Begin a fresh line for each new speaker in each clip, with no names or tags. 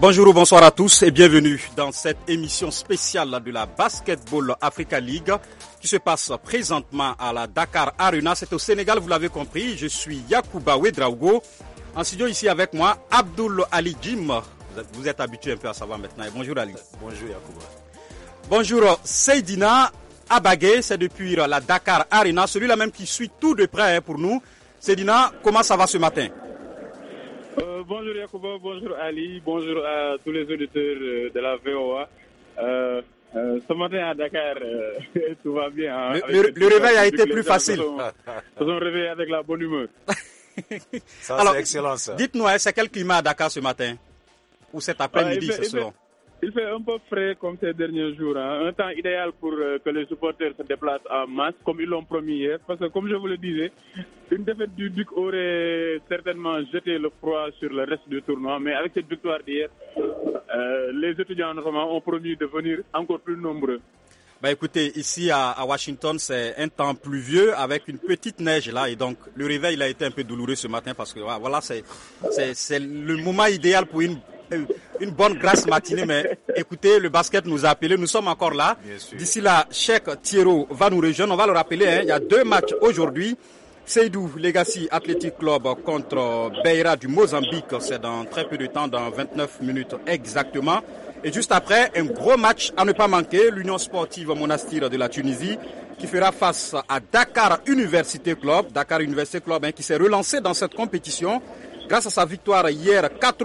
Bonjour ou bonsoir à tous et bienvenue dans cette émission spéciale de la Basketball Africa League qui se passe présentement à la Dakar Arena. C'est au Sénégal, vous l'avez compris. Je suis Yacouba Ouedraogo. En studio ici avec moi, Abdoul Ali Jim. Vous êtes habitué un peu à savoir maintenant. Bonjour Ali.
Bonjour Yacouba.
Bonjour Seydina Abagé, c'est depuis la Dakar Arena, celui-là même qui suit tout de près pour nous. Seydina, comment ça va ce matin?
Bonjour Yacouba, bonjour Ali, bonjour à tous les auditeurs de la VOA. Ce matin à Dakar, tout va bien. Hein,
le réveil a été plus facile.
Ils sont réveillés avec la bonne humeur.
Ça,
alors,
c'est excellent ça.
Dites-nous, c'est quel climat à Dakar ce matin? Ou cet après-midi, ce soir?
Il fait un peu frais comme ces derniers jours. Hein. Un temps idéal pour que les supporters se déplacent en masse, comme ils l'ont promis hier. Parce que, comme je vous le disais, une défaite du Duc aurait certainement jeté le froid sur le reste du tournoi. Mais avec cette victoire d'hier, les étudiants notamment ont promis de venir encore plus nombreux.
Bah écoutez, ici à Washington, c'est un temps pluvieux avec une petite neige là. Et donc, le réveil il a été un peu douloureux ce matin parce que voilà, c'est le moment idéal pour une bonne grasse matinée, mais écoutez, le basket nous a appelés, nous sommes encore là. D'ici là, Cheikh Thiero va nous rejoindre, on va le rappeler, hein, il y a 2 matchs aujourd'hui. Seydou Legacy Athletic Club contre Beira du Mozambique, c'est dans très peu de temps, dans 29 minutes exactement. Et juste après, un gros match à ne pas manquer, l'Union Sportive Monastir de la Tunisie qui fera face à Dakar Université Club. Dakar Université Club qui s'est relancé dans cette compétition grâce à sa victoire hier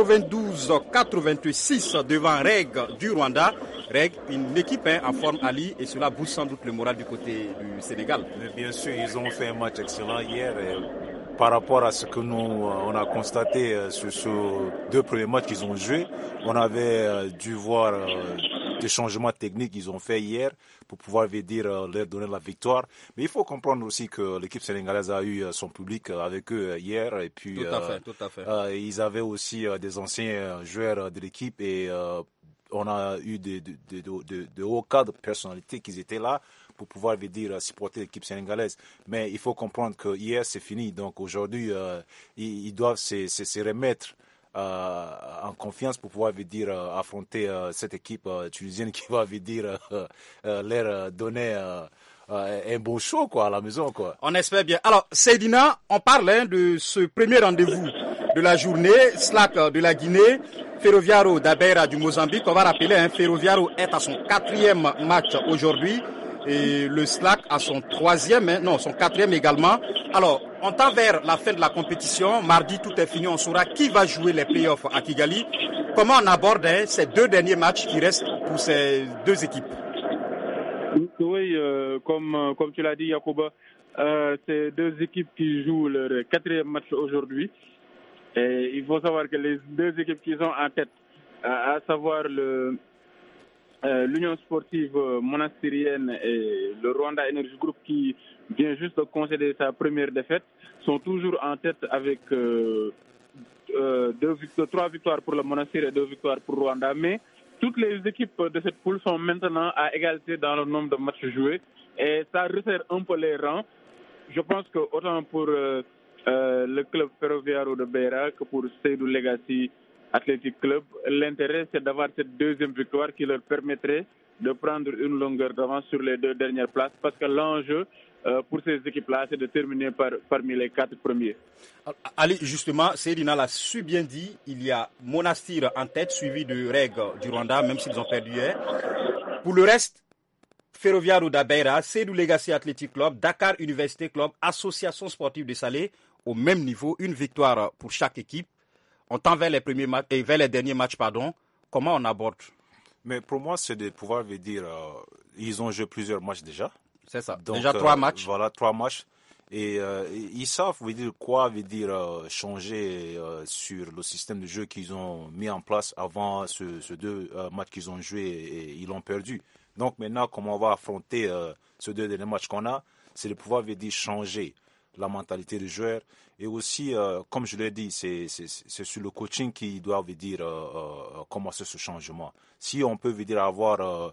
92-86 devant REG du Rwanda. REG, une équipe en forme Ali, et cela booste sans doute le moral du côté du Sénégal.
Mais bien sûr, ils ont fait un match excellent hier. Par rapport à ce que nous on a constaté sur ces 2 premiers matchs qu'ils ont joués, on avait dû voir des changements techniques qu'ils ont fait hier pour pouvoir leur donner la victoire. Mais il faut comprendre aussi que l'équipe sénégalaise a eu son public avec eux hier. Et puis,
tout à fait.
Ils avaient aussi des anciens joueurs de l'équipe et on a eu de hauts cadres de personnalités qui étaient là pour pouvoir supporter l'équipe sénégalaise. Mais il faut comprendre que hier c'est fini. Donc aujourd'hui, ils doivent se remettre en confiance pour pouvoir affronter cette équipe tunisienne qui va leur donner un beau show à la maison.
On espère bien. Alors Seydina, on parle de ce premier rendez-vous de la journée, SLAC de la Guinée, Ferroviaro d'Abeira du Mozambique. On va rappeler, Ferroviaro est à son 4e match aujourd'hui et le SLAC à son 4e également. Alors, on tend vers la fin de la compétition. Mardi, tout est fini. On saura qui va jouer les playoffs à Kigali. Comment on aborde ces 2 derniers matchs qui restent pour ces 2 équipes?
Oui, comme tu l'as dit, Yacouba, c'est 2 équipes qui jouent leur 4e match aujourd'hui. Et il faut savoir que les 2 équipes qui sont en tête, à savoir l'Union Sportive Monastirienne et le Rwanda Energy Group qui vient juste de concéder sa première défaite, sont toujours en tête avec 3 victoires pour le Monastir et 2 victoires pour Rwanda. Mais toutes les équipes de cette poule sont maintenant à égalité dans le nombre de matchs joués et ça resserre un peu les rangs. Je pense que autant pour le club Ferroviaro de Beira que pour Seydou Legacy Athletic Club, l'intérêt c'est d'avoir cette 2e victoire qui leur permettrait de prendre une longueur d'avance sur les 2 dernières places parce que l'enjeu pour ces équipes-là c'est de terminer parmi les 4 premiers.
Ali, justement, Seydina l'a su bien dit, il y a Monastir en tête suivi de REG du Rwanda, même s'ils ont perdu hier. Pour le reste, Ferroviaro d'Abeira, Seydou Legacy Athletic Club, Dakar Université Club, Association Sportive de Salé, au même niveau, une victoire pour chaque équipe. On tend vers les premiers matchs et vers les derniers matchs, pardon. Comment on aborde?
Mais pour moi, c'est de pouvoir ils ont joué plusieurs matchs déjà.
C'est ça.
Donc,
déjà 3 matchs.
Voilà, 3 matchs. Et ils savent quoi changer sur le système de jeu qu'ils ont mis en place avant ce 2 matchs qu'ils ont joués et ils l'ont perdu. Donc maintenant, comment on va affronter ce 2 derniers matchs qu'on a, c'est de pouvoir changer la mentalité des joueurs. Et aussi, comme je l'ai dit, c'est sur le coaching qui doit commencer ce changement. Si on peut avoir,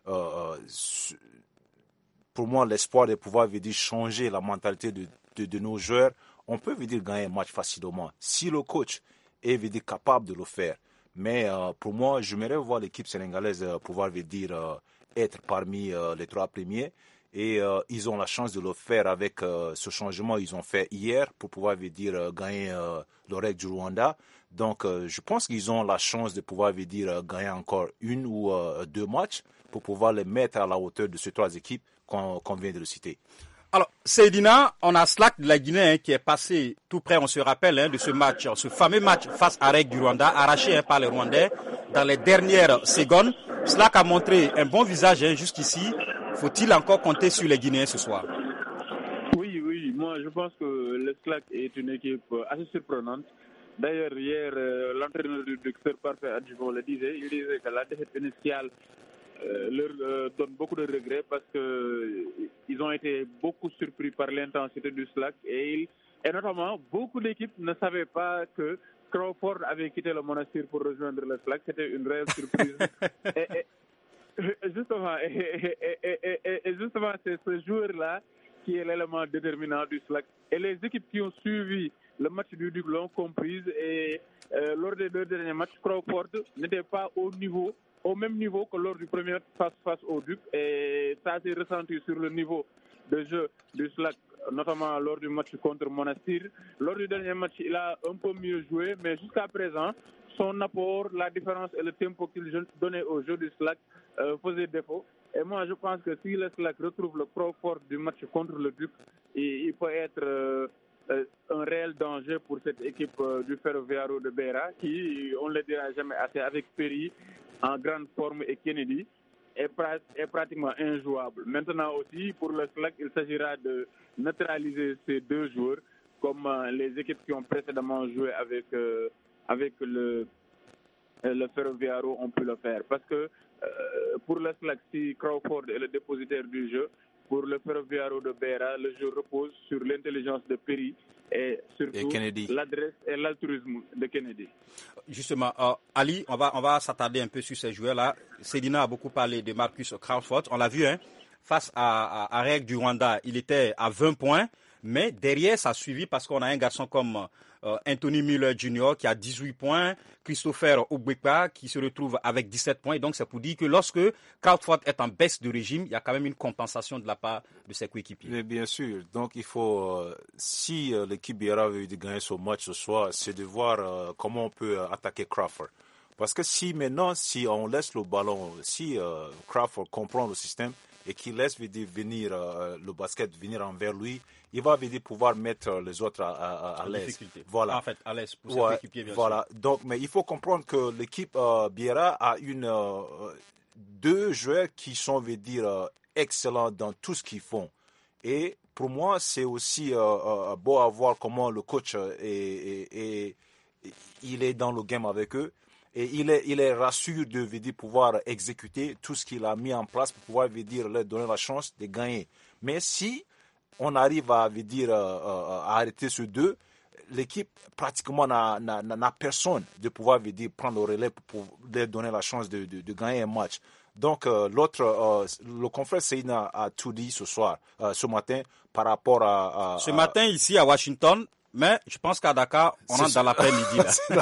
pour moi, l'espoir de pouvoir changer la mentalité de nos joueurs, on peut gagner un match facilement. Si le coach est capable de le faire. Mais pour moi, j'aimerais voir l'équipe sénégalaise pouvoir être parmi les 3 premiers. Et ils ont la chance de le faire avec ce changement qu'ils ont fait hier pour pouvoir gagner l'oreille du Rwanda. Donc, je pense qu'ils ont la chance de pouvoir gagner encore 1 ou 2 matchs pour pouvoir les mettre à la hauteur de ces 3 équipes qu'on vient de le citer.
Alors, Seydina, on a Slack de la Guinée qui est passé tout près, on se rappelle, de ce match, ce fameux match face à REG du Rwanda, arraché par les Rwandais dans les dernières secondes. Slack a montré un bon visage jusqu'ici. Faut-il encore compter sur les Guinéens ce soir?
Oui. Moi, je pense que le Slack est une équipe assez surprenante. D'ailleurs, hier, l'entraîneur du Duxer Parfait Adjumon le disait. Il disait que la défaite initiale leur donne beaucoup de regrets parce qu'ils ont été beaucoup surpris par l'intensité du Slack et notamment beaucoup d'équipes ne savaient pas que Crawford avait quitté le Monastir pour rejoindre le Slack. C'était une réelle surprise. Justement, c'est ce joueur-là qui est l'élément déterminant du Slack. Et les équipes qui ont suivi le match du Duc l'ont comprise et lors des 2 derniers matchs, Crawford n'était pas au même niveau que lors du premier face au Duc et ça s'est ressenti sur le niveau de jeu du Slack, notamment lors du match contre Monastir. Lors du dernier match, il a un peu mieux joué, mais jusqu'à présent, son apport, la différence et le tempo qu'il donnait au jeu du Slack faisait défaut. Et moi, je pense que si le Slack retrouve le Crawford du match contre le Duc, il peut être un réel danger pour cette équipe du Ferroviario de Beira qui, on ne le dira jamais assez, avec Perry en grande forme et Kennedy, est pratiquement injouable. Maintenant aussi, pour le Slack, il s'agira de neutraliser ces 2 joueurs comme les équipes qui ont précédemment joué avec le Ferroviario ont pu le faire. Parce que pour le Slack, si Crawford est le dépositaire du jeu, pour le Ferroviario de Beira, le jeu repose sur l'intelligence de Perry et surtout l'adresse et l'altruisme de Kennedy.
Justement, Ali, on va s'attarder un peu sur ces joueurs-là. Seydina a beaucoup parlé de Marcus Crawford. On l'a vu, face à REG du Rwanda, il était à 20 points. Mais derrière, ça a suivi parce qu'on a un garçon comme Anthony Miller Jr. qui a 18 points, Christopher Ogbekpa qui se retrouve avec 17 points. Et donc, c'est pour dire que lorsque Crawford est en baisse de régime, il y a quand même une compensation de la part de ses coéquipiers.
Mais bien sûr. Donc, il faut, si l'équipe Biara veut gagner ce match ce soir, c'est de voir comment on peut attaquer Crawford. Parce que si on laisse le ballon, si Crawford comprend le système et qu'il laisse venir le basket venir envers lui, il va pouvoir mettre les autres à l'aise.
Voilà. En fait, à l'aise pour ses équipiers, bien sûr.
Donc, mais il faut comprendre que l'équipe Biera a 2 joueurs qui sont, excellents dans tout ce qu'ils font. Et pour moi, c'est aussi beau à voir comment le coach il est dans le game avec eux. Et il est rassuré de pouvoir exécuter tout ce qu'il a mis en place pour pouvoir leur donner la chance de gagner. Mais si on arrive à arrêter ce 2, l'équipe pratiquement n'a personne de pouvoir prendre le relais pour leur donner la chance de gagner un match. Donc le confrère Seydina a tout dit ce matin par rapport à
ce matin ici à Washington. Mais je pense qu'à Dakar, on entre dans l'après-midi.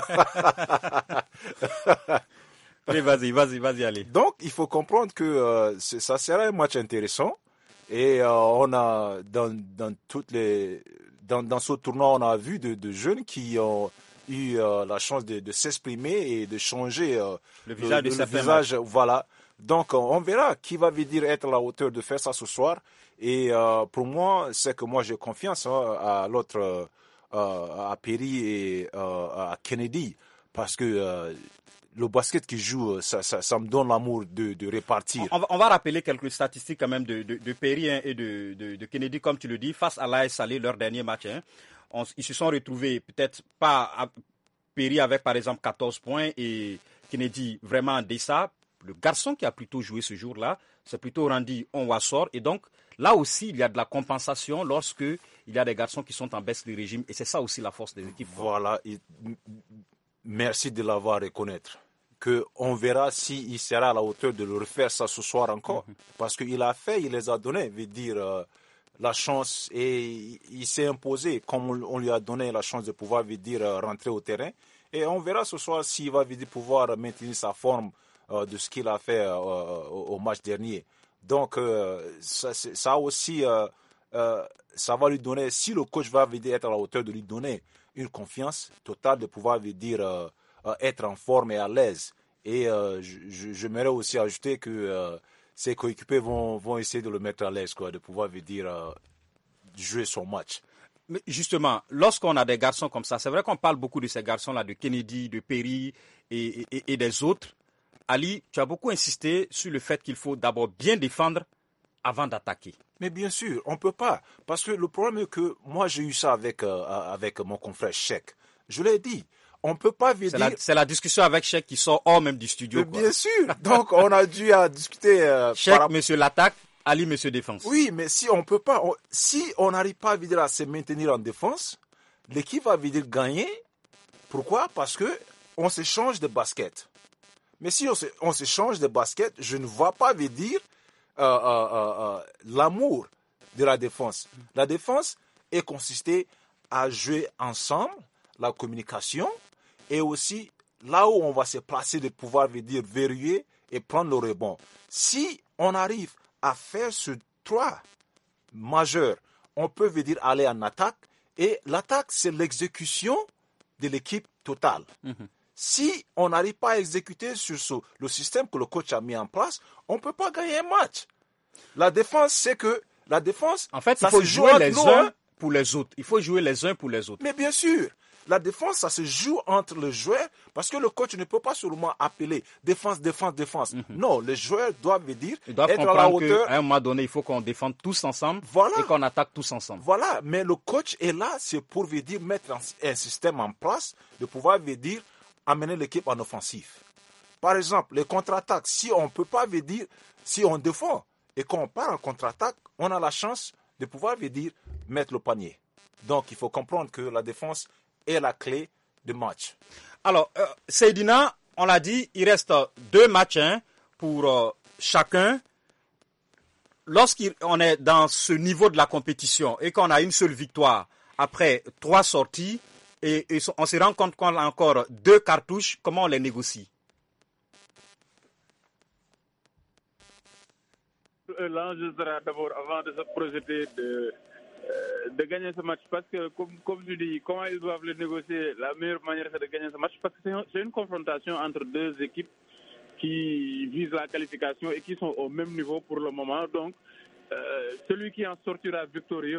Allez, vas-y, allez.
Donc, il faut comprendre que ça sera un match intéressant. Et on a, dans ce tournoi, on a vu de jeunes qui ont eu la chance de s'exprimer et de changer
le visage de certains
matchs. Voilà. Donc, on verra qui va être à la hauteur de faire ça ce soir. Et pour moi, c'est que moi, j'ai confiance à l'autre... à Perry et à Kennedy parce que le basket qu'ils jouent, ça me donne l'amour de répartir.
On va rappeler quelques statistiques quand même de Perry et de Kennedy, comme tu le dis, face à l'AS Salé, leur dernier match. Ils se sont retrouvés peut-être pas Perry avec par exemple 14 points et Kennedy vraiment en deçà. Le garçon qui a plutôt joué ce jour-là, c'est plutôt Randy Onwasor. Et donc, là aussi, il y a de la compensation lorsque il y a des garçons qui sont en baisse de régime. Et c'est ça aussi la force des équipes.
Voilà. Merci de l'avoir reconnaître. On verra s'il sera à la hauteur de le refaire ça ce soir encore. Parce qu'il les a donnés, la chance. Et il s'est imposé, comme on lui a donné la chance de pouvoir rentrer au terrain. Et on verra ce soir s'il va pouvoir maintenir sa forme de ce qu'il a fait au match dernier. Donc, ça aussi, ça va lui donner, si le coach va être à la hauteur de lui donner une confiance totale de pouvoir être en forme et à l'aise. Et j'aimerais aussi ajouter que ses coéquipiers vont essayer de le mettre à l'aise, de pouvoir jouer son match.
Mais justement, lorsqu'on a des garçons comme ça, c'est vrai qu'on parle beaucoup de ces garçons-là, de Kennedy, de Perry et des autres. Ali, tu as beaucoup insisté sur le fait qu'il faut d'abord bien défendre avant d'attaquer.
Mais bien sûr, on ne peut pas. Parce que le problème est que moi, j'ai eu ça avec mon confrère Cheikh. Je l'ai dit. On ne peut pas
C'est la discussion avec Cheikh qui sort hors même du studio.
Bien sûr. Donc, on a dû discuter.
Cheikh, monsieur l'attaque, Ali, monsieur défense.
Oui, mais si on peut pas, si on n'arrive pas à se maintenir en défense, l'équipe va gagner. Pourquoi? Parce que on se change de basket. Mais si on se change de basket, je ne vois pas l'amour de la défense. La défense est consistée à jouer ensemble, la communication, et aussi là où on va se placer de pouvoir verrouiller et prendre le rebond. Si on arrive à faire ce 3 majeur, on peut aller en attaque, et l'attaque, c'est l'exécution de l'équipe totale. Mm-hmm. Si on n'arrive pas à exécuter sur le système que le coach a mis en place, on ne peut pas gagner un match. La défense, c'est que la défense,
en fait, il faut jouer les uns pour les autres. Il faut jouer les uns pour les autres.
Mais bien sûr, la défense, ça se joue entre les joueurs parce que le coach ne peut pas seulement appeler défense. Mm-hmm. Non, les joueurs doivent être à la hauteur.
À un moment donné, il faut qu'on défende tous ensemble et qu'on attaque tous ensemble.
Voilà, mais le coach est là, c'est pour mettre un système en place, de pouvoir amener l'équipe en offensif. Par exemple, les contre-attaques, si on ne peut pas si on défend et qu'on part en contre-attaque, on a la chance de pouvoir mettre le panier. Donc, il faut comprendre que la défense est la clé du match.
Alors, Seydina, on l'a dit, il reste 2 matchs pour chacun. Lorsqu'on est dans ce niveau de la compétition et qu'on a une seule victoire après 3 sorties, et on se rend compte qu'on a encore 2 cartouches, comment on les négocie?
L'enjeu sera d'abord, avant de se projeter, de gagner ce match. Parce que, comme je dis, comment ils doivent le négocier? La meilleure manière, c'est de gagner ce match. Parce que c'est une confrontation entre 2 équipes qui visent la qualification et qui sont au même niveau pour le moment. Donc, celui qui en sortira victorieux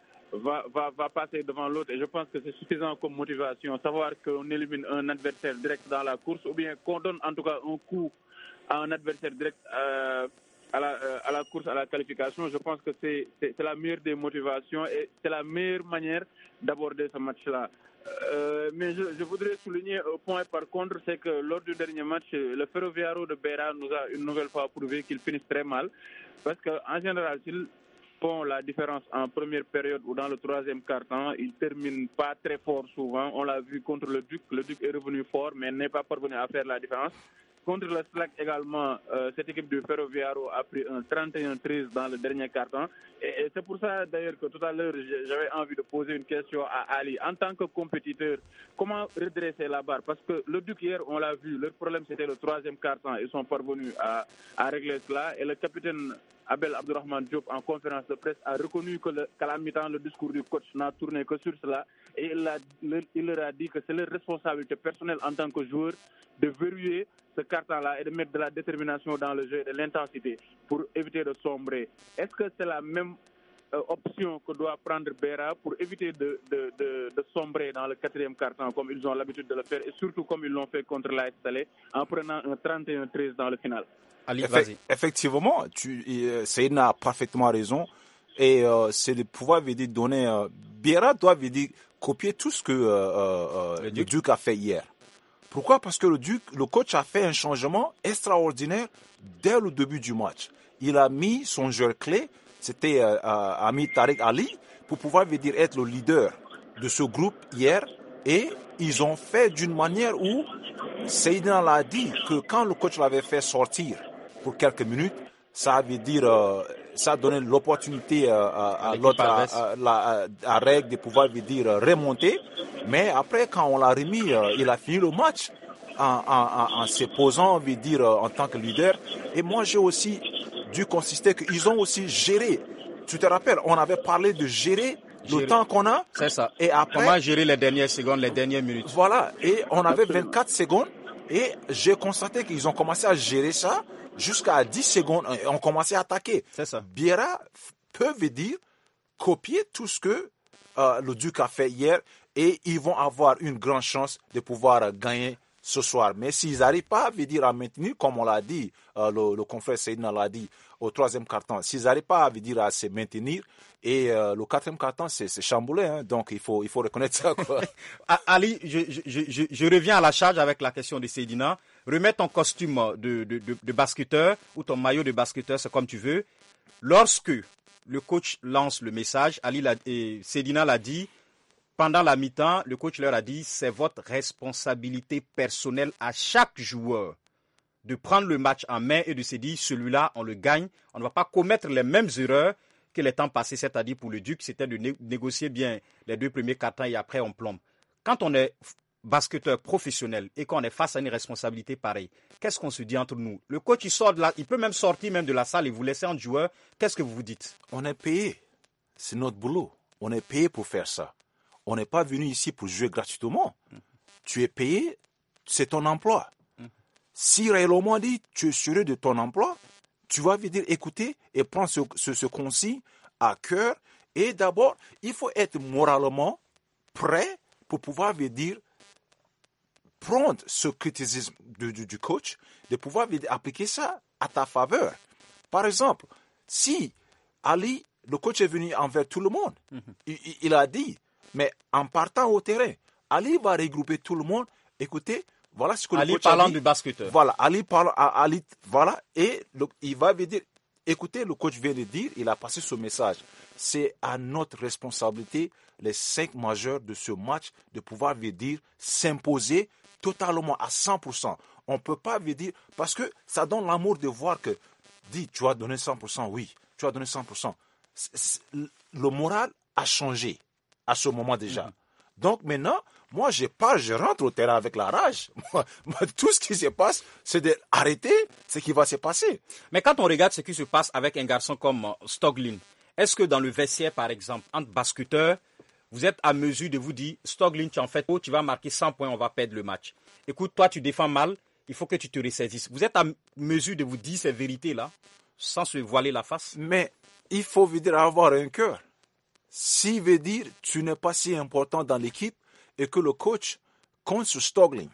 va passer devant l'autre, et je pense que c'est suffisant comme motivation. Savoir qu'on élimine un adversaire direct dans la course, ou bien qu'on donne en tout cas un coup à un adversaire direct à la course, à la qualification. Je pense que c'est la meilleure des motivations et c'est la meilleure manière d'aborder ce match-là. Mais je voudrais souligner un point par contre, c'est que lors du dernier match, le Ferroviaro de Beira nous a une nouvelle fois prouvé qu'ils finissent très mal, parce qu'en général, s'ils font la différence en première période ou dans le 3e quart-temps, ils ne terminent pas très fort souvent. On l'a vu contre le Duc est revenu fort mais n'est pas parvenu à faire la différence. Contre le Slack également, cette équipe de Ferroviaro a pris un 31-13 dans le dernier quart-temps. Et c'est pour ça d'ailleurs que tout à l'heure, j'avais envie de poser une question à Ali. En tant que compétiteur, comment redresser la barre? Parce que le Duc hier, on l'a vu, leur problème c'était le 3e quart-temps. Ils sont parvenus à régler cela. Et le capitaine Abel Abdourahmane Diop, en conférence de presse, a reconnu qu'à la mi-temps, le discours du coach n'a tourné que sur cela. Et il leur a dit que c'est leur responsabilité personnelle en tant que joueur de verrouiller ce carton-là et de mettre de la détermination dans le jeu et de l'intensité pour éviter de sombrer. Est-ce que c'est la même option que doit prendre Beira pour éviter de sombrer dans le 4e quart-temps comme ils ont l'habitude de le faire, et surtout comme ils l'ont fait contre l'AS Salé en prenant un 31-13 dans le final?
Ali, vas-y.
Effectivement, Seydina a parfaitement raison. Et c'est de pouvoir donner... Beira doit copier tout ce que le Duc a fait hier. Pourquoi? Parce que le coach a fait un changement extraordinaire dès le début du match. Il a mis son joueur clé, c'était Ami Tariq Ali, pour pouvoir être le leader de ce groupe hier. Et ils ont fait d'une manière où Seydina l'a dit que quand le coach l'avait fait sortir pour quelques minutes, ça veut dire, ça a donné l'opportunité à l'autre, à Reg de pouvoir veut dire remonter. Mais après, quand on l'a remis, il a fini le match en se posant, veut dire, en tant que leader. Et moi, j'ai aussi dû constater qu'ils ont aussi géré. Tu te rappelles, on avait parlé de gérer le temps qu'on a.
C'est ça.
Et après,
comment gérer les dernières secondes, les dernières minutes.
Voilà. Et on avait 24 secondes. Et j'ai constaté qu'ils ont commencé à gérer ça jusqu'à 10 secondes. Et on commençait à attaquer.
C'est ça.
Biera peut veut dire copier tout ce que le Duc a fait hier. Et ils vont avoir une grande chance de pouvoir gagner ce soir. Mais s'ils n'arrivent pas à maintenir, comme on l'a dit, le confrère Seydina l'a dit au troisième quart-temps, s'ils n'arrivent pas à se maintenir, et le quatrième quart-temps, c'est chamboulé, hein, donc il faut reconnaître ça, quoi.
Ali, je reviens à la charge avec la question de Seydina. Remets ton costume de basketteur ou ton maillot de basketteur, c'est comme tu veux. Lorsque le coach lance le message, Seydina l'a dit, pendant la mi-temps, le coach leur a dit, c'est votre responsabilité personnelle à chaque joueur de prendre le match en main et de se dire, celui-là, on le gagne. On ne va pas commettre les mêmes erreurs que les temps passés, c'est-à-dire pour le Duc, c'était de négocier bien les 2 premiers quart-temps et après on plombe. Quand on est basketteur professionnel et qu'on est face à une responsabilité pareille, qu'est-ce qu'on se dit entre nous? Le coach, il sort de là, il peut même sortir même de la salle et vous laisser en joueur. Qu'est-ce que vous vous dites?
On est payé. C'est notre boulot. On est payé pour faire ça. On n'est pas venu ici pour jouer gratuitement. Tu es payé, c'est ton emploi. Si réellement dit, tu es sûr de ton emploi, tu vas lui dire, écoutez, et prends ce consigne à cœur. Et d'abord, il faut être moralement prêt pour pouvoir lui dire, prendre ce criticisme du coach, de pouvoir lui dire, appliquer ça à ta faveur. Par exemple, si Ali, le coach est venu envers tout le monde, il a dit, mais en partant au terrain, Ali va regrouper tout le monde. Écoutez, voilà ce que
Ali
le coach a dit.
parlant du basketteur.
Voilà, Ali parle à Ali, voilà, et il va lui dire, écoutez, le coach vient de dire, il a passé ce message. C'est à notre responsabilité, les 5 majeurs de ce match, de pouvoir lui dire, s'imposer totalement à 100%. On ne peut pas lui dire, parce que ça donne l'amour de voir que, dis, tu as donné 100%, oui, tu as donné 100%. Le moral a changé à ce moment déjà. Donc maintenant, moi je rentre au terrain avec la rage. Moi, tout ce qui se passe, c'est d'arrêter ce qui va se passer.
Mais quand on regarde ce qui se passe avec un garçon comme Stoglin, est-ce que dans le vestiaire, par exemple, entre basketteurs, vous êtes à mesure de vous dire, Stoglin, tu en fais trop, tu vas marquer 100 points, on va perdre le match. Écoute, toi tu défends mal, il faut que tu te ressaisisses. Vous êtes à mesure de vous dire ces vérités-là, sans se voiler la face?
Mais il faut veut dire avoir un cœur. S'il veut dire tu n'es pas si important dans l'équipe et que le coach compte sur Stoglin,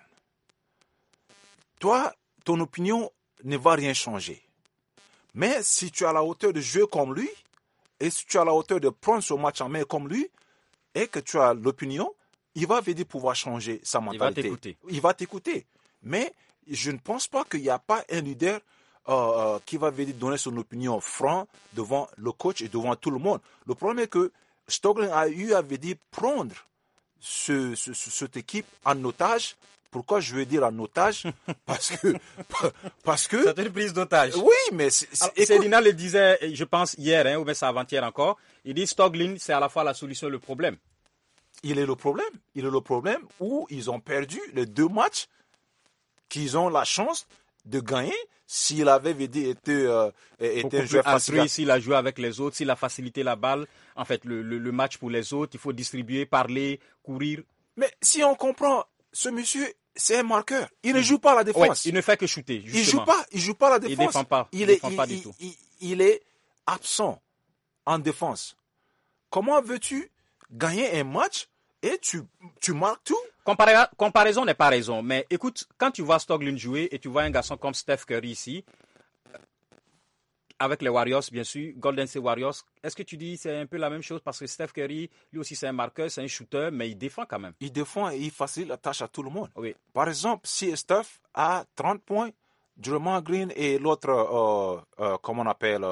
toi, ton opinion ne va rien changer. Mais si tu as la hauteur de jouer comme lui et si tu as la hauteur de prendre ce match en main comme lui et que tu as l'opinion, il va venir pouvoir changer sa mentalité. Il va t'écouter. Mais je ne pense pas qu'il n'y a pas un leader qui va venir donner son opinion franc devant le coach et devant tout le monde. Le problème est que Stoglin a eu à venir prendre cette équipe en otage. Pourquoi je veux dire en otage? Parce que
c'est une prise d'otage.
Oui, mais
Seydina le disait, je pense hier, ou bien c'est avant-hier encore. Il dit Stoglin, c'est à la fois la solution et le problème.
Il est le problème où ils ont perdu les 2 matchs qu'ils ont la chance de gagner. S'il avait été un joueur facile,
s'il a joué avec les autres, s'il a facilité la balle, en fait, le match pour les autres, il faut distribuer, parler, courir.
Mais si on comprend, ce monsieur, c'est un marqueur. Il ne joue pas à la défense.
Ouais, il ne fait que shooter, justement.
Il joue pas à la défense.
Il défend pas. Il défend pas du tout.
Il est absent en défense. Comment veux-tu gagner un match et tu marques tout?
Comparaison n'est pas raison, mais écoute, quand tu vois Stoglin jouer et tu vois un garçon comme Steph Curry ici, avec les Warriors, bien sûr, Golden State Warriors, est-ce que tu dis c'est un peu la même chose parce que Steph Curry, lui aussi c'est un marqueur, c'est un shooter, mais il défend quand même.
Il défend et il facilite la tâche à tout le monde.
Oui.
Par exemple, si Steph a 30 points, Draymond Green et l'autre, comment on appelle,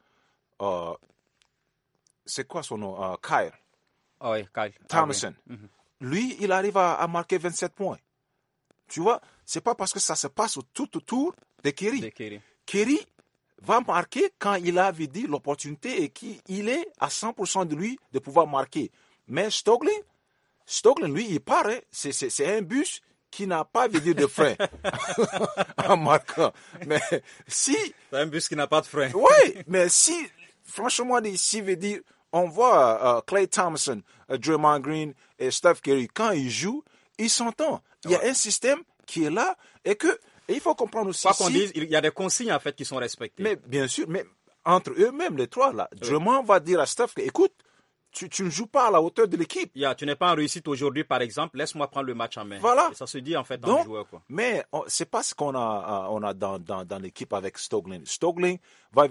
c'est quoi son nom? Kyle.
Oh oui, Kyle
Thomason.
Oui.
Lui, il arrive à marquer 27 points. Tu vois, c'est pas parce que ça se passe tout autour de Kerry. Kerry va marquer quand il a l'opportunité et qu'il est à 100% de lui de pouvoir marquer. Mais Stoglin, lui, il part. Hein. C'est un bus qui n'a pas de frein en marquant. Mais si...
C'est un bus qui n'a pas de frein.
Oui, mais si, franchement, on voit Klay Thompson, Draymond Green et Steph Curry, quand ils jouent, ils s'entendent. Il y a un système qui est là et il faut comprendre aussi...
Quoi qu'on dise, il y a des consignes en fait qui sont respectées.
Mais bien sûr, mais entre eux-mêmes, les trois, là, Draymond va dire à Steph, écoute, tu ne joues pas à la hauteur de l'équipe.
Tu n'es pas en réussite aujourd'hui, par exemple, laisse-moi prendre le match en main.
Voilà.
Et ça se dit en fait dans le joueur. Quoi.
Mais c'est pas ce qu'on a dans l'équipe avec Stoglin. Stoglin va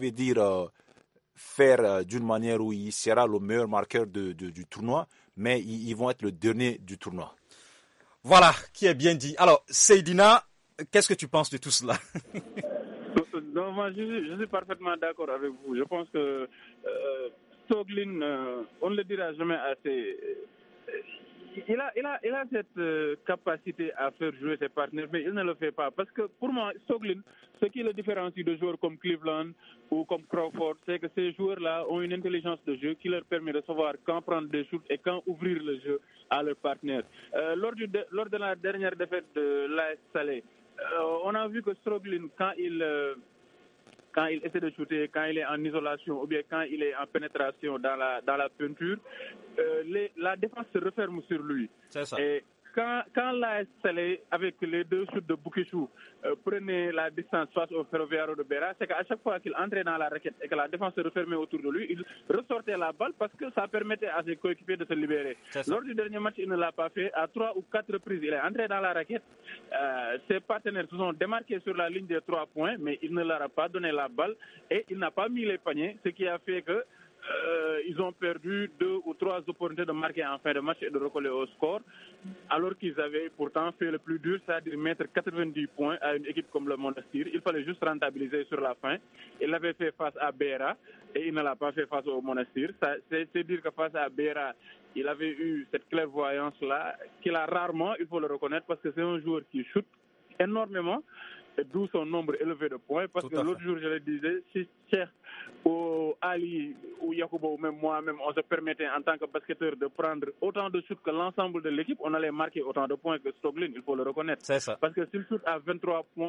faire d'une manière où il sera le meilleur marqueur du tournoi, mais ils vont être le dernier du tournoi.
Voilà, qui est bien dit. Alors, Seydina, qu'est-ce que tu penses de tout cela?
Non, moi, je suis parfaitement d'accord avec vous. Je pense que Stoglin, on ne le dira jamais assez. Il a cette capacité à faire jouer ses partenaires, mais il ne le fait pas. Parce que pour moi, Stoglin, ce qui le différencie de joueurs comme Cleveland ou comme Crawford, c'est que ces joueurs-là ont une intelligence de jeu qui leur permet de savoir quand prendre des shoots et quand ouvrir le jeu à leurs partenaires. Lors de la dernière défaite de l'AS Salé, on a vu que Stoglin, quand il essaie de shooter, quand il est en isolation ou bien quand il est en pénétration dans la peinture, la défense se referme sur lui.
C'est ça.
Et quand l'AS Salé, avec les deux shoots de Boukechou, prenait la distance face au Ferroviario de Beira, c'est qu'à chaque fois qu'il entrait dans la raquette et que la défense se refermait autour de lui, il ressortait la balle parce que ça permettait à ses coéquipiers de se libérer. Lors du dernier match, il ne l'a pas fait. À 3 ou 4 reprises, il est entré dans la raquette. Ses partenaires se sont démarqués sur la ligne des 3 points, mais il ne leur a pas donné la balle et il n'a pas mis les paniers, ce qui a fait que ils ont perdu 2 ou 3 opportunités de marquer en fin de match et de recoller au score, alors qu'ils avaient pourtant fait le plus dur, c'est-à-dire mettre 90 points à une équipe comme le Monastir. Il fallait juste rentabiliser sur la fin. Il l'avait fait face à Beira et il ne l'a pas fait face au Monastir. C'est dire que face à Beira, il avait eu cette clairvoyance-là qu'il a rarement, il faut le reconnaître, parce que c'est un joueur qui shoot énormément, et d'où son nombre élevé de points. Parce que l'autre jour, je le disais, si Cheikh ou Ali ou Yacouba ou même moi-même, on se permettait en tant que basketteur de prendre autant de shoots que l'ensemble de l'équipe, on allait marquer autant de points que Stoglin, il faut le reconnaître.
C'est ça.
Parce que s'il shoot à 23 points,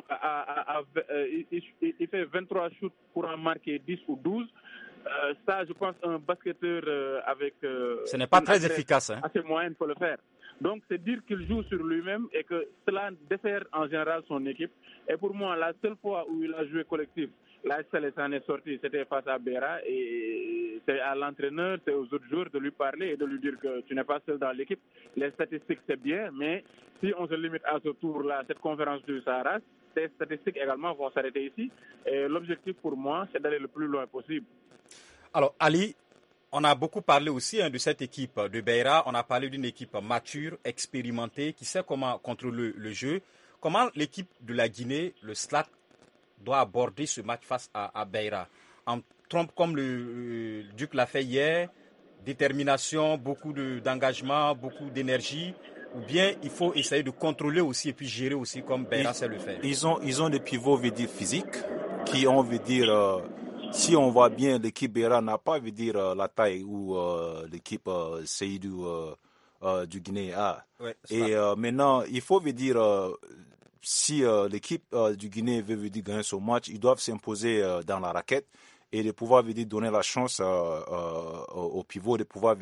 il fait 23 shoots pour en marquer 10 ou 12. Ça, je pense, un basketteur avec...
ce n'est pas très efficace. Hein.
Assez moyen peut le faire. Donc, c'est dire qu'il joue sur lui-même et que cela dessert en général son équipe. Et pour moi, la seule fois où il a joué collectif, la SLS en est sorti, c'était face à Beira. Et c'est à l'entraîneur, c'est aux autres joueurs de lui parler et de lui dire que tu n'es pas seul dans l'équipe. Les statistiques, c'est bien, mais si on se limite à ce tour-là, cette conférence du Sahara, ces statistiques également vont s'arrêter ici. Et l'objectif pour moi, c'est d'aller le plus loin possible.
Alors, Ali, on a beaucoup parlé aussi de cette équipe de Beira. On a parlé d'une équipe mature, expérimentée, qui sait comment contrôler le jeu. Comment l'équipe de la Guinée, le SLAC, doit aborder ce match face à Beira? En trompe comme le Duc l'a fait hier, détermination, beaucoup d'engagement, beaucoup d'énergie, ou bien il faut essayer de contrôler aussi et puis gérer aussi comme Beira sait le faire? Ils
ont des pivots, physiques, qui ont, si on voit bien, l'équipe Beira n'a pas, la taille ou l'équipe Seydou du Guinée a. Ouais, et maintenant, il faut si l'équipe du Guinée veut gagner son match, ils doivent s'imposer dans la raquette et de pouvoir donner la chance au pivot de pouvoir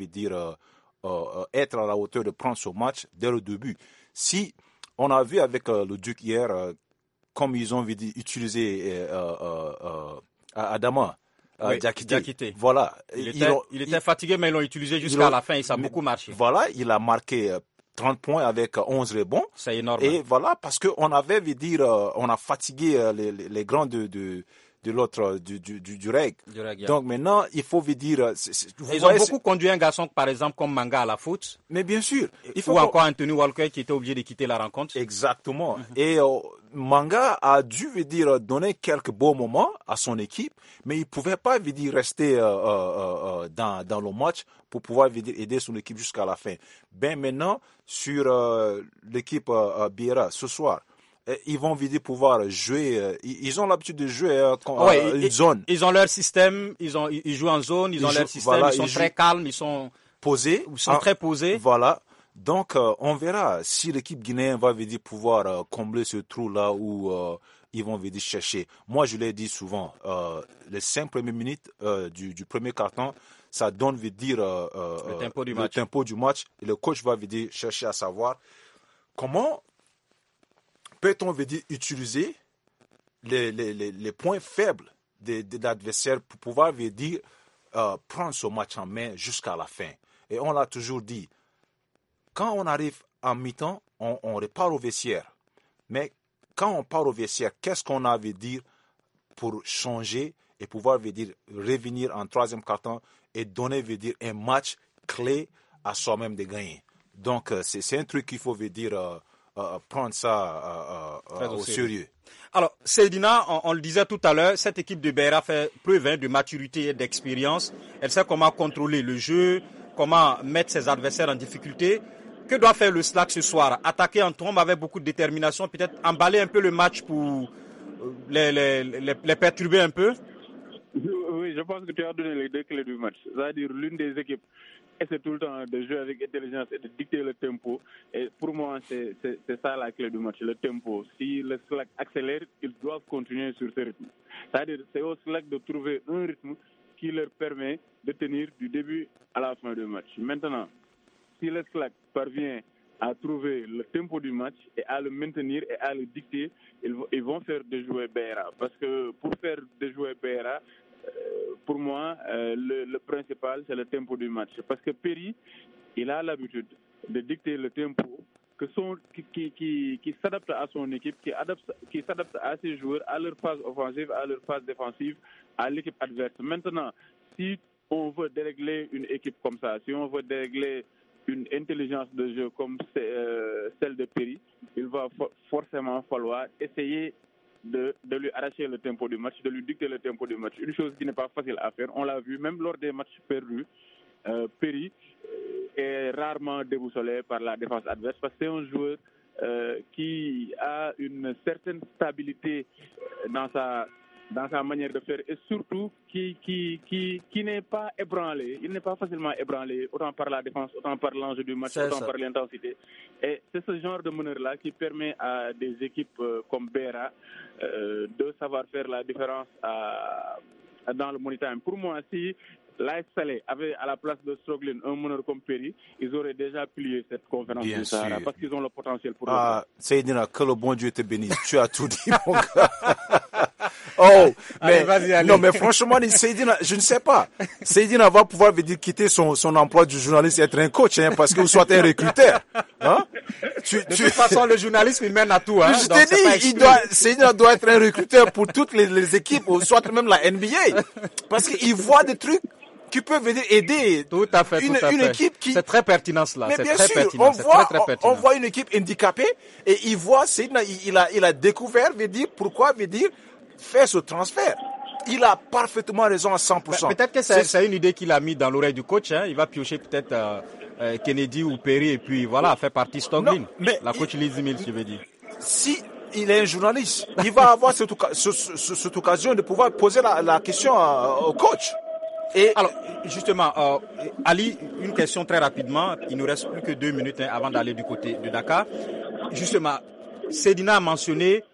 être à la hauteur de prendre son match dès le début. Si on a vu avec le Duc hier, comme ils ont utilisé Adama,
Diakité.
Voilà.
Il était fatigué, mais ils l'ont utilisé jusqu'à la fin et ça a beaucoup marché.
Voilà, il a marqué 30 points avec 11 rebonds.
C'est énorme.
Et voilà, parce qu'on avait, on a fatigué les grands de l'autre, du REG. Donc maintenant, il faut
ils ont beaucoup conduit un garçon, par exemple, comme Manga à la faute.
Mais bien sûr.
Ou encore Anthony Walker qui était obligé de quitter la rencontre.
Exactement. Et Manga a dû donner quelques beaux moments à son équipe, mais il ne pouvait pas rester dans le match pour pouvoir aider son équipe jusqu'à la fin. Ben maintenant, sur l'équipe Beira, ce soir, ils vont pouvoir jouer. Ils ont l'habitude de jouer une zone.
Ils ont leur système, ils jouent en zone, ils ont leur système, voilà, ils sont très calmes, ils sont
posés.
Ils sont très posés.
Voilà. Donc, on verra si l'équipe guinéenne va pouvoir combler ce trou-là où ils vont chercher. Moi, je l'ai dit souvent, les 5 premières minutes du premier quart-temps, ça donne le tempo du match. Et le coach va chercher à savoir comment peut-on utiliser les points faibles de l'adversaire pour pouvoir prendre ce match en main jusqu'à la fin. Et on l'a toujours dit, quand on arrive en mi-temps, on repart au vestiaire. Mais quand on part au vestiaire, qu'est-ce qu'on a pour changer et pouvoir revenir en troisième quart-temps et donner un match clé à soi-même de gagner. Donc c'est un truc qu'il faut prendre ça au sérieux.
Alors, Seydina, on le disait tout à l'heure, cette équipe de Beira fait preuve de maturité et d'expérience. Elle sait comment contrôler le jeu, comment mettre ses adversaires en difficulté. Que doit faire le Slack ce soir? Attaquer en trombe avec beaucoup de détermination, peut-être emballer un peu le match pour les perturber un peu?
Oui, je pense que tu as donné les 2 clés du match. C'est-à-dire l'une des équipes essaie tout le temps de jouer avec intelligence et de dicter le tempo. Et pour moi, c'est ça la clé du match, le tempo. Si le Slack accélère, ils doivent continuer sur ce rythme. C'est-à-dire c'est au Slack de trouver un rythme qui leur permet de tenir du début à la fin du match. Maintenant, si le Slack parvient à trouver le tempo du match et à le maintenir et à le dicter, ils vont faire déjouer Beira. Parce que pour faire déjouer Beira, pour moi, le principal, c'est le tempo du match. Parce que Perry, il a l'habitude de dicter le tempo qui s'adapte à son équipe, qui s'adapte à ses joueurs, à leur phase offensive, à leur phase défensive, à l'équipe adverse. Maintenant, si on veut dérégler une équipe comme ça, si on veut dérégler une intelligence de jeu comme celle de Perry, il va forcément falloir essayer de lui arracher le tempo du match, de lui dicter le tempo du match. Une chose qui n'est pas facile à faire. On l'a vu, même lors des matchs perdus, Perry est rarement déboussolé par la défense adverse parce que c'est un joueur qui a une certaine stabilité dans sa manière de faire et surtout qui n'est pas ébranlé. Il n'est pas facilement ébranlé, autant par la défense, autant par l'enjeu du match, autant par l'intensité. Et c'est ce genre de meneur-là qui permet à des équipes comme Beira de savoir faire la différence dans le money time. Pour moi, si l'AS Salé avait à la place de Stroglin un meneur comme Perry, ils auraient déjà plié cette conférence du Sahara parce qu'ils ont le potentiel pour le faire.
Seydina, que le bon Dieu te bénisse. Tu as tout dit, mon gars. Oh, mais allez. Non, mais franchement, Seydina, je ne sais pas. Seydina va pouvoir quitter son emploi de journaliste et être un coach, parce que vous soyez un recruteur. Hein?
De toute façon, le journalisme, il mène à tout. Hein?
Je t'ai dit, Seydina doit être un recruteur pour toutes les équipes, ou soit même la NBA. Parce qu'il voit des trucs qui peuvent aider
tout à fait,
une équipe qui...
C'est très pertinent cela.
Mais
c'est
bien
très
sûr,
pertinent.
On voit une équipe handicapée et il voit, il a découvert, pourquoi faire ce transfert. Il a parfaitement raison à 100%.
Peut-être que c'est une idée qu'il a mis dans l'oreille du coach. Hein. Il va piocher peut-être Kennedy ou Perry et puis voilà, faire partie Stoglin. La coach Liz Mills, je veux dire.
Si il est un journaliste, il va avoir cette occasion de pouvoir poser la question au coach.
Et alors, justement, Ali, une question très rapidement. Il nous reste plus que 2 minutes avant d'aller du côté de Dakar. Justement, Seydina a mentionné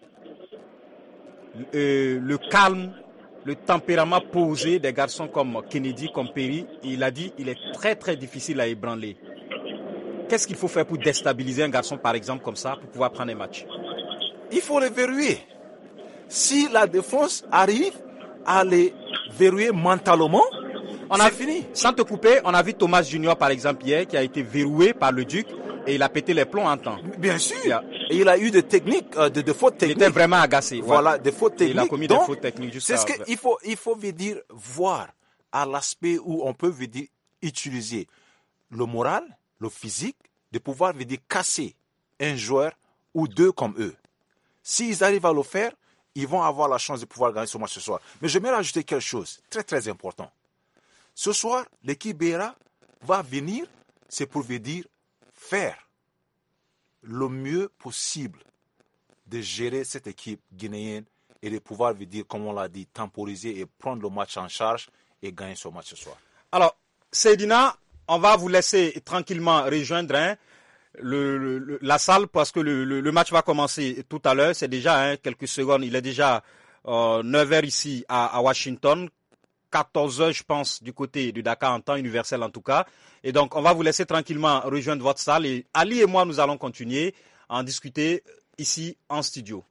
le calme, le tempérament posé des garçons comme Kennedy, comme Perry. Il a dit qu'il est très très difficile à ébranler. Qu'est-ce qu'il faut faire pour déstabiliser un garçon, par exemple, comme ça, pour pouvoir prendre un match?
Il faut les verrouiller. Si la défense arrive à les verrouiller mentalement, c'est fini.
Sans te couper, on a vu Thomas Junior, par exemple, hier, qui a été verrouillé par le Duc et il a pété les plombs en temps.
Bien sûr. Et il a eu des techniques, de fautes techniques.
Il était vraiment agacé.
Voilà, des fautes techniques.
Il a commis des fautes techniques.
C'est ce qu'il faut voir à l'aspect où on peut utiliser le moral, le physique, de pouvoir casser un joueur ou deux comme eux. S'ils arrivent à le faire, ils vont avoir la chance de pouvoir gagner ce match ce soir. Mais je vais rajouter quelque chose très très important. Ce soir, l'équipe Beira va venir, c'est pour faire le mieux possible de gérer cette équipe guinéenne et de pouvoir, dire, comme on l'a dit, temporiser et prendre le match en charge et gagner ce match ce soir.
Alors, Seydina, on va vous laisser tranquillement rejoindre la salle parce que le match va commencer tout à l'heure. C'est déjà quelques secondes. Il est déjà 9h ici à Washington. 14h, je pense, du côté du Dakar en temps universel en tout cas. Et donc, on va vous laisser tranquillement rejoindre votre salle. Et Ali et moi, nous allons continuer à en discuter ici en studio.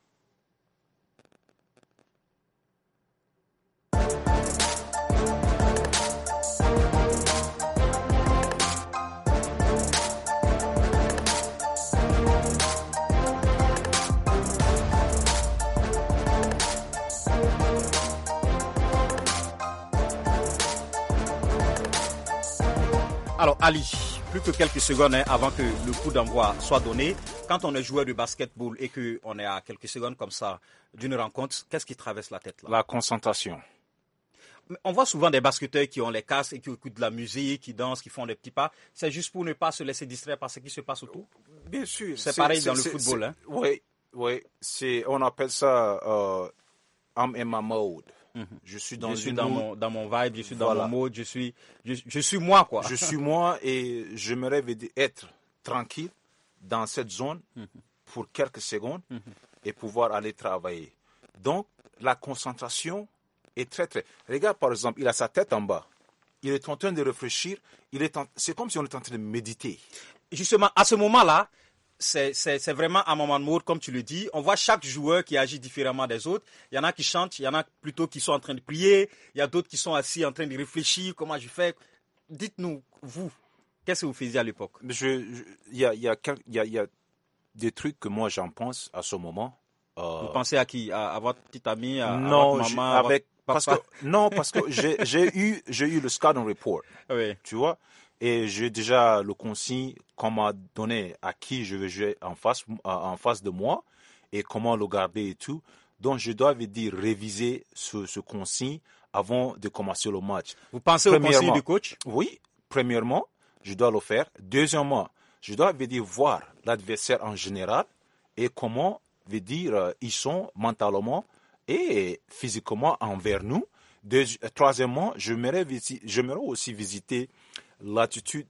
Alors Ali, plus que quelques secondes avant que le coup d'envoi soit donné, quand on est joueur de basketball et qu'on est à quelques secondes comme ça d'une rencontre, qu'est-ce qui traverse la tête là?
La concentration.
On voit souvent des basketteurs qui ont les casques et qui écoutent de la musique, qui dansent, qui font des petits pas. C'est juste pour ne pas se laisser distraire par ce qui se passe autour?
Bien sûr.
C'est pareil dans le football.
Oui. On appelle ça I'm in my mode. Je suis dans
mon vibe, je suis dans mon mode, je suis moi quoi.
Je suis moi et j'aimerais être tranquille dans cette zone pour quelques secondes et pouvoir aller travailler. Donc la concentration est très très. Regarde par exemple, il a sa tête en bas. Il est en train de réfléchir. C'est comme si on était en train de méditer.
Justement, à ce moment-là, c'est vraiment un moment de mode, comme tu le dis. On voit chaque joueur qui agit différemment des autres. Il y en a qui chantent, il y en a plutôt qui sont en train de prier. Il y a d'autres qui sont assis en train de réfléchir. Comment je fais? Dites-nous, vous, qu'est-ce que vous faisiez à l'époque?
Il y a des trucs que moi j'en pense à ce moment.
Vous pensez à qui? À votre petite amie? À
votre
maman?
Parce que j'ai eu le scouting report.
Oui.
Tu vois? Et j'ai déjà le consigne qu'on m'a donné à qui je veux jouer en face de moi et comment le garder et tout. Donc, je dois réviser ce consigne avant de commencer le match.
Vous pensez au consigne du coach?
Oui, premièrement, je dois le faire. Deuxièmement, je dois voir l'adversaire en général et comment ils sont mentalement et physiquement envers nous. Troisièmement, j'aimerais aussi visiter l'attitude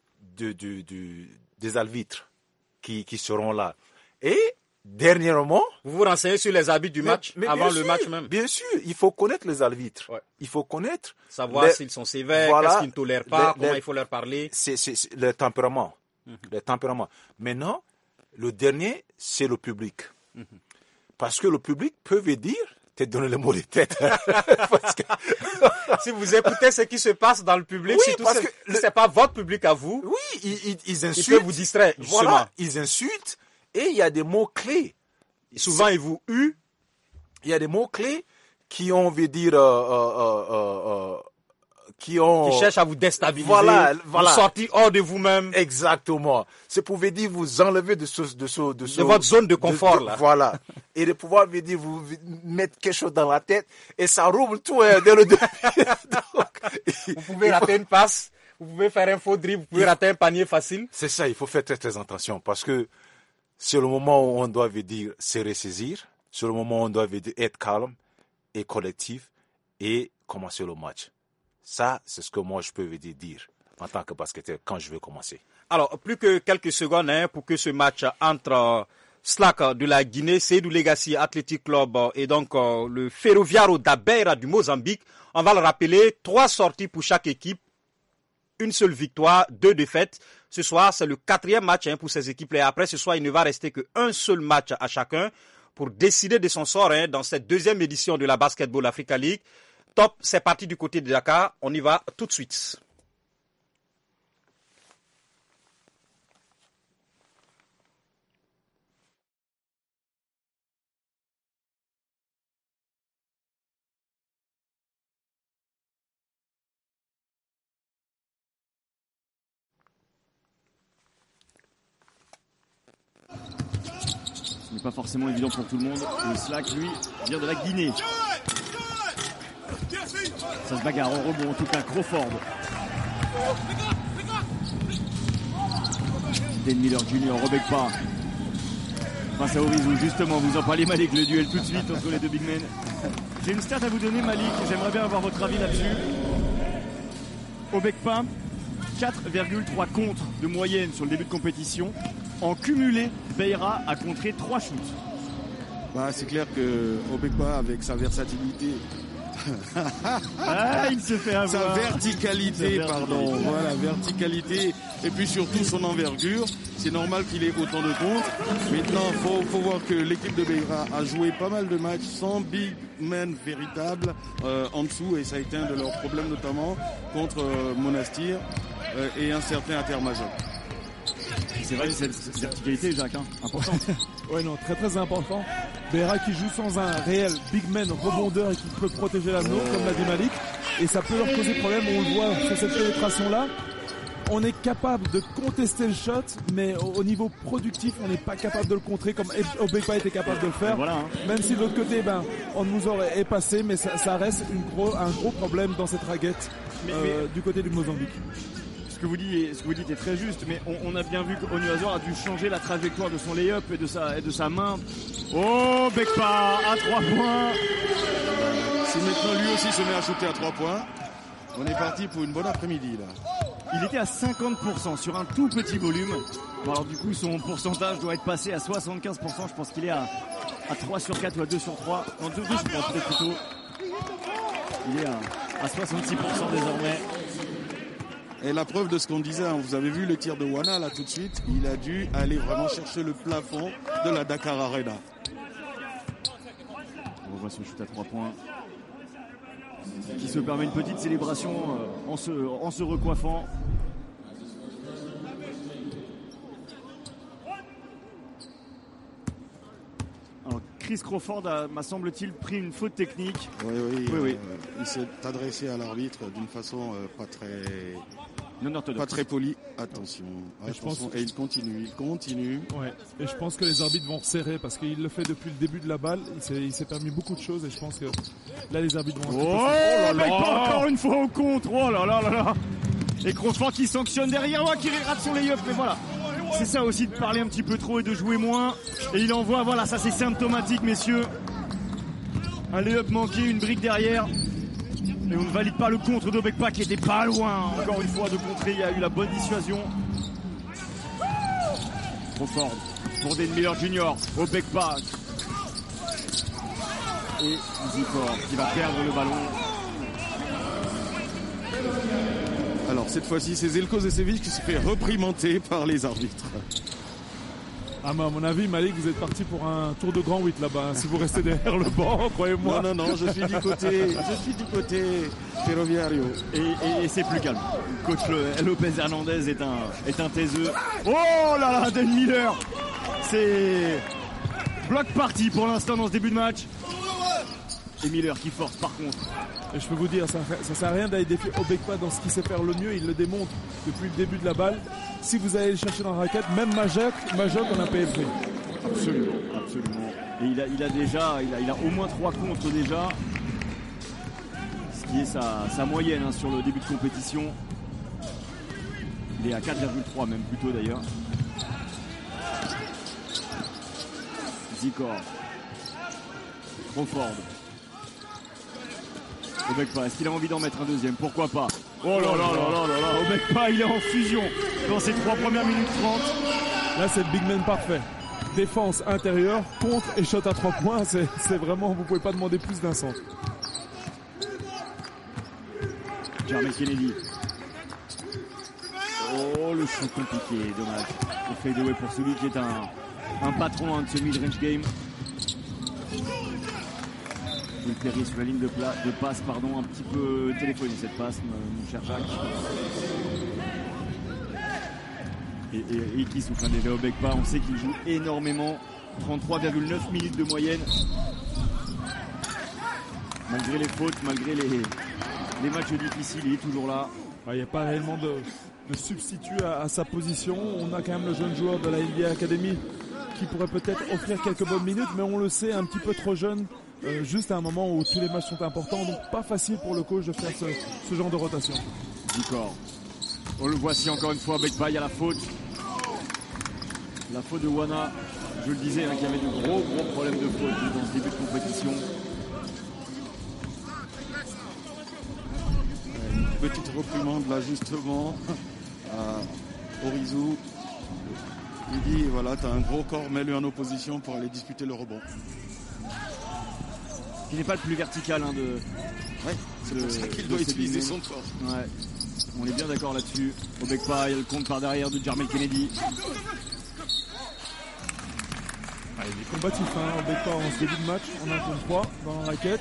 des arbitres qui seront là. Et dernièrement...
Vous vous renseignez sur les arbitres du match avant le match même?
Bien sûr, il faut connaître les arbitres. Ouais. Il faut connaître...
Savoir s'ils sont sévères, qu'est-ce qu'ils ne tolèrent pas, comment il faut leur parler.
C'est le tempérament. Le tempérament. Maintenant, le dernier, c'est le public. Parce que le public peut dire... te donner le mot de tête.
Si vous écoutez ce qui se passe dans le public, c'est pas votre public à vous.
Oui, ils insultent.
Ils peuvent vous distraire, justement.
Voilà, ils insultent et il y a des mots-clés.
Souvent, ils vous huent.
Il y a des mots-clés qui ont, qui
cherchent à vous déstabiliser,
voilà.
vous sortir hors de vous-même.
Exactement. C'est pour vous enlever de
votre zone de confort là.
Voilà. Et de pouvoir vous mettre quelque chose dans la tête et ça roule tout dès le début.
Vous pouvez rater une passe, vous pouvez faire un faux dribble, vous pouvez rater un panier facile.
C'est ça, il faut faire très très attention parce que c'est le moment où on doit se ressaisir, c'est le moment où on doit être calme et collectif et commencer le match. Ça, c'est ce que moi, je peux dire en tant que basketteur quand je vais commencer. Alors,
plus que quelques secondes pour que ce match entre Slack de la Guinée, Seydou Legacy Athletic Club et donc le Ferroviario da Beira du Mozambique. On va le rappeler, 3 sorties pour chaque équipe, une seule victoire, 2 défaites. Ce soir, c'est le 4e match pour ces équipes-là. Et après, ce soir, il ne va rester qu'un seul match à chacun pour décider de son sort dans cette 2e édition de la Basketball Africa League. Top, c'est parti du côté de Dakar. On y va tout de suite.
Ce n'est pas forcément évident pour tout le monde. Le Slack, lui, vient de la Guinée. Ça se bagarre en rebond, en tout cas, Crawford. Dan Miller Jr. Rebecca face à Orizou. Justement, vous en parlez Malik, le duel tout de suite entre les deux big men. J'ai une stat à vous donner Malik, j'aimerais bien avoir votre avis là-dessus. Obekpa, 4,3 contres de moyenne sur le début de compétition. En cumulé, Beira a contré 3 shoots.
C'est clair que Obekpa, avec sa versatilité,
il se fait avoir.
Sa verticalité, voilà, verticalité, et puis surtout son envergure. C'est normal qu'il ait autant de comptes. Maintenant, faut voir que l'équipe de Beira a joué pas mal de matchs sans big man véritable en dessous, et ça a été un de leurs problèmes, notamment contre Monastir et un certain Atermajor.
C'est vrai que cette verticalité, Jacques, important.
Ouais, non, très très important. Beira qui joue sans un réel big man rebondeur et qui peut protéger l'anneau, comme l'a dit Malik. Et ça peut leur poser problème, on le voit sur cette pénétration-là. On est capable de contester le shot, mais au niveau productif, on n'est pas capable de le contrer comme Obekpa était capable de le faire.
Voilà,
Même si de l'autre côté, on nous aurait épassé, mais ça reste un gros problème dans cette raquette du côté du Mozambique.
Ce que vous dites est très juste, mais on a bien vu qu'Onuazor a dû changer la trajectoire de son lay-up et de sa main. Oh, Bekpa à 3 points.
Si maintenant lui aussi se met à shooter à 3 points, on est parti pour une bonne après-midi là.
Il était à 50% sur un tout petit volume. Bon, alors du coup, son pourcentage doit être passé à 75%. Je pense qu'il est à 3 sur 4 ou à 2 sur 3. Non, 2 sur 3 peut-être plutôt. Il est à 66% désormais.
Et la preuve de ce qu'on disait, vous avez vu le tir de Wana là tout de suite, il a dû aller vraiment chercher le plafond de la Dakar Arena.
On voit ce shoot à 3 points qui se permet une petite célébration en se recoiffant. Alors Chris Crawford m'a semble-t-il pris une faute technique.
Oui. Il s'est adressé à l'arbitre d'une façon pas très polie. Attention. Et il continue.
Ouais. Et je pense que les arbitres vont resserrer parce qu'il le fait depuis le début de la balle. Il s'est permis beaucoup de choses et je pense que là les arbitres vont.
Encore une fois au contre. Oh là là là là. Et Crawford qui sanctionne derrière moi, qui rate son lay-up. Mais voilà. C'est ça aussi de parler un petit peu trop et de jouer moins. Et il envoie, voilà, ça c'est symptomatique, messieurs. Un lay-up manqué, une brique derrière. Et on ne valide pas le contre d'Obekpa qui était pas loin, encore une fois, de contrer. Il y a eu la bonne dissuasion. Crawford pour Dane Miller Jr. Obekpa. Et Zikor qui va perdre le ballon.
Alors cette fois-ci, c'est Zeljko Zečević qui se fait reprimenter par les arbitres.
À mon avis, Malik, vous êtes parti pour un tour de grand 8 là-bas. Si vous restez derrière le banc, croyez-moi.
Non, je suis du côté Ferroviario.
Et c'est plus calme. Coach Lopez Hernandez est un taiseux. Oh là là, Dan Miller. C'est bloc party pour l'instant dans ce début de match. Et Miller qui force par contre.
Et je peux vous dire, ça sert à rien d'aller défier Obekpa dans ce qu'il sait faire le mieux. Il le démontre depuis le début de la balle. Si vous allez le chercher dans la raquette, même Majok, on a payé le prix.
Absolument. Et il a au moins 3 contres déjà. Ce qui est sa moyenne sur le début de compétition. Il est à 4,3 même plutôt d'ailleurs. Zikor. Crawford. Obekpa, est-ce qu'il a envie d'en mettre un deuxième? Pourquoi pas? Oh là là, Obekpa, il est en fusion dans ses 3 premières minutes 30.
Là, c'est le big man parfait. Défense intérieure, contre et shot à 3 points. C'est vraiment, vous pouvez pas demander plus d'un centre.
Jermaine Kennedy. Oh, le shoot compliqué, dommage. Le fadeaway pour celui qui est un patron de ce mid-range game. Will Perry sur la ligne de passe, un petit peu téléphonée cette passe, mon cher Jacques. Et qui souffle déjà Obekpa, on sait qu'il joue énormément, 33,9 minutes de moyenne. Malgré les fautes, malgré les matchs difficiles, il est toujours là.
Il n'y a pas réellement de substitut à sa position. On a quand même le jeune joueur de la NBA Academy qui pourrait peut-être offrir quelques bonnes minutes, mais on le sait, un petit peu trop jeune. Juste à un moment où tous les matchs sont importants, donc pas facile pour le coach de faire ce genre de rotation.
D'accord. On le voit si encore une fois, Obekpa, il y a la faute. La faute de Wana, je le disais, qu'il y avait de gros problèmes de faute dans ce début de compétition.
Une petite reprimande là justement à Orizou. Il dit voilà, tu as un gros corps, mets-le en opposition pour aller disputer le rebond.
Qui n'est pas le plus vertical de.
Ouais, c'est pour ça qu'il doit utiliser son corps.
Ouais. On est bien d'accord là-dessus. Obekpa, il y a le compte par derrière de Jermaine Kennedy.
Il est combatif, Obekpa en ce début de match, en 1 contre 3 dans la raquette.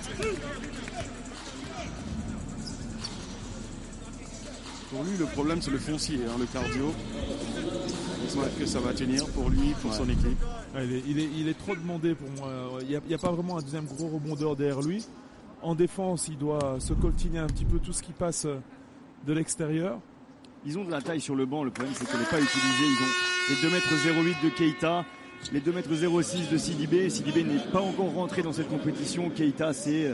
Pour lui, le problème, c'est le foncier, le cardio. J'espère que ça va tenir pour lui, pour son équipe.
Il est trop demandé pour moi. Il n'y a pas vraiment un deuxième gros rebondeur derrière lui. En défense, il doit se coltiner un petit peu tout ce qui passe de l'extérieur.
Ils ont de la taille sur le banc. Le problème, c'est qu'elle n'est pas utilisée. Ils ont les 2,08 m de Keita, les 2,06 m de Sidibé. Sidibé n'est pas encore rentré dans cette compétition. Keita, c'est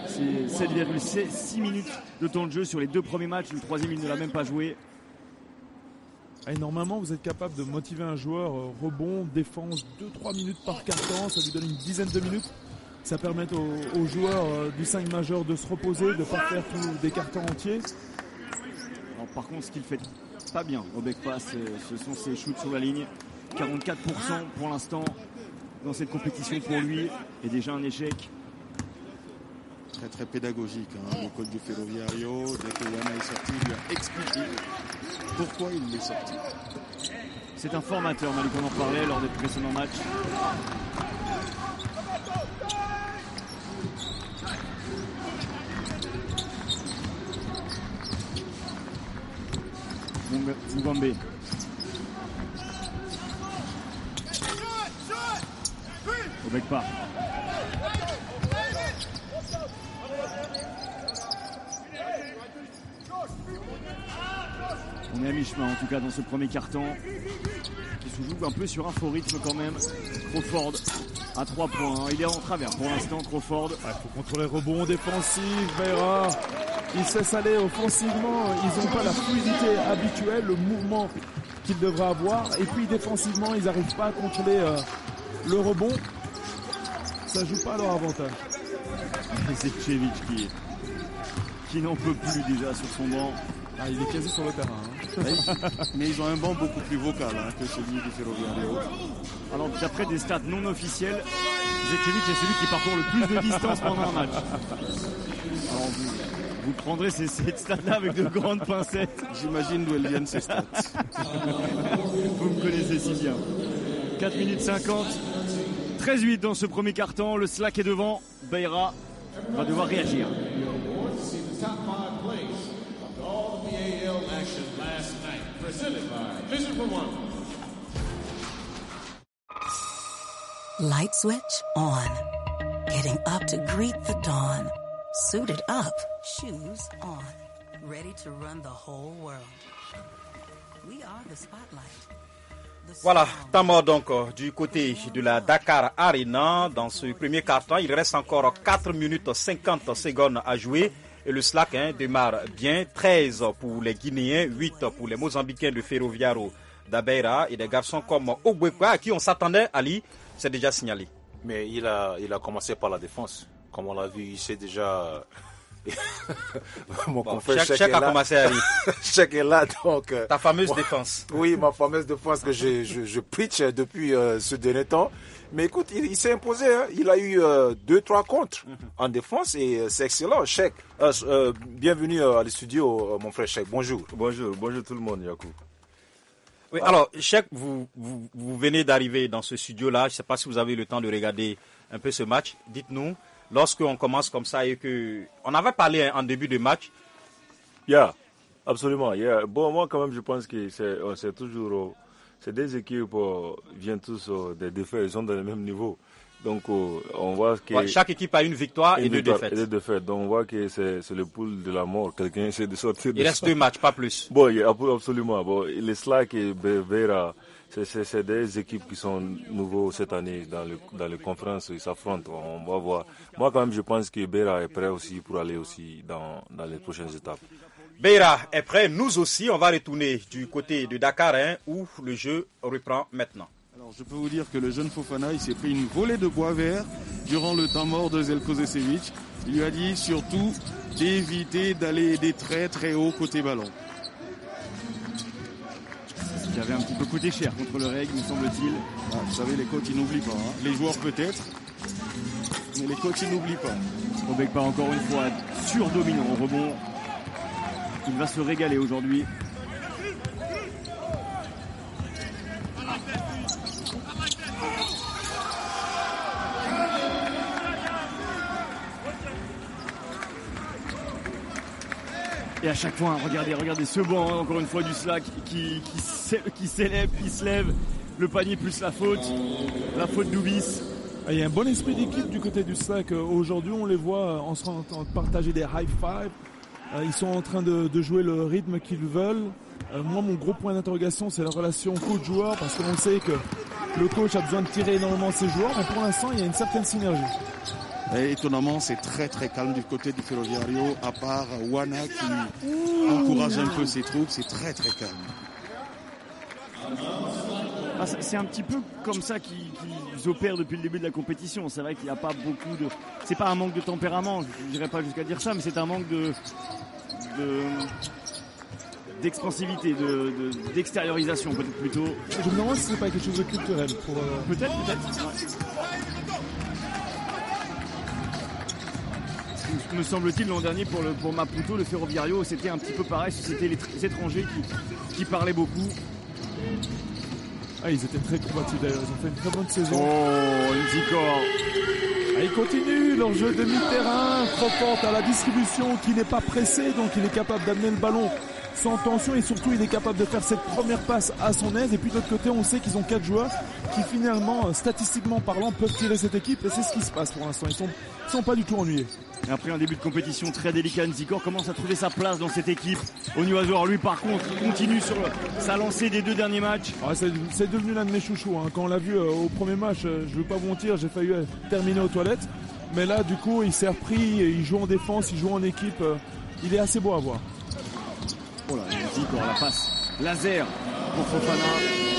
7,6 minutes de temps de jeu sur les 2 premiers matchs. Le troisième, il ne l'a même pas joué.
Et normalement, vous êtes capable de motiver un joueur rebond, défense, 2-3 minutes par quart-temps. Ça lui donne une dizaine de minutes. Ça permet aux joueurs du 5 majeur de se reposer, de ne pas faire des cartons entiers.
Alors, par contre, ce qu'il fait pas bien au Obekpa, ce sont ses shoots sur la ligne. 44% pour l'instant dans cette compétition pour lui. Et déjà un échec.
Très très pédagogique, le coach du Ferroviario. Dès que Wana est sorti, il lui a expliqué pourquoi il est sorti.
C'est un formateur, Malik, on en parlait lors des précédents matchs. Mugombe. Obekpa. On est à mi-chemin en tout cas dans ce premier carton qui se joue un peu sur un faux rythme quand même. Crawford à 3 points. Il est en travers pour l'instant, Crawford.
Il faut contrôler le rebond défensif. Beira, il se laisse aller offensivement. Ils n'ont pas la fluidité habituelle, le mouvement qu'ils devraient avoir. Et puis défensivement, ils n'arrivent pas à contrôler le rebond. Ça joue pas à leur avantage.
C'est Cevic qui n'en peut plus déjà sur son banc.
Il est quasi sur le terrain.
Mais ils ont un banc beaucoup plus vocal que celui du Ferroviario.
Alors d'après des stats non officielles, Cevic est celui qui parcourt le plus de distance pendant un match. Alors vous prendrez ces stats-là avec de grandes pincettes.
J'imagine d'où elles viennent ces stats.
Vous me connaissez si bien. 4 minutes 50. 13-8 dans ce premier carton. Le slack est devant. Beira va devoir réagir.
Light switch on. Getting up to greet the dawn. Suited up, shoes on. Ready to run the whole world. We are the spotlight.
Voilà, temps mort donc du côté de la Dakar Arena dans ce premier quart-temps. Il reste encore 4 minutes 50 secondes à jouer et le slack démarre bien. 13 pour les Guinéens, 8 pour les Mozambicains de Ferroviario d'Abeira et des garçons comme Obekpa à qui on s'attendait, Ali, c'est déjà signalé.
Mais il a commencé par la défense. Comme on l'a vu, il sait déjà...
Mon confrère Cheikh a commencé à rire.
Cheikh est là, donc...
Ta fameuse défense.
Oui, ma fameuse défense que je preach depuis ce dernier temps. Mais écoute, il s'est imposé. Il a eu 2-3 contre en défense et c'est excellent. Cheikh, bienvenue à les studios, mon frère Cheikh. Bonjour.
Bonjour tout le monde, Yacoub.
Oui, alors, Cheikh, vous venez d'arriver dans ce studio-là. Je ne sais pas si vous avez eu le temps de regarder un peu ce match. Dites-nous, lorsqu'on commence comme ça et qu'on avait parlé en début de match.
Absolument. Bon, moi, quand même, je pense que c'est toujours... c'est des équipes viennent tous des défaites, ils sont dans le même niveau. Donc, on voit que...
chaque équipe a une victoire et 2 défaites.
Et 2 défaites. Donc, on voit que c'est le pool de la mort. Quelqu'un essaie de sortir de ça.
Il reste 2 matchs, pas plus.
Bon, absolument. Bon, les Slack et Beira, c'est des équipes qui sont nouveaux cette année dans les conférences. Ils s'affrontent. On va voir. Moi, quand même, je pense que Beira est prêt aussi pour aller aussi dans les prochaines étapes.
Beira est prêt. Nous aussi, on va retourner du côté de Dakar où le jeu reprend maintenant.
Alors,
Alors, je peux vous dire que le jeune Fofana, il s'est pris une volée de bois vert durant le temps mort de Željko Žesević. Il lui a dit surtout d'éviter d'aller des très haut côté ballon.
Ce qui avait un petit peu coûté cher contre le Reg, me semble-t-il.
Ah, vous savez, les coachs, ils n'oublient pas. Hein. Les joueurs peut-être, mais les coachs, ils n'oublient pas.
Obekpa encore une fois surdominant au rebond. Il va se régaler aujourd'hui. Et à chaque fois, regardez ce banc, hein, encore une fois du Slack qui s'élève, qui se lève. Le panier plus la faute d'Ubis.
Il y a un bon esprit d'équipe du côté du Slack. Aujourd'hui, on les voit en train de partager des high five. Ils sont en train de jouer le rythme qu'ils veulent. Moi, mon gros point d'interrogation, c'est la relation coach-joueur, parce qu'on sait que le coach a besoin de tirer énormément ses joueurs, mais pour l'instant, il y a une certaine synergie.
Et étonnamment, c'est très calme du côté du Ferroviario, à part Wana qui encourage un peu ses troupes, c'est très calme.
Ah, c'est un petit peu comme ça qu'ils opèrent depuis le début de la compétition. C'est vrai qu'il n'y a pas beaucoup de... C'est pas un manque de tempérament, je dirais pas jusqu'à dire ça, mais c'est un manque d'expansivité, d'extériorisation peut-être plutôt.
Je me demande si c'est pas quelque chose de culturel.
Peut-être. Me semble-t-il l'an dernier pour Maputo, le Ferroviario, c'était un petit peu pareil, c'était les étrangers qui parlaient beaucoup.
Ah, ils étaient très combatifs d'ailleurs, ils ont fait une très bonne saison.
Oh, Nzikor.
Ah, ils continuent leur jeu de mi-terrain, Crawford à la distribution qui n'est pas pressé, donc il est capable d'amener le ballon sans tension et surtout il est capable de faire cette première passe à son aise. Et puis de l'autre côté, on sait qu'ils ont 4 joueurs qui finalement, statistiquement parlant, peuvent tirer cette équipe et c'est ce qui se passe pour l'instant. Ils sont pas du tout ennuyés.
Et après un début de compétition très délicat, Nzikor commence à trouver sa place dans cette équipe. Onuazor, lui par contre, continue sur sa lancée des 2 derniers matchs.
Ah, c'est devenu l'un de mes chouchous. Hein. Quand on l'a vu au premier match, je ne vais pas vous mentir, j'ai failli terminer aux toilettes. Mais là, du coup, il s'est repris, il joue en défense, il joue en équipe. Il est assez beau à voir.
Oh là, Nzikor, la passe laser pour Fofana.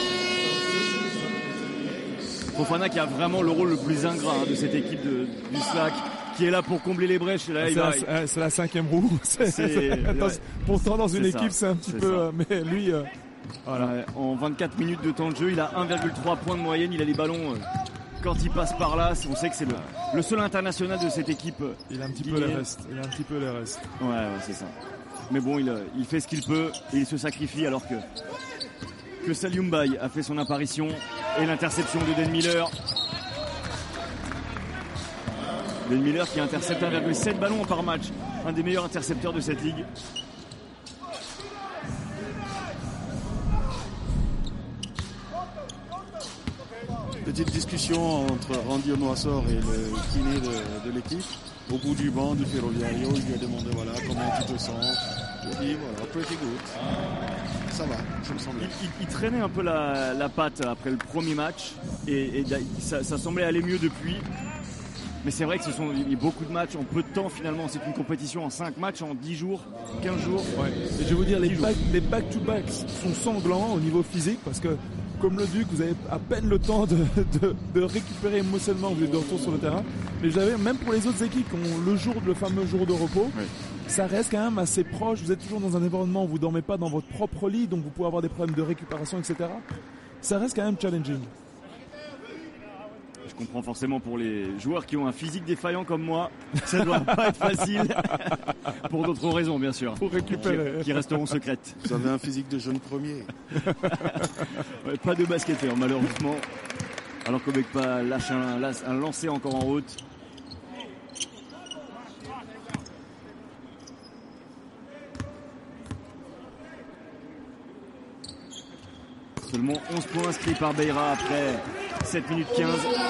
Fofana qui a vraiment le rôle le plus ingrat de cette équipe du Slack, qui est là pour combler les brèches. Et là,
c'est la 5e roue. Pourtant, dans une équipe, c'est un petit peu... mais lui...
Voilà. En 24 minutes de temps de jeu, il a 1,3 points de moyenne. Il a les ballons quand il passe par là. On sait que c'est le seul international de cette équipe.
Il a un petit peu les restes.
Ouais, c'est ça. Mais bon, il fait ce qu'il peut et il se sacrifie alors que Saliou Mbaye a fait son apparition et l'interception de Dan Miller. Dan Miller qui intercepte 1,7 ballons par match, un des meilleurs intercepteurs de cette ligue.
Petite discussion entre Randy Onuazor et le kiné de l'équipe. Au bout du banc du Ferroviario, il lui a demandé voilà comment tu te sens. Il a dit voilà, pretty good. Ça va, ça me semble.
Il traînait un peu la patte après le premier match et ça semblait aller mieux depuis. Mais c'est vrai que il y a beaucoup de matchs en peu de temps finalement. C'est une compétition en 5 matchs, en 10 jours, 15 jours.
Ouais. Et je vais vous dire, les back-to-back sont sanglants au niveau physique parce que comme le Duc, vous avez à peine le temps de récupérer émotionnellement, vous êtes de retour sur le terrain. Mais même pour les autres équipes qui ont le fameux jour de repos, ça reste quand même assez proche. Vous êtes toujours dans un environnement où vous ne dormez pas dans votre propre lit, donc vous pouvez avoir des problèmes de récupération, etc. Ça reste quand même challenging.
Je comprends forcément pour les joueurs qui ont un physique défaillant comme moi, ça ne doit pas être facile. Pour d'autres raisons, bien sûr.
Pour récupérer.
Qui resteront secrètes.
Vous avez un physique de jeune premier.
Ouais, pas de basketteur, malheureusement. Alors qu'Obekpa lâche un lancer encore en haute. Seulement 11 points inscrits par Beira après 7 minutes 15.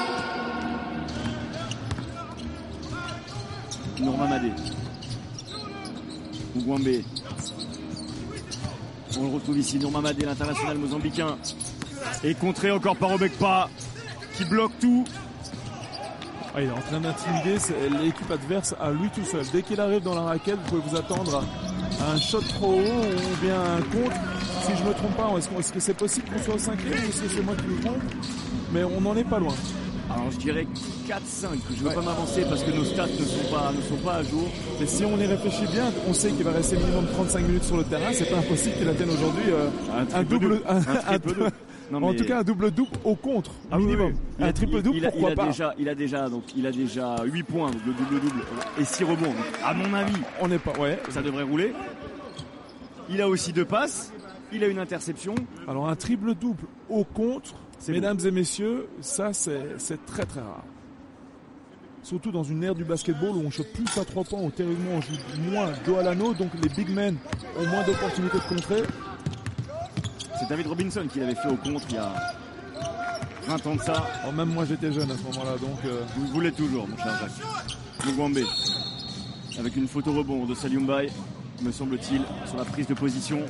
Nourma Madé. Ougwambe. On le retrouve ici, Nourma Madé, l'international mozambicain. Et contré encore par Obekpa, qui bloque tout.
Il est en train d'intimider l'équipe adverse à lui tout seul. Dès qu'il arrive dans la raquette, vous pouvez vous attendre à un shot trop haut ou bien un contre. Si je ne me trompe pas, est-ce que c'est possible qu'on soit au 5e ou est-ce que c'est moi qui me trompe? mais on n'en est pas loin.
Alors je dirais 4-5, je ne veux pas m'avancer parce que nos stats ne sont pas à jour.
Mais si on y réfléchit bien, on sait qu'il va rester minimum 35 minutes sur le terrain. C'est pas impossible qu'il atteigne aujourd'hui un double. En tout cas, un double-double au contre, minimum.
Oui.
Un triple-double, pourquoi pas.
Il a déjà 8 points, donc le double-double, et 6 rebonds. Donc, à mon avis,
on n'est pas,
ça devrait rouler. Il a aussi 2 passes, il a une interception.
Alors un triple-double au contre, mesdames et messieurs, ça c'est très très rare. Surtout dans une ère du basketball où on shot plus à 3 points, où théoriquement on joue moins dos à l'anneau, donc les big men ont moins d'opportunités de contrer.
C'est David Robinson qui l'avait fait au contre il y a 20 ans de ça.
Alors même moi j'étais jeune à ce moment-là, donc...
Vous l'êtes toujours, mon cher Jacques. Mugwambe, avec une photo rebond de Saliumbai, me semble-t-il, sur la prise de position.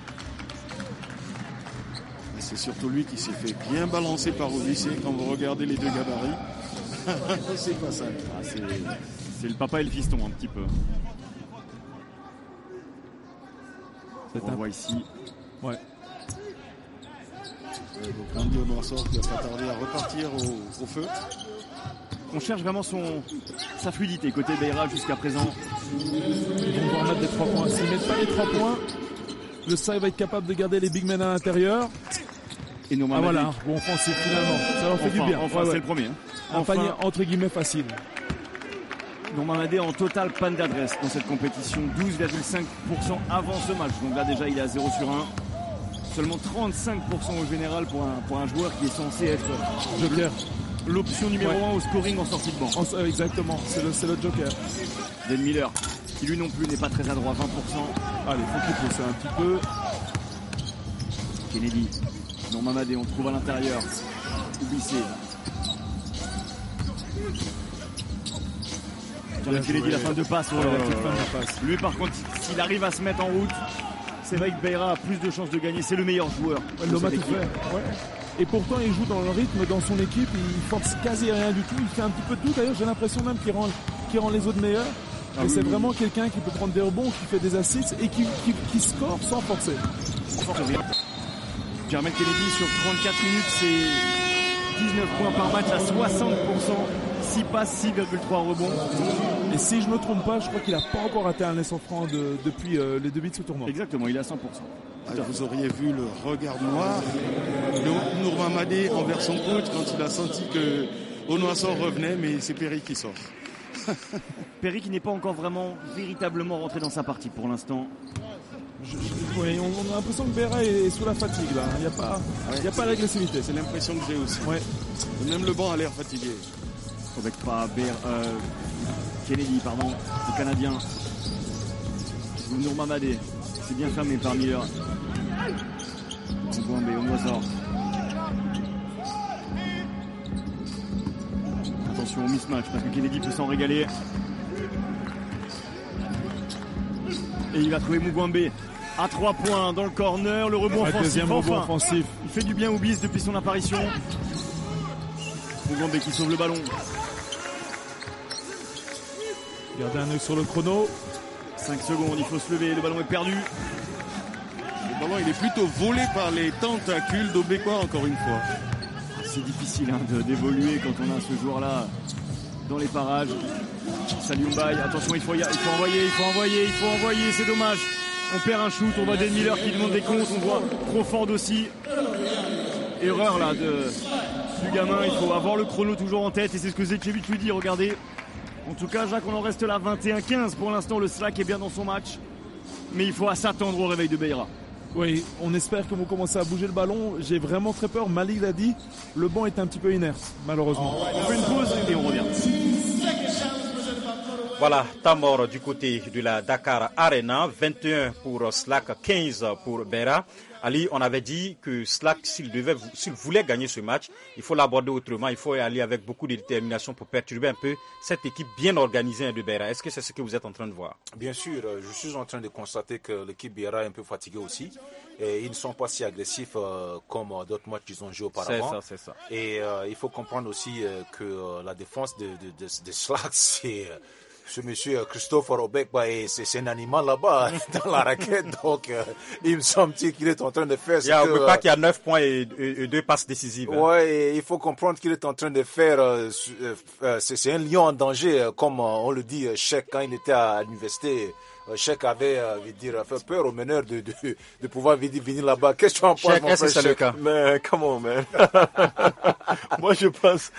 C'est surtout lui qui s'est fait bien balancer par Odyssey quand vous regardez les deux gabarits. C'est pas ça.
C'est le papa et le fiston un petit peu. On voit ici.
Ouais.
Donc Andy Onoissor qui va pas tarder à repartir au feu.
On cherche vraiment sa fluidité côté Beira jusqu'à présent.
Ils vont pouvoir mettre des 3 points. S'ils ne mettent pas les 3 points, le SAI va être capable de garder les big men à l'intérieur.
Et normalement,
voilà, bon offensif finalement. Ça leur fait du bien.
C'est le premier.
Un panier entre guillemets facile.
Normanadé en total panne d'adresse dans cette compétition, 12,5% avant ce match. Donc là déjà il est à 0 sur 1. Seulement 35% au général pour un joueur qui est censé être
joker.
L'option numéro 1 au scoring en sortie de banc.
Exactement, c'est le joker.
Dan Miller, qui lui non plus n'est pas très adroit, 20%.
Allez, faut qu'il pousse un petit peu.
Kennedy, Normanadé, on trouve à l'intérieur. Oubissé. Kennedy, la fin de passe. Lui par contre, s'il arrive à se mettre en route, c'est vrai que Beira a plus de chances de gagner, c'est le meilleur joueur.
L'homme a tout fait. Ouais. Et pourtant il joue dans le rythme, dans son équipe, il force quasi rien du tout, il fait un petit peu de tout. D'ailleurs j'ai l'impression même qu'il rend les autres meilleurs. Et c'est vraiment quelqu'un qui peut prendre des rebonds, qui fait des assists et qui score sans forcer.
Jermaine Kennedy sur 34 minutes, c'est 19 points par match à 60%. 6 passes, 6,3 rebonds.
Et si je ne me trompe pas, je crois qu'il n'a pas encore atteint un essai franc depuis les débuts de ce tournoi.
Exactement, il est à 100%.
Vous auriez vu le regard noir de Normanadé envers son coach quand il a senti que Onoissor revenait, mais c'est Perry qui sort.
Perry qui n'est pas encore vraiment véritablement rentré dans sa partie pour l'instant.
Oui, on a l'impression que Beira est sous la fatigue là. Il n'y a pas l'agressivité.
C'est l'impression que j'ai aussi.
Ouais.
Même le banc a l'air fatigué.
Avec pas Kennedy, pardon, le Canadien. Normanadé, c'est bien fermé par Miller. Onoissor. Attention au mismatch parce que Kennedy peut s'en régaler. Et il va trouver Mugwambe à 3 points dans le corner. Le rebond offensif.
Deuxième rebond offensif.
Il fait du bien au bis depuis son apparition. Mugwambe qui sauve le ballon.
Gardez un œil sur le chrono.
5 secondes, il faut se lever. Le ballon est perdu.
Le ballon il est plutôt volé par les tentacules d'Obekwa encore une fois.
C'est difficile d'évoluer quand on a ce joueur-là dans les parages. Saliumbai, attention, il faut envoyer, c'est dommage. On perd un shoot, on voit Dan Miller qui demande des comptes, on voit Crawford aussi. Erreur là du gamin, il faut avoir le chrono toujours en tête et c'est ce que Zekiewicz lui dit, regardez. En tout cas, Jacques, on en reste là 21-15 pour l'instant, le Slack est bien dans son match. Mais il faut s'attendre au réveil de Beira.
Oui, on espère qu'ils vont commencer à bouger le ballon. J'ai vraiment très peur. Malik l'a dit, le banc est un petit peu inerte, malheureusement.
On fait une pause et on revient.
Voilà, temps mort du côté de la Dakar Arena, 21 pour Slack, 15 pour Beira. Ali, on avait dit que Slack, s'il voulait gagner ce match, il faut l'aborder autrement, il faut y aller avec beaucoup de détermination pour perturber un peu cette équipe bien organisée de Beira. Est-ce que c'est ce que vous êtes en train de voir?
Bien sûr, je suis en train de constater que l'équipe Beira est un peu fatiguée aussi. Et ils ne sont pas si agressifs comme d'autres matchs qu'ils ont joué auparavant.
C'est ça.
Et il faut comprendre aussi que la défense de Slack, ce monsieur Christopher Obekba, c'est un animal là-bas dans la raquette. Donc, il me semble qu'il est en train de faire...
Il y a Obekba qui a 9 points et 2 passes décisives.
Ouais, il faut comprendre qu'il est en train de faire... c'est un lion en danger, comme on le dit, Cheikh, quand il était à l'université. Cheikh avait fait peur aux meneurs de pouvoir venir là-bas. Qu'est-ce que tu en penses, mon frère
c'est le cas.
Mais come on, man. Moi, je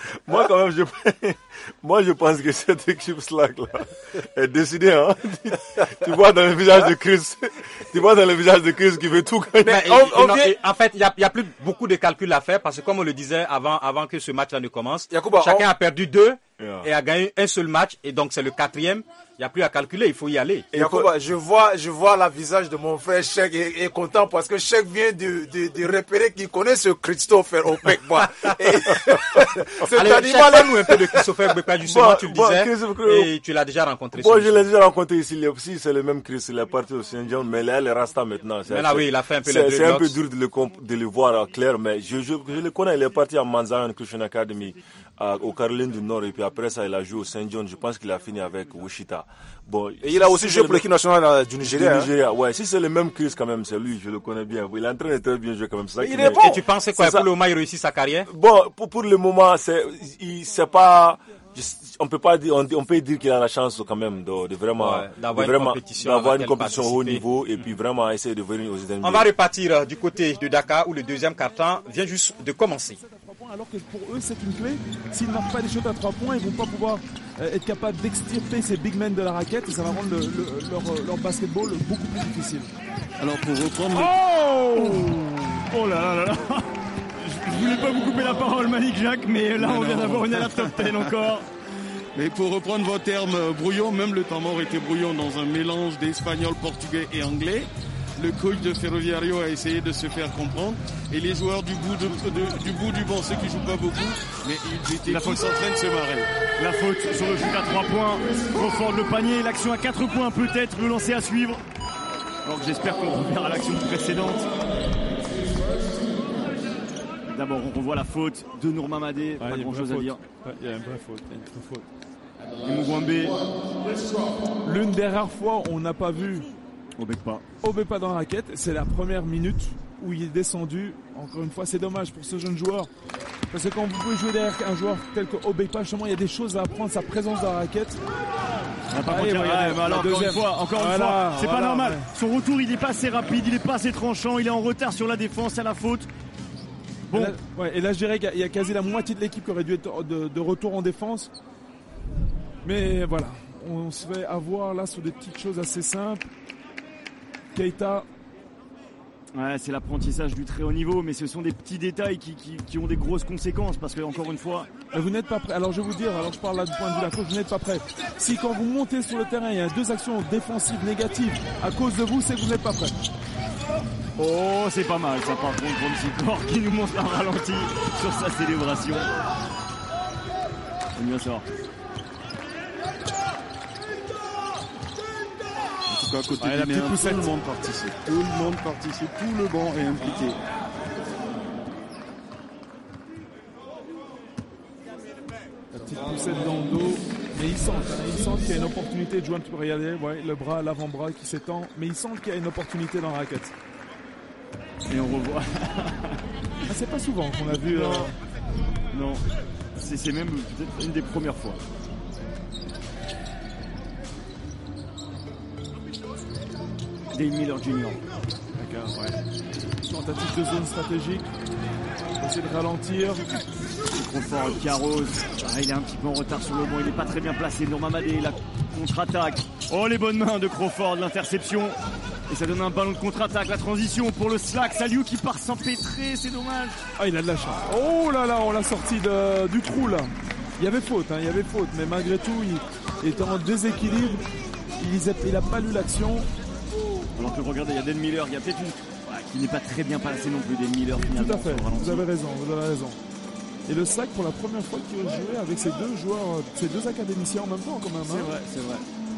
pense que cette équipe Slack là est décidée, hein. Tu vois dans le visage de Chris qui veut tout gagner.
En fait, il y a plus beaucoup de calculs à faire parce que comme on le disait avant que ce match-là ne commence, chacun a perdu 2 et a gagné un seul match et donc c'est le 4e. Il n'y a plus à calculer, il faut y aller.
Et Yacouba, je vois la visage de mon frère Cheikh est content parce que Cheikh vient de repérer qu'il connaît ce Christopher Obekba.
Cet animal là, nous un peu de Christopher Obekba justement, tu le disais, et tu l'as déjà rencontré.
Moi, je l'ai déjà rencontré ici. C'est le même Chris, il est parti au Saint-Jean, mais là, il est Rasta maintenant.
Oui, il a fait un peu les
C'est un peu dur de le voir clair, mais je le connais. Il est parti à Manzayan Christian Academy, au Caroline du Nord, et puis après ça, il a joué au Saint-Jean. Je pense qu'il a fini avec Wichita. Bon,
et il a aussi joué pour l'équipe nationale du Nigeria.
Ouais, si c'est le même Chris quand même, c'est lui, je le connais bien. Il est en train de très bien jouer quand même. Ça
il est bon. Et tu penses quoi pour le moment il réussit sa carrière?
Bon, pour le moment, c'est pas, on peut pas dire, on peut dire qu'il a la chance quand même de vraiment, d'avoir une compétition au haut niveau et puis vraiment essayer de venir aux États-Unis.
On va repartir du côté de Dakar où le deuxième quart-temps vient juste de commencer.
Alors que pour eux c'est une clé, s'ils ne marquent pas des shots à 3 points, ils vont pas pouvoir être capables d'extirper ces big men de la raquette et ça va rendre leur basketball beaucoup plus difficile.
Alors pour reprendre...
Oh là là là là. Je voulais pas vous couper la parole Malik Jacques, mais là on vient d'avoir une alerte top 10 encore.
Mais pour reprendre vos termes brouillons, même le temps mort était brouillon dans un mélange d'espagnol, portugais et anglais. Le coach de Ferroviario a essayé de se faire comprendre et les joueurs du bout du banc, ceux qui jouent pas beaucoup, mais ils étaient tous en train de se marrer.
La faute sur le shoot à 3 points, Crawford le panier, l'action à 4 points peut-être, le lancer à suivre. Alors que j'espère qu'on revient à l'action précédente. D'abord on revoit la faute de Nour Mamadé, pas grand chose à dire.
Il y a une vraie faute,
Et Mugwambe.
L'une des rares fois où on n'a pas vu Obekba dans la raquette, c'est la première minute où il est descendu. Encore une fois, c'est dommage pour ce jeune joueur. Parce que quand vous pouvez jouer derrière un joueur tel que Obekba, justement, il y a des choses à apprendre, sa présence dans la raquette.
Encore une fois, c'est pas normal. Son retour, il est pas assez rapide, il est pas assez tranchant, il est en retard sur la défense, à la faute.
Bon. Et là, je dirais qu'il y a quasi la moitié de l'équipe qui aurait dû être de retour en défense. Mais voilà, on se fait avoir là sur des petites choses assez simples. Keita.
Ouais, c'est l'apprentissage du très haut niveau, mais ce sont des petits détails qui ont des grosses conséquences parce que encore une fois.
Vous n'êtes pas prêt. Alors je vais vous dire, je parle là du point de vue de la coach, vous n'êtes pas prêt. Si quand vous montez sur le terrain, il y a 2 actions défensives négatives à cause de vous, c'est que vous n'êtes pas prêt.
Oh, c'est pas mal ça par contre, Grand qui nous montre un ralenti sur sa célébration. On y va ça.
À côté la petite poussette, tout le monde participe, tout le banc est impliqué.
La petite poussette dans le dos, mais ils sentent qu'il y a une opportunité de jouer un petit peu. Regardez, le bras, l'avant-bras qui s'étend, mais ils sentent qu'il y a une opportunité dans la raquette.
Et on revoit.
C'est pas souvent qu'on a vu.
Non, c'est même peut-être une des premières fois. Dale Miller Jr.
D'accord, tentative de zone stratégique. Essayer de ralentir.
Crawford qui arrose. Il est un petit peu en retard sur le banc. Il n'est pas très bien placé. Nour Mamadé, la contre-attaque. Oh, les bonnes mains de Crawford, l'interception. Et ça donne un ballon de contre-attaque. La transition pour le slack. Saliou qui part s'empêtrer. C'est dommage.
Il a de la chance. Oh là là, on l'a sorti du trou là. Il y avait faute, mais malgré tout, il était en déséquilibre. Il n'a pas lu l'action.
Alors que regardez, il y a Dale Miller, il y a peut-être une qui n'est pas très bien placé non plus, Dale Miller finalement.
Tout à fait, vous avez raison. Et le SLAC pour la première fois qu'il jouait avec ces 2 joueurs, ces 2 académiciens en même temps quand même.
C'est vrai.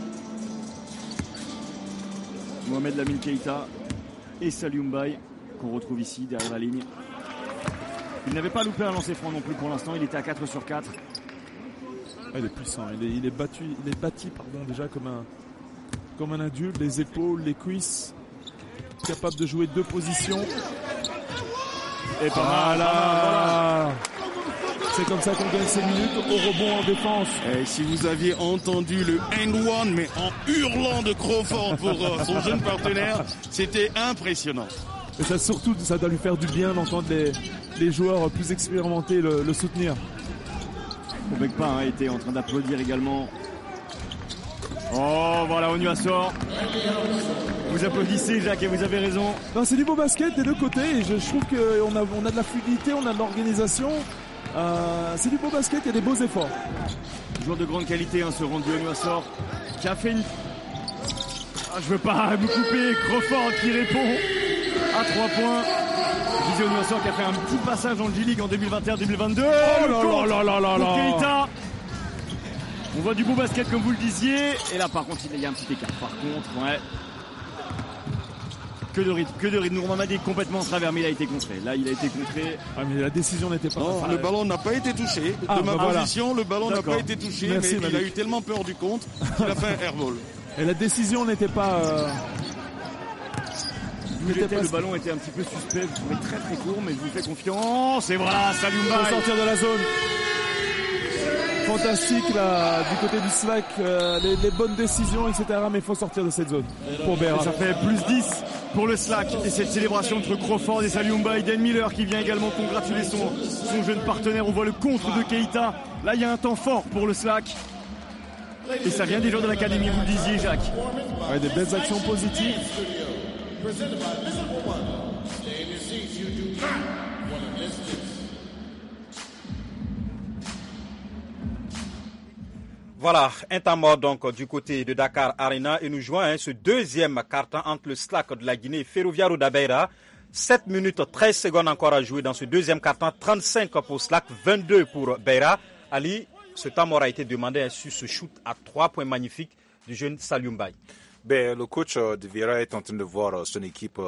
Mohamed Lamine Keita et Saliou Mbaye qu'on retrouve ici derrière la ligne. Il n'avait pas loupé un lancer franc non plus pour l'instant, il était à 4 sur 4.
Il est puissant, il est bâti déjà comme un adulte, les épaules, les cuisses, capable de jouer 2 positions.
Et pas mal.
C'est comme ça qu'on gagne ses minutes au rebond en défense.
Et si vous aviez entendu le end one, mais en hurlant de Crawford pour son jeune partenaire, c'était impressionnant.
Et ça doit lui faire du bien d'entendre les joueurs plus expérimentés le soutenir.
Obekpa était en train d'applaudir également. Oh, voilà, Onua sort. Vous applaudissez, Jacques, et vous avez raison.
Non, c'est du beau basket des deux côtés. Et je trouve qu'on a de la fluidité, on a de l'organisation. C'est du beau basket, il y a des beaux efforts.
Joueur de grande qualité, ce rendu Onua sort, qui a fait une... je veux pas me couper. Crawford qui répond à 3 points. Gisé Onua sort qui a fait un petit passage en G-League en 2021-2022.
Oh là là.
Keita. On voit du beau basket comme vous le disiez. Et là par contre il y a un petit écart. Par contre, ouais. Que de rythme. Nourmamadi est complètement en travers, mais il a été contré. Là il a été contré.
Ah mais la décision n'était pas...
Non, le ballon n'a pas été touché. De ma position, le ballon n'a pas été touché. Merci, mais il a eu tellement peur du compte qu'il a fait un airball.
Et la décision n'était pas...
Le ballon était un petit peu suspect, vous trouvez très très court, mais je vous fais confiance. Et voilà, Saliou Mbaye.
Il faut sortir de la zone. Fantastique là, du côté du slack, les bonnes décisions, etc. Mais il faut sortir de cette zone pour Beira.
Ça fait plus 10 pour le slack. Et cette célébration entre Crawford et Saliou Mbaye. Dan Miller qui vient également congratuler son jeune partenaire. On voit le contre de Keita. Là, il y a un temps fort pour le slack. Et ça vient des joueurs de l'académie, vous le disiez, Jacques.
Ouais, des belles actions positives.
Voilà, un temps mort donc du côté de Dakar Arena et nous jouons ce deuxième carton entre le Slack de la Guinée et Ferroviario da Beira. 7 minutes 13 secondes encore à jouer dans ce deuxième carton, 35 pour Slack, 22 pour Beira. Ali, ce temps mort a été demandé sur ce shoot à 3 points magnifiques du jeune Saliou Mbaye.
Le coach de Beira est en train de voir son équipe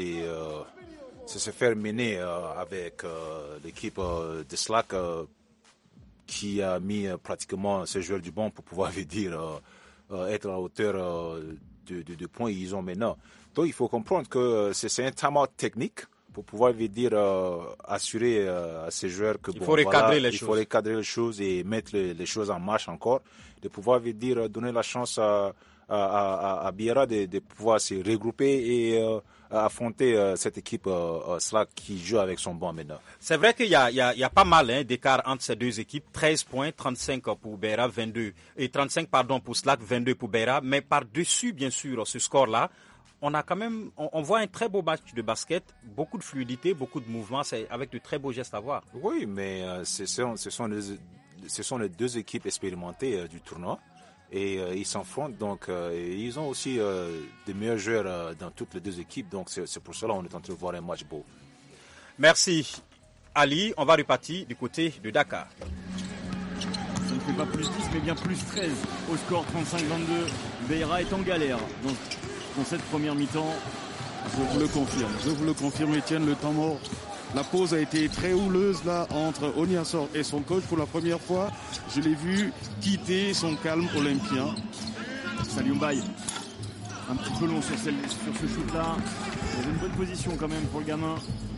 se faire mener avec l'équipe de Slack qui a mis pratiquement ses joueurs du banc pour pouvoir être à la hauteur de points qu'ils ont maintenant. Donc il faut comprendre que c'est un time-out technique pour pouvoir assurer à ces joueurs que
il faut recadrer les
choses et mettre les choses en marche encore, de pouvoir donner la chance à Beira de pouvoir se regrouper et affronter cette équipe Slack qui joue avec son banc maintenant.
C'est vrai qu'il y a pas mal d'écart entre ces deux équipes. 13 points, 35 pour Beira, 22 et 35 pour Slack, 22 pour Beira. Mais par-dessus, bien sûr, ce score-là, on a quand même, on voit un très beau match de basket, beaucoup de fluidité, beaucoup de mouvements, c'est avec de très beaux gestes à voir.
Oui, mais ce sont les deux équipes expérimentées du tournoi. Et ils s'affrontent, donc ils ont aussi des meilleurs joueurs dans toutes les deux équipes, donc c'est pour cela qu'on est en train de voir un match beau.
Merci Ali, on va repartir du côté de Dakar.
Ça ne fait pas plus 10 mais bien plus 13 au score 35-22. Beira est en galère dans cette première mi-temps.
Je vous le confirme Étienne, le temps mort. La pause a été très houleuse là entre Oniasor et son coach. Pour la première fois, je l'ai vu quitter son calme olympien.
Saliou Mbaye, un petit peu long sur ce shoot-là. Il y avait une bonne position quand même pour le gamin.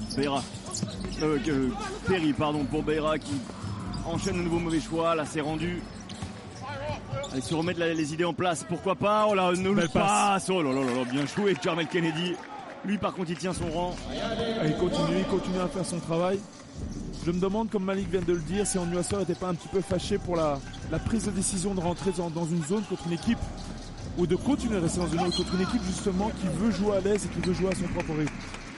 Perry, pour Beira qui enchaîne de nouveau mauvais choix. Là, c'est rendu. Allez, se remettre les idées en place. Pourquoi pas? Oh là, ne le passe. Oh là là là, bien joué, Jermel Kennedy. Lui, par contre, il tient son rang.
Il continue à faire son travail. Je me demande, comme Malik vient de le dire, si Onua Sor n'était pas un petit peu fâché pour la prise de décision de rentrer dans une zone contre une équipe ou de continuer à rester dans une zone contre une équipe justement qui veut jouer à l'aise et qui veut jouer à son propre rythme.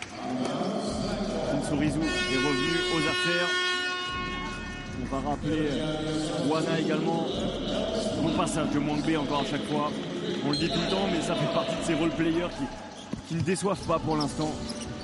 Sorizou est revenu aux affaires. On va rappeler Wana également. Bon passage de Mwangbe encore à chaque fois. On le dit tout le temps, mais ça fait partie de ces role-players qui ne déçoivent pas pour l'instant.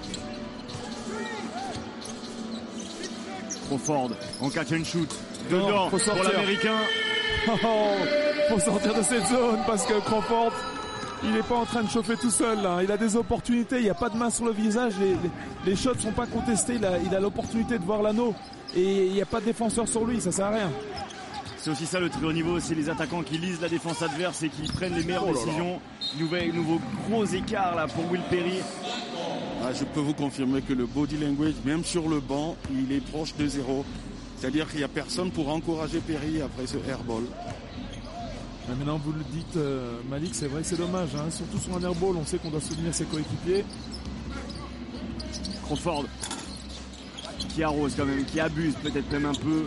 Crawford en catch and shoot. Dedans pour l'américain.
Faut sortir de cette zone parce que Crawford, il n'est pas en train de chauffer tout seul là. Il a des opportunités, il n'y a pas de main sur le visage, les shots ne sont pas contestés, il a l'opportunité de voir l'anneau et il n'y a pas de défenseur sur lui, ça sert à rien.
C'est aussi ça le très haut niveau, c'est les attaquants qui lisent la défense adverse et qui prennent les meilleures décisions. Nouveau gros écart là pour Will Perry.
Je peux vous confirmer que le body language, même sur le banc, il est proche de 0. C'est-à-dire qu'il n'y a personne pour encourager Perry après ce airball.
Maintenant vous le dites Malik, c'est vrai que c'est dommage, hein. Surtout sur un airball, on sait qu'on doit soutenir ses coéquipiers.
Crawford qui arrose quand même, qui abuse peut-être même un peu.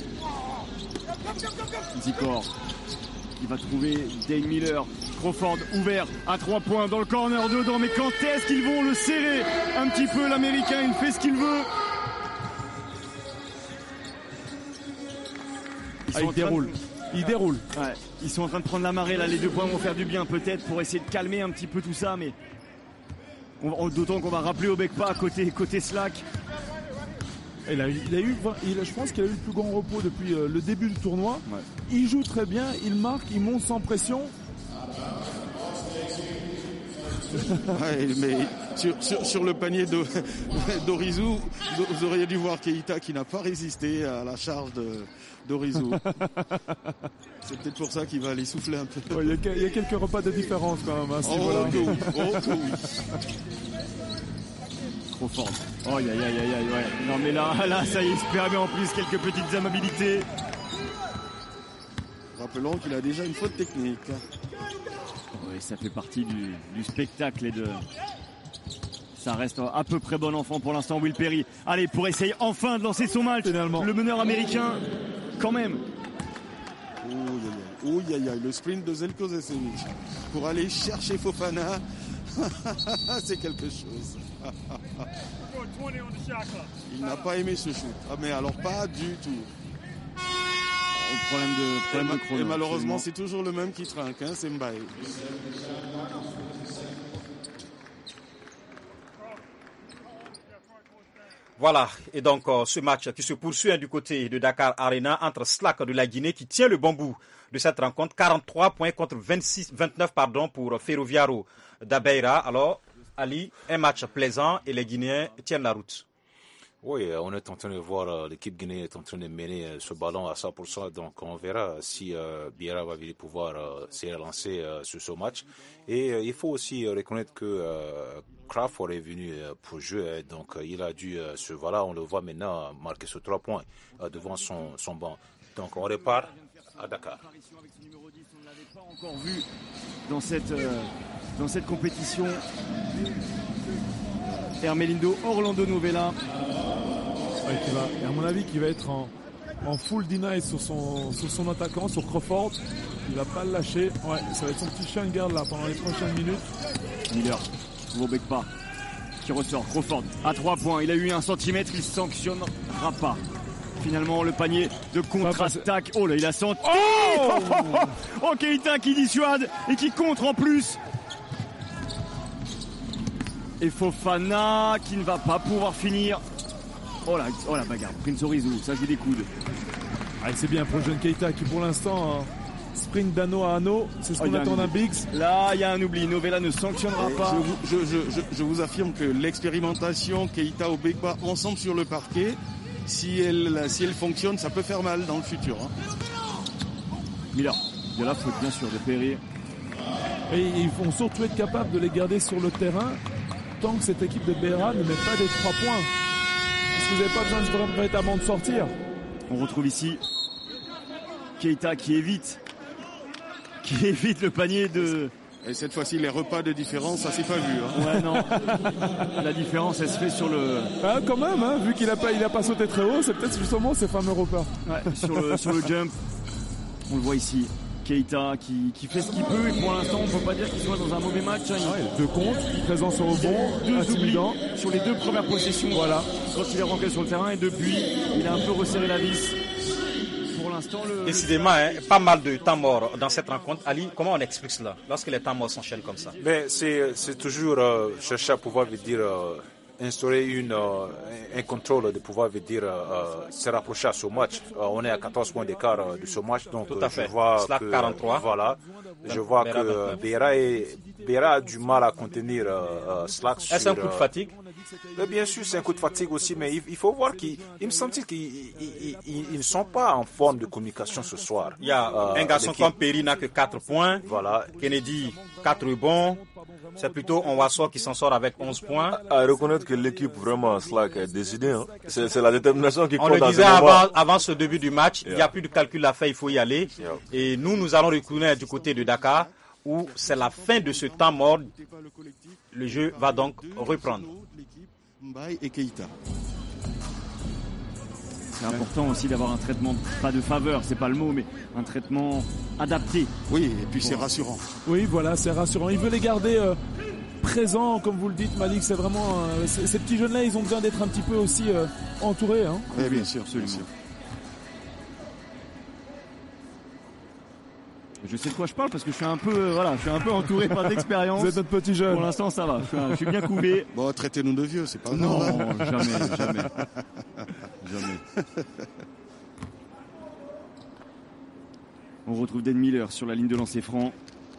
Zikor qui va trouver Dane Miller. Crawford ouvert à 3 points dans le corner dedans, mais quand est-ce qu'ils vont le serrer un petit peu l'Américain, il fait ce qu'il veut.
Il déroule.
Ouais, ils sont en train de prendre la marée là, les 2 points vont faire du bien peut-être pour essayer de calmer un petit peu tout ça, mais d'autant qu'on va rappeler au Bekpa côté Slack.
Je pense qu'il a eu le plus grand repos depuis le début du tournoi. Ouais. Il joue très bien, il marque, il monte sans pression.
Ouais, mais sur le panier d'Orizu, vous auriez dû voir Keita qui n'a pas résisté à la charge d'Orizu. C'est peut-être pour ça qu'il va aller souffler un peu.
Ouais, il y a quelques repas de différence quand même.
Oui.
Crawford. Oh aïe, ouais. Non mais là, ça y est, il se permet en plus quelques petites amabilités.
Rappelons qu'il a déjà une faute technique.
Oui, ça fait partie du spectacle et ça reste à peu près bon enfant pour l'instant, Will Perry. Allez, pour essayer enfin de lancer son match. Finalement. Le meneur américain, quand même.
Le sprint de Zeljko Zečević pour aller chercher Fofana. C'est quelque chose. Il n'a pas aimé ce shoot. Mais alors pas du tout.
Problème de chrono.
Et malheureusement, c'est toujours le même qui trinque, hein, c'est Mbaye.
Voilà, et donc ce match qui se poursuit du côté de Dakar Arena entre Slack de la Guinée qui tient le bon bout de cette rencontre, 43 points contre 29 pour Ferroviaro d'Abeira. Alors, Ali, un match plaisant et les Guinéens tiennent la route.
Oui, on est en train de voir l'équipe guinéenne est en train de mener ce ballon à 100%, donc on verra si Biera va pouvoir se relancer sur ce match. Et il faut aussi reconnaître que Crawford est venu pour jouer, donc il a dû on le voit maintenant marquer sur 3 points devant son banc. Donc on repart à Dakar.
On ne l'avait pas encore vu dans cette compétition. Hermelindo Orlando Novella.
À mon avis, qui va être en full deny sur son attaquant, sur Crawford. Il va pas le lâcher. Ouais, ça va être son petit chien de garde là pendant les prochaines minutes.
Miller, nouveau Bekpa, qui ressort. Crawford à 3 points. Il a eu 1 centimètre, il sanctionnera pas. Finalement, le panier de contre-attaque. Oh là, il a senti. Oh Keita qui dissuade et qui contre en plus. Et Fofana qui ne va pas pouvoir finir. Oh la bagarre, Prince Orizu, ça joue des coudes.
C'est bien pour le jeune Keita qui pour l'instant sprint d'anneau à anneau, c'est ce qu'on attend d'un Biggs.
Là il y a un oubli, Novella ne sanctionnera pas.
Je vous affirme que l'expérimentation Keita au Bekpa ensemble sur le parquet, si elle fonctionne, ça peut faire mal dans le futur.
Miller, il y a la faute bien sûr de Perry.
Et ils vont surtout être capables de les garder sur le terrain tant que cette équipe de Beira ne met pas des 3 points. Parce que vous n'avez pas besoin de véritablement de sortir.
On retrouve ici Keita qui évite le panier de...
Et cette fois-ci, les repas de différence, ça s'est pas vu.
Ouais, non. La différence, elle se fait sur le...
quand même, vu qu'il a pas sauté très haut, c'est peut-être justement ces fameux repas.
Ouais, sur le jump, on le voit ici. Keita qui fait ce qu'il peut et pour l'instant on ne peut pas dire qu'il soit dans un mauvais match.
2 comptes, présence au rebond,
2 oublis sur les 2 premières possessions.
Voilà.
Quand il est rentré sur le terrain et depuis il a un peu resserré la vis. Pour l'instant
décidément pas mal de temps mort dans cette rencontre. Ali, comment on explique cela lorsque les temps morts s'enchaînent comme ça?
Mais c'est toujours chercher à pouvoir instaurer un contrôle de pouvoir se rapprocher à ce match. On est à 14 points d'écart de ce match, donc
tout à fait.
Je vois
Slack
que
43.
Voilà, je vois que Beira a du mal à contenir Slack.
Est-ce un coup de fatigue?
Bien sûr, c'est un coup de fatigue aussi, mais il faut voir qu'il me semble qu'ils ne sont pas en forme de communication ce soir.
Il y a un garçon comme Perry n'a que 4 points.
Voilà.
Kennedy, 4 rebonds. C'est plutôt Onwaso qui s'en sort avec 11 points.
À reconnaître que l'équipe vraiment slack est décidée. Hein. C'est la détermination qui compte.
On le disait avant ce début du match, il n'y a plus de calcul à faire, il faut y aller. Et nous allons reconnaître du côté de Dakar, où c'est la fin de ce temps mort. Le jeu va donc reprendre.
Mbaye et Keita.
C'est important aussi d'avoir un traitement, pas de faveur, c'est pas le mot, mais un traitement adapté.
Oui, et puis c'est rassurant.
Oui, voilà, c'est rassurant. Il veut les garder présents, comme vous le dites, Malik. C'est vraiment ces petits jeunes-là, ils ont besoin d'être un petit peu aussi entourés. Hein.
Oui, bien sûr, absolument.
Je sais de quoi je parle parce que je suis un peu entouré par d'expérience.
Vous êtes notre petit jeune.
Pour l'instant, ça va. Je suis bien couvé.
Bon, traitez-nous de vieux, c'est pas grave.
Non, jamais. On retrouve Dan Miller sur la ligne de lancer franc.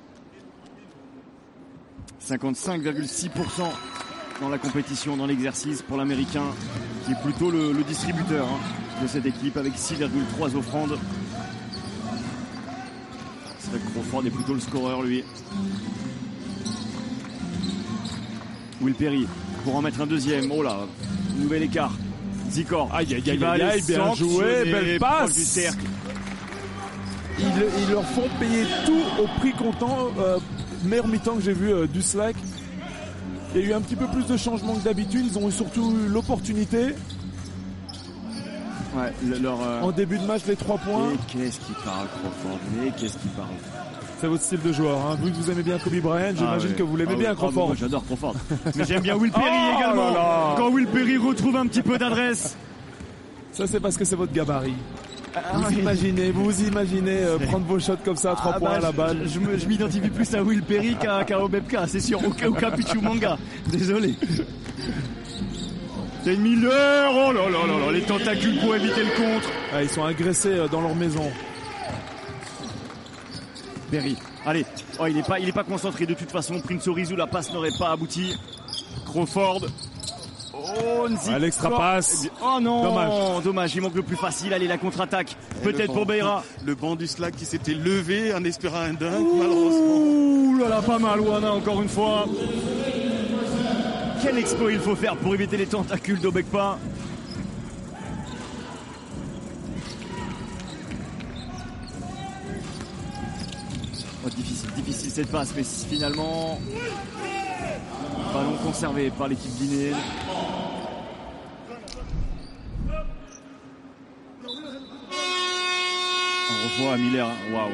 55,6% dans la compétition, dans l'exercice pour l'Américain, qui est plutôt le distributeur de cette équipe avec 6,3 offrandes. Crawford est plutôt le scoreur, lui. Will Perry pour en mettre un deuxième. Oh là, nouvel écart. Zikor.
Aïe, bien joué, belle passe.
Du cercle.
Ils leur font payer tout au prix comptant. Meilleur mi-temps que j'ai vu du slack. Il y a eu un petit peu plus de changement que d'habitude. Ils ont surtout eu l'opportunité.
Ouais,
en début de match, les 3 points.
Et qu'est-ce qu'il parle, Crawford? Mais qu'est-ce qu'il parle?
C'est votre style de joueur, hein. Vu que vous aimez bien Kobe Bryant, j'imagine que vous l'aimez bien, Crawford.
Moi, j'adore Crawford. Mais j'aime bien Will Perry également. Là. Quand Will Perry retrouve un petit peu d'adresse.
Ça, c'est parce que c'est votre gabarit. Vous imaginez prendre vos shots comme ça à 3 points à la balle.
Je m'identifie plus à Will Perry qu'à Obebka, c'est sûr, au Capuchu Manga. Désolé. C'est Miller, oh là là là là, les tentacules pour éviter le contre.
Ah, ils sont agressés dans leur maison.
Perry, allez, oh, il est pas concentré de toute façon. Prince Orizou, la passe n'aurait pas abouti. Crawford. Oh,
l'extra passe.
Oh non, dommage, il manque le plus facile. Allez, la contre-attaque, peut-être pour Beira.
Le banc du slack qui s'était levé en espérant un dunk, malheureusement.
Ouh là là, pas mal, Wana, encore une fois. Quel exploit il faut faire pour éviter les tentacules d'Obekpa. Oh, difficile cette passe, mais finalement, ballon conservé par l'équipe guinéenne. On revoit Miller, waouh.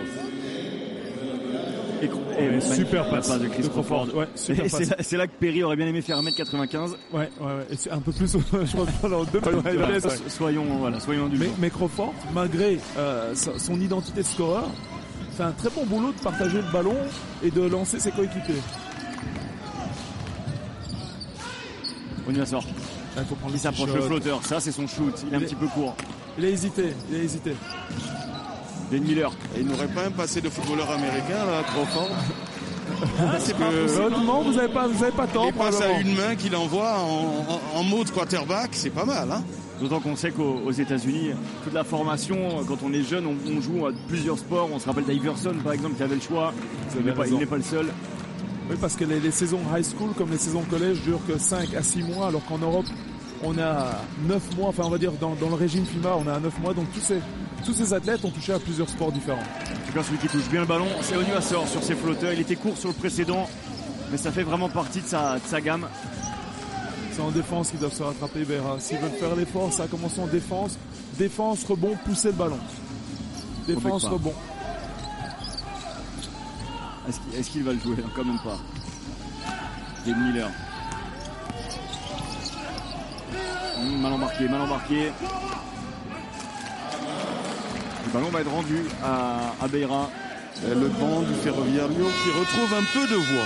Et super passe de Chris Crawford. Ouais, c'est là que Perry aurait bien aimé faire 1m95.
Ouais. Et c'est un peu plus, je crois, dans 2 pas.
Soyons du
mais Crawford, malgré son identité de scoreur, fait un très bon boulot de partager le ballon et de lancer ses coéquipiers.
On y sort. Il s'approche le flotteur. Ça, c'est son shoot. Il est un petit peu court.
Il a hésité.
Dan Miller.
Et il n'aurait pas un passé de footballeur américain, là, Crawford.
C'est pas honnêtement, vous avez pas tort.
Il passe à une main qu'il envoie en mode quarterback, c'est pas mal, hein.
D'autant qu'on sait qu'aux États-Unis, toute la formation, quand on est jeune, on joue à plusieurs sports. On se rappelle d'Iverson, par exemple, qui avait le choix. Il n'est pas le seul.
Oui, parce que les saisons high school, comme les saisons collège, durent que 5 à 6 mois, alors qu'en Europe, on a 9 mois, enfin on va dire dans le régime FIBA, on a 9 mois, donc tous ces athlètes ont touché à plusieurs sports différents.
En tout cas, celui qui touche bien le ballon, c'est Onuasor sur ses flotteurs. Il était court sur le précédent, mais ça fait vraiment partie de sa gamme.
C'est en défense qu'ils doivent se rattraper, Beira. S'ils veulent faire l'effort, ça commence en défense. Défense, rebond, pousser le ballon. Défense, rebond.
Est-ce qu'il va le jouer? Non, quand même pas. Dan Miller. Mal embarqué. Le ballon va être rendu à Beira.
Le banc du Ferroviario qui retrouve un peu de voix.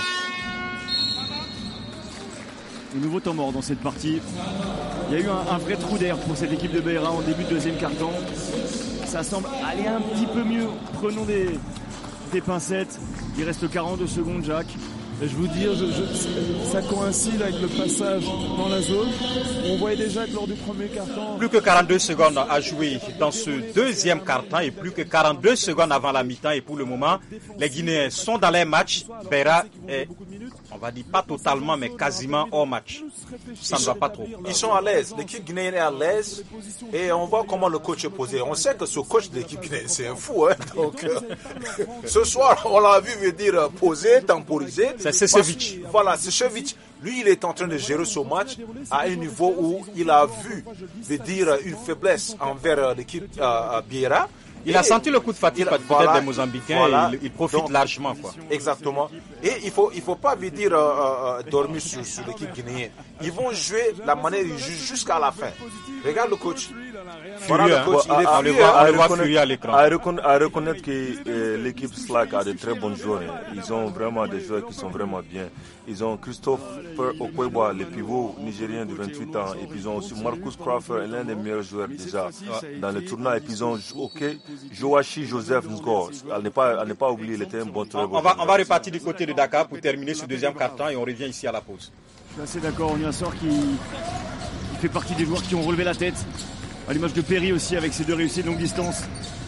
Le nouveau temps mort dans cette partie. Il y a eu un vrai trou d'air pour cette équipe de Beira en début de deuxième quart-temps. Ça semble aller un petit peu mieux. Prenons des pincettes. Il reste 42 secondes, Jacques.
Et je vous dis, ça coïncide avec le passage dans la zone. On voyait déjà que lors du premier quart-temps...
Plus que 42 secondes à jouer dans ce deuxième quart-temps et plus que 42 secondes avant la mi-temps. Et pour le moment, les Guinéens sont dans les matchs. Beira est, on va dire pas totalement, mais quasiment hors match. Ça ne va pas trop.
Ils sont à l'aise. L'équipe guinéenne est à l'aise. Et on voit comment le coach est posé. On sait que ce coach de l'équipe guinéenne, c'est un fou. Hein? Donc, ce soir, on l'a vu, veut dire poser, temporiser.
C'est Sešević.
Voilà, Sešević. Lui, il est en train de gérer ce match à un niveau où il a vu, veut dire, une faiblesse envers l'équipe Beira.
Il a senti le coup de fatigue peut-être des Mozambicains.
Voilà.
Il profite donc, largement, quoi.
Exactement. Et il faut pas veut dire dormir sur l'équipe guinéenne. Ils vont jouer la manière ils jouent jusqu'à la fin. Regarde le coach.
Furieux,
le coach,
on le voit furieux à l'écran.
À reconnaître que l'équipe Slack a de très bons joueurs. Ils ont vraiment des joueurs qui sont vraiment bien. Ils ont Christopher Okweba, le pivot nigérien de 28 ans. Et puis ils ont aussi Marcus Crawford, l'un des meilleurs joueurs déjà dans le tournoi. Et puis ils ont Joachi Joseph Ngor. À ne pas oublier, il était un bon joueur.
On va repartir du côté de Dakar pour terminer ce deuxième quart-temps et on revient ici à la pause.
Je suis assez d'accord, on y a sort qui fait partie des joueurs qui ont relevé la tête. À l'image de Perry aussi avec ses 2 réussites de longue distance.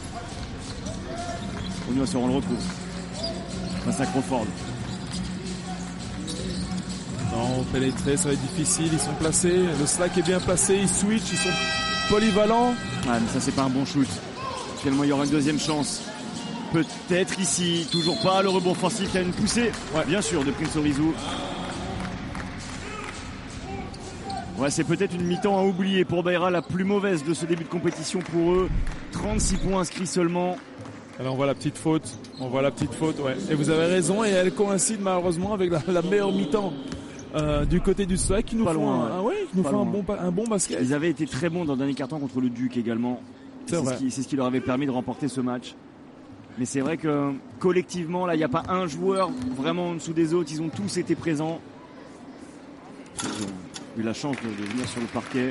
On y va sur, on le retrouve. Face à Crawford.
Non, pénétrer, ça va être difficile. Ils sont placés. Le Slack est bien placé. Ils switchent. Ils sont polyvalents.
Ah, mais ça, c'est pas un bon shoot. Finalement, il y aura une deuxième chance. Peut-être ici. Toujours pas. Le rebond offensif. Il y a une poussée. Ouais, bien sûr, de Prince Orizou. Ouais, c'est peut-être une mi-temps à oublier pour Beira, la plus mauvaise de ce début de compétition pour eux. 36 points inscrits seulement.
Alors on voit la petite faute. Ouais. Et vous avez raison, et elle coïncide malheureusement avec la meilleure mi-temps du côté du Slack qui nous font un bon basket.
Ils avaient été très bons dans le dernier quart-temps contre le Duc également. C'est ce qui leur avait permis de remporter ce match. Mais c'est vrai que collectivement, là, il n'y a pas un joueur vraiment en dessous des autres. Ils ont tous été présents. Ils ont eu la chance de venir sur le parquet.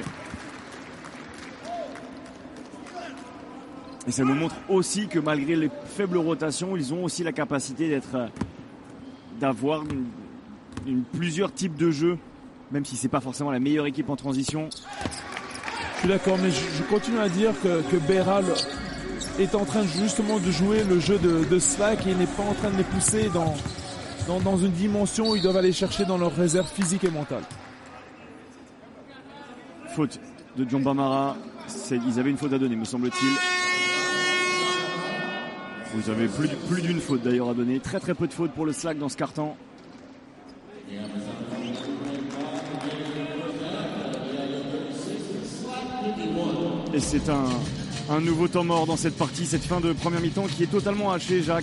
Et ça nous montre aussi que malgré les faibles rotations, ils ont aussi la capacité d'avoir plusieurs types de jeux, même si c'est pas forcément la meilleure équipe en transition.
Je suis d'accord, mais je continue à dire que Beira est en train justement de jouer le jeu de Slack et n'est pas en train de les pousser dans une dimension où ils doivent aller chercher dans leur réserve physique et mentale.
Faute de Djomba Mara. Ils avaient une faute à donner, me semble-t-il. Vous avez plus d'une faute d'ailleurs à donner. Très très peu de fautes pour le Slack dans ce quart-temps. Et c'est un nouveau temps mort dans cette partie, cette fin de première mi-temps qui est totalement hachée, Jacques.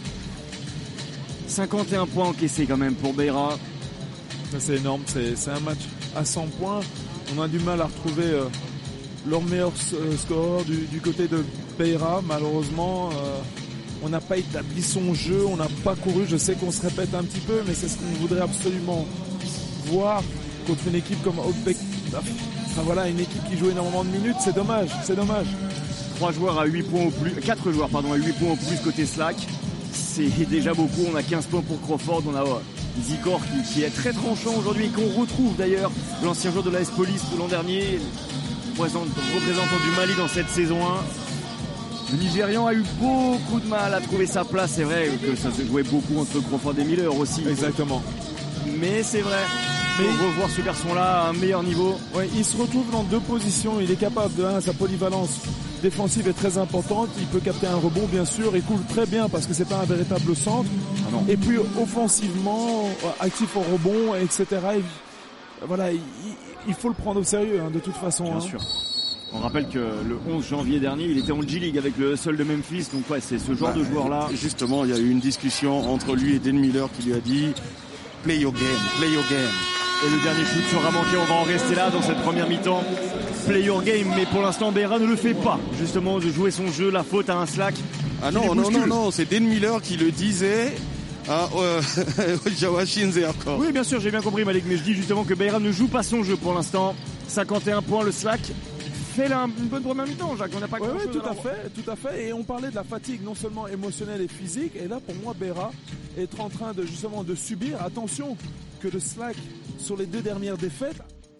51 points encaissés quand même pour Beira.
Ça c'est énorme, c'est un match à 100 points. On a du mal à retrouver leur meilleur score du côté de Beira. Malheureusement, on n'a pas établi son jeu, on n'a pas couru. Je sais qu'on se répète un petit peu, mais c'est ce qu'on voudrait absolument voir contre une équipe comme Opek. Enfin voilà, une équipe qui joue énormément de minutes, c'est dommage.
4 joueurs à 8 points au plus côté Slack. C'est déjà beaucoup, on a 15 points pour Crawford, on a Zikor qui est très tranchant aujourd'hui, qu'on retrouve d'ailleurs, l'ancien joueur de l'AS Police de l'an dernier, représentant du Mali dans cette saison 1. Le Nigérian a eu beaucoup de mal à trouver sa place, c'est vrai que ça se jouait beaucoup entre Crawford et Miller aussi.
Exactement.
Mais c'est vrai, pour revoir ce garçon-là à un meilleur niveau.
Ouais, il se retrouve dans 2 positions, il est capable sa polyvalence défensive est très importante, il peut capter un rebond bien sûr, il coule très bien parce que c'est pas un véritable centre. Et puis offensivement, actif au rebond, etc. Voilà, il faut le prendre au sérieux de toute façon.
Bien sûr. On rappelle que le 11 janvier dernier, il était en G-League avec le Hustle de Memphis, donc ouais, c'est ce genre de joueur-là.
Justement, il y a eu une discussion entre lui et Dan Miller qui lui a dit « Play your game, play your game ».
Et le dernier shoot sera manqué, on va en rester là dans cette première mi-temps. Play your game, mais pour l'instant Beira ne le fait pas, justement, de jouer son jeu, la faute à un Slack.
Ah non, c'est Dan Miller qui le disait à Joachi Nzeako.
Oui, bien sûr, j'ai bien compris Malik, mais je dis justement que Beira ne joue pas son jeu pour l'instant. 51 points le Slack, fait là une bonne première mi-temps, Jacques. On n'a pas
Oui,
grand-chose.
tout à fait. Et on parlait de la fatigue, non seulement émotionnelle et physique. Et là, pour moi, Beira est en train de justement de subir. Attention que le slack sur les 2 dernières défaites.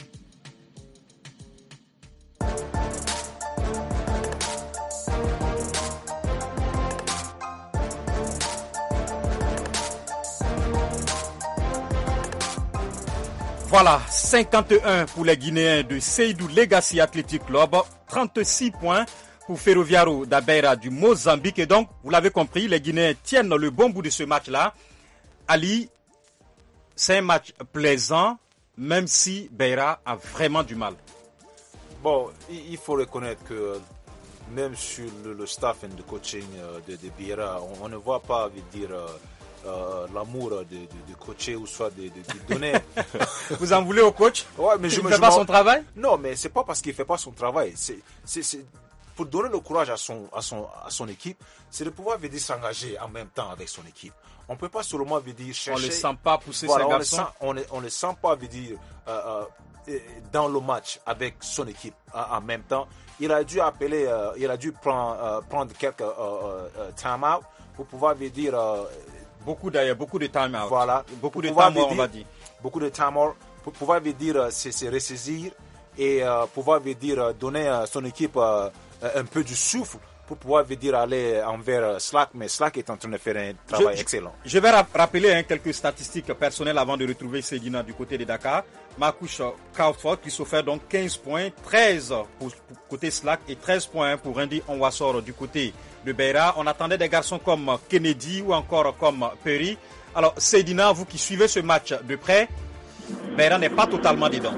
Voilà, 51 pour les Guinéens de Seydou Legacy Athletic Club, 36 points pour Ferroviário da Beira du Mozambique. Et donc, vous l'avez compris, les Guinéens tiennent le bon bout de ce match-là. Ali, c'est un match plaisant, même si Beira a vraiment du mal.
Bon, il faut reconnaître que même sur le staff et le coaching de Beira, on ne voit pas, l'amour de coacher ou soit de donner.
Vous en voulez au coach?
Ouais, mais
il ne fait pas son travail?
Non, mais c'est pas parce qu'il ne fait pas son travail. C'est pour donner le courage à son équipe, c'est de pouvoir s'engager en même temps avec son équipe. On ne peut pas seulement chercher.
On ne le sent pas pousser ses garçons.
On ne sent pas dans le match avec son équipe en même temps. Il a dû prendre quelques time-out pour pouvoir
beaucoup de time-out.
Voilà.
Beaucoup de time-out, on va dire.
Beaucoup de time-out pour pouvoir se ressaisir et pouvoir donner à son équipe un peu du souffle pour pouvoir aller envers Slack. Mais Slack est en train de faire un travail excellent.
Je vais rappeler quelques statistiques personnelles avant de retrouver Seydina du côté de Dakar. Marcus Crawford qui s'offre donc 15 points, 13 pour côté Slack et 13 points pour Randy Onwasor du côté de Beira. On attendait des garçons comme Kennedy ou encore comme Perry. Alors Seydina, vous qui suivez ce match de près, Beira n'est pas totalement dedans.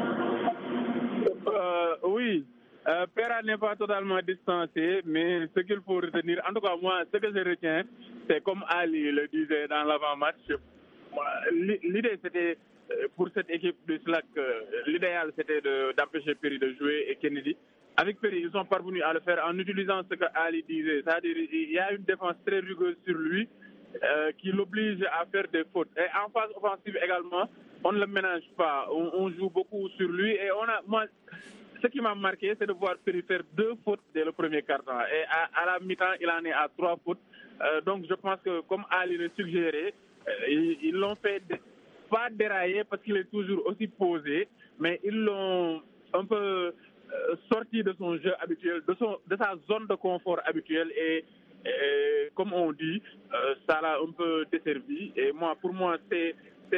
Oui, Beira n'est pas totalement distancé, mais ce qu'il faut retenir, en tout cas moi, ce que je retiens, c'est comme Ali le disait dans l'avant-match, l'idée c'était, pour cette équipe de Slack, l'idéal c'était d'empêcher Perry de jouer et Kennedy. Avec Perry, ils sont parvenus à le faire en utilisant ce que Ali disait, c'est-à-dire il y a une défense très rigoureuse sur lui qui l'oblige à faire des fautes. Et en phase offensive également, on ne le ménage pas, on joue beaucoup sur lui et ce qui m'a marqué, c'est de voir Perry faire 2 fautes dès le premier quart-temps. Et à la mi-temps, il en est à 3 fautes. Donc je pense que, comme Ali le suggérait, ils l'ont fait pas dérailler parce qu'il est toujours aussi posé, mais ils l'ont un peu sorti de son jeu habituel, de sa zone de confort habituelle et comme on dit, ça l'a un peu desservi. Et pour moi, c'est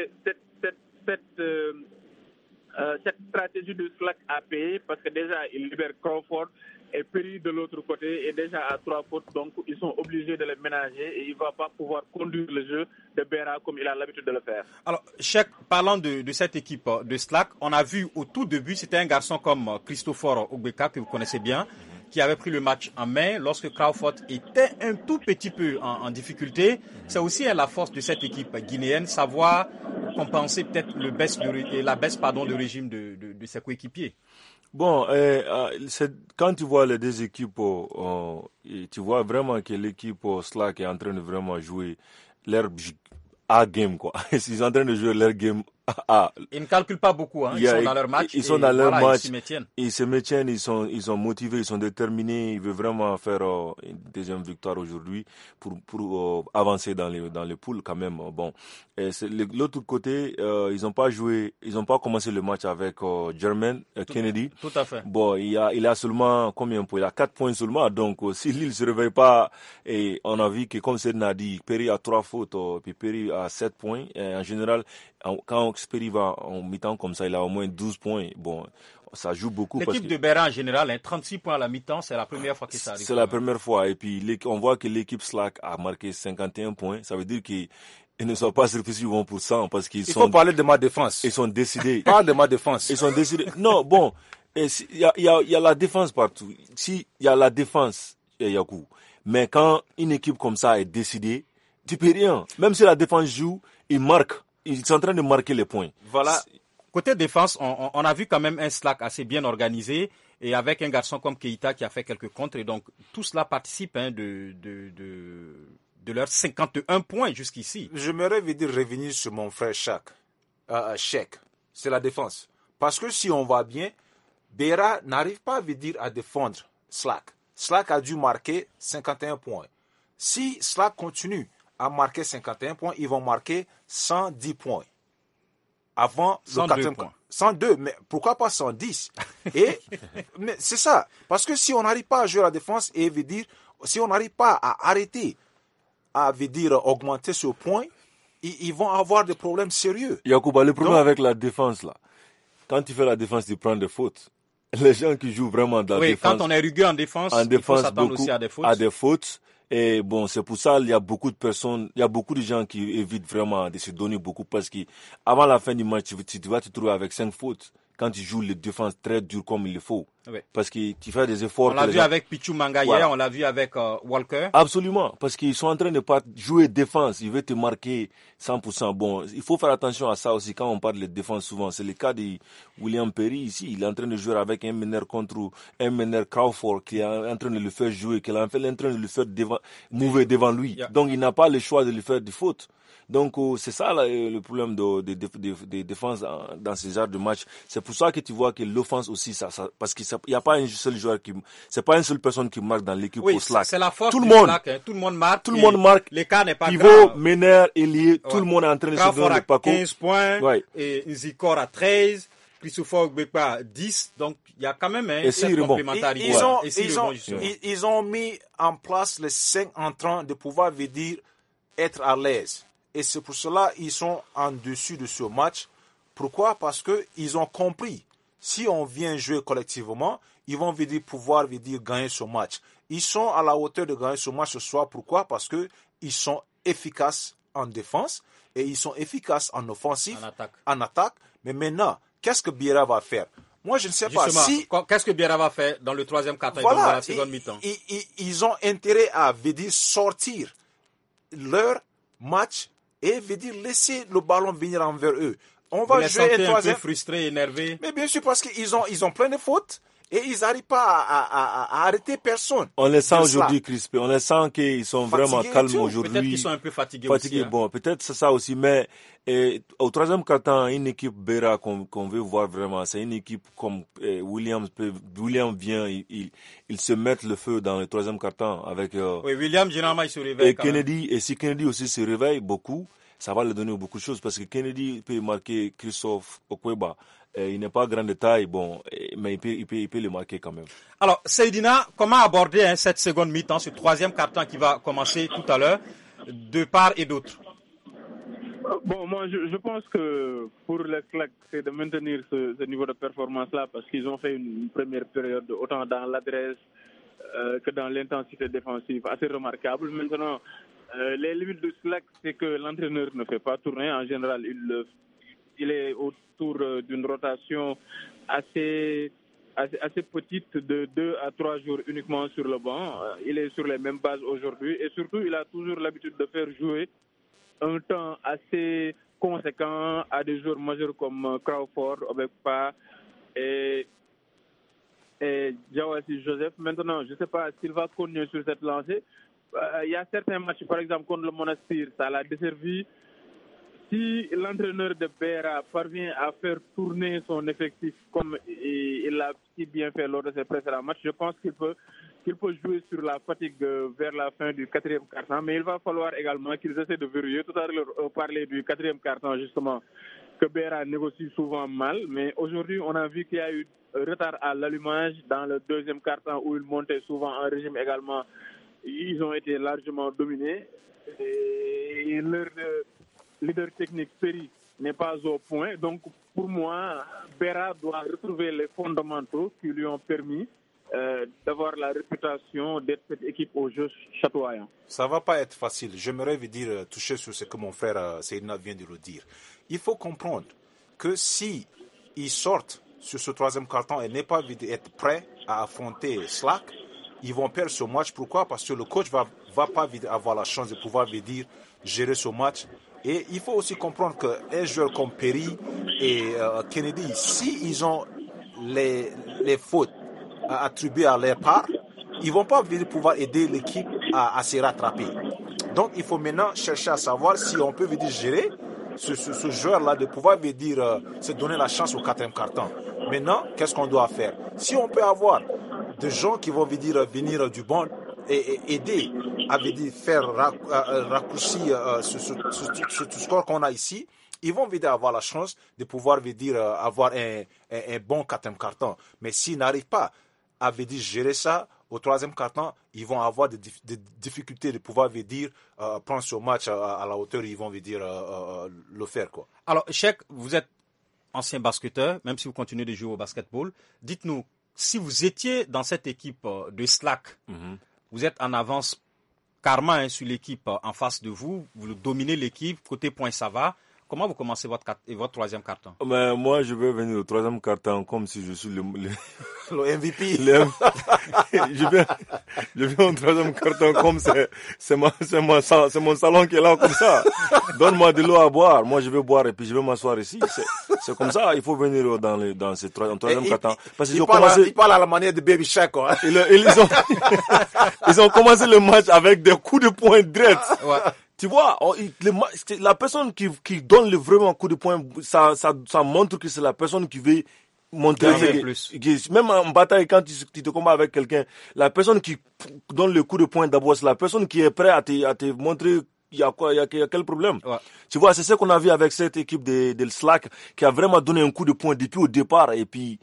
cette stratégie de Slack a payé parce que déjà il libère Crawford et Perry de l'autre côté est déjà à 3 fautes, donc ils sont obligés de les ménager et il ne va pas pouvoir conduire le jeu de Beira comme il a l'habitude de le faire.
Alors, Cheikh, parlant de cette équipe de Slack, on a vu au tout début, c'était un garçon comme Christopher Ogbeka que vous connaissez bien, qui avait pris le match en main lorsque Crawford était un tout petit peu en difficulté. C'est aussi la force de cette équipe guinéenne, savoir compenser peut-être la baisse de régime de ses coéquipiers.
Bon, quand tu vois les deux équipes, tu vois vraiment que l'équipe Slack est en train de vraiment jouer leur A-game, quoi. Ils sont en train de jouer leur game A.
Ils ne calculent pas beaucoup, hein. Ils sont dans leur match.
Ils sont dans leur match.
Ils
se maintiennent, ils sont motivés, ils sont déterminés. Ils veulent vraiment faire une deuxième victoire aujourd'hui pour avancer dans les poules quand même. Bon, et l'autre côté, ils n'ont pas commencé le match avec Jermaine Kennedy.
Tout à fait.
Bon, il a seulement combien de points? Il a 4 points seulement. Donc, si Lille se réveille pas, et on a vu que comme Cédric a dit, Perry a 3 fautes, puis Perry a 7 points. Et en général, quand Perry va en mi-temps comme ça, il a au moins 12 points. Bon, ça joue beaucoup.
L'équipe de Beira en général, 36 points à la mi-temps, c'est la première fois que ça arrive.
C'est la première fois. Et puis, on voit que l'équipe Slack a marqué 51 points. Ça veut dire qu'ils ne sont pas circonscrits 100% parce qu'ils sont...
Il faut parler de ma défense.
Ils sont décidés.
Parle de ma défense.
Ils sont décidés. Non, bon, il y a la défense partout. Si il y a la défense, Yakou. Mais quand une équipe comme ça est décidée, tu peux rien. Même si la défense joue, ils marquent. Ils sont en train de marquer les points.
Voilà. Côté défense, on a vu quand même un Slack assez bien organisé et avec un garçon comme Keita qui a fait quelques contres. Et donc, tout cela participe de leurs 51 points jusqu'ici.
J'aimerais revenir sur mon frère Cheikh. C'est la défense. Parce que si on va bien, Beira n'arrive pas à défendre Slack. Slack a dû marquer 51 points. Si Slack continue à marquer 51 points, ils vont marquer 110 points. Avant le quatrième quart. 102, mais pourquoi pas 110? Mais c'est ça. Parce que si on n'arrive pas à jouer la défense, et veut dire, si on n'arrive pas à arrêter, augmenter ce point, ils vont avoir des problèmes sérieux.
Yacouba, le problème avec la défense, là, quand tu fais la défense, tu prends des fautes. Les gens qui jouent vraiment dans la défense.
Quand on est rugueux en défense, il faut s'attendre aussi à des fautes.
Et bon, c'est pour ça qu'il y a beaucoup de personnes, il y a beaucoup de gens qui évitent vraiment de se donner beaucoup parce qu'avant la fin du match, tu vas te trouver avec 5 fautes quand tu joues les défenses très dures comme il le faut. Oui. Parce que tu fais des efforts.
On l'a vu avec Pichu Manga hier, on l'a vu avec Walker.
Absolument, parce qu'ils sont en train de pas jouer défense, ils veulent te marquer 100%. Bon, il faut faire attention à ça aussi quand on parle de défense souvent. C'est le cas de William Perry ici, il est en train de jouer avec un meneur contre un meneur Crawford qui est en train de le faire jouer, qui est en train de le faire mouver devant lui. Yeah. Donc il n'a pas le choix de lui faire des fautes. Donc c'est ça là, le problème de défense dans ce genre de match. C'est pour ça que tu vois que l'offense aussi, parce qu'il n'y a pas un seul joueur c'est pas une seule personne qui marque dans l'équipe au Slack.
C'est la force
tout
du
le monde,
Slack, hein. Tout le monde marque.
Tout le monde marque.
L'écart n'est pas
pivot,
grave.
meneur, ailier, tout le monde est en train de se donner le paco.
15 points, et Nzikor à 13, Christopher Ogbekpa à 10. Donc il y a quand même cette complémentarité.
Ils ont mis en place les 5 entrants de pouvoir être à l'aise. Et c'est pour cela qu'ils sont en dessus de ce match. Pourquoi? Parce qu'ils ont compris. Si on vient jouer collectivement, ils vont pouvoir gagner ce match. Ils sont à la hauteur de gagner ce match ce soir. Pourquoi? Parce qu'ils sont efficaces en défense et ils sont efficaces en offensive, en attaque. Mais maintenant, qu'est-ce que Beira va faire? Moi, je ne sais pas si...
Qu'est-ce que Beira va faire dans le troisième quart-temps, dans la seconde mi-temps?
Ils ont intérêt à sortir leur match et laisser le ballon venir envers eux. On va jouer un troisième.
Un peu frustré, énervé.
Mais bien sûr, parce qu'ils ont plein de fautes et ils n'arrivent pas à arrêter personne.
On les sent aujourd'hui crispés. On les sent qu'ils sont vraiment calmes aujourd'hui.
Peut-être qu'ils sont un peu fatigués aussi. Hein.
Bon, peut-être c'est ça aussi. Mais au troisième quart-temps, une équipe Beira qu'on veut voir vraiment, c'est une équipe comme William vient, il se met le feu dans le troisième quart-temps avec.
Oui, William généralement il se réveille.
Et Kennedy, et si Kennedy aussi se réveille beaucoup, ça va lui donner beaucoup de choses parce que Kennedy peut marquer Christophe Okweba. Il n'est pas grand de taille, bon, mais il peut le marquer quand même.
Alors, Seydina, comment aborder cette seconde mi-temps, ce troisième quart-temps qui va commencer tout à l'heure, de part et d'autre?
Bon, moi, je pense que pour le Slack, c'est de maintenir ce niveau de performance-là parce qu'ils ont fait une première période, autant dans l'adresse que dans l'intensité défensive, assez remarquable. Maintenant, les limites de Slack, c'est que l'entraîneur ne fait pas tourner. En général, il est autour d'une rotation assez petite de 2 à 3 jours uniquement sur le banc. Il est sur les mêmes bases aujourd'hui et surtout, il a toujours l'habitude de faire jouer un temps assez conséquent à des joueurs majeurs comme Crawford, Obekpa et Jawassi Joseph. Maintenant, je ne sais pas s'il va continuer sur cette lancée. Il y a certains matchs, par exemple, contre le Monastir, ça l'a desservi. Si l'entraîneur de Beira parvient à faire tourner son effectif comme il l'a si bien fait lors de ses précédents matchs, je pense qu'il peut jouer sur la fatigue vers la fin du quatrième quart-temps. Mais il va falloir également qu'ils essaient de verrouiller. Tout à l'heure, on parlait du quatrième quart-temps, justement, que Beira négocie souvent mal. Mais aujourd'hui, on a vu qu'il y a eu retard à l'allumage dans le deuxième quart-temps où ils montaient souvent en régime également. Ils ont été largement dominés. Et leur leader technique, Perry, n'est pas au point. Donc, pour moi, Beira doit retrouver les fondamentaux qui lui ont permis d'avoir la réputation d'être cette équipe au jeu chatoyant.
Ça ne va pas être facile. J'aimerais toucher sur ce que mon frère Seydina vient de le dire. Il faut comprendre que si ils sortent sur ce troisième quart-temps et n'est pas être prêt à affronter Slack, ils vont perdre ce match. Pourquoi? Parce que le coach va pas avoir la chance de pouvoir gérer ce match. Et il faut aussi comprendre qu'un joueur comme Perry et Kennedy, s'ils ont les fautes attribuées à leur part, ils ne vont pas pouvoir aider l'équipe à se rattraper. Donc il faut maintenant chercher à savoir si on peut gérer ce joueur-là, de pouvoir se donner la chance au quatrième quart-temps. Maintenant, qu'est-ce qu'on doit faire? Si on peut avoir des gens qui vont venir du banc et aider à faire raccourcir ce score qu'on a ici, ils vont avoir la chance de pouvoir avoir un bon quatrième carton. Mais s'ils n'arrivent pas à gérer ça au troisième carton, ils vont avoir des difficultés de pouvoir prendre ce match à la hauteur, ils vont le faire, quoi.
Alors, Cheikh, vous êtes ancien basketteur, même si vous continuez de jouer au basketball. Dites-nous, si vous étiez dans cette équipe de Slack, vous êtes en avance carrément sur l'équipe en face de vous, vous dominez l'équipe, côté point ça va. Comment vous commencez votre troisième carton?
Mais moi, je vais venir au troisième carton comme si je suis le
MVP.
Je viens au troisième carton comme c'est mon salon qui est là comme ça. Donne-moi de l'eau à boire. Moi, je vais boire et puis je vais m'asseoir ici. C'est comme ça. Il faut venir dans ce troisième carton. Parce qu'ils
il parle à la manière de Baby Shaq, quoi.
Ils ont commencé le match avec des coups de poing direct. Ouais. Tu vois, la personne qui donne le vraiment coup de poing, ça montre que c'est la personne qui veut montrer plus. Même en bataille, quand tu te combats avec quelqu'un, la personne qui donne le coup de poing d'abord, c'est la personne qui est prête à te montrer il y a quel problème. Ouais. Tu vois, c'est ce qu'on a vu avec cette équipe de Slack qui a vraiment donné un coup de poing depuis au départ et puis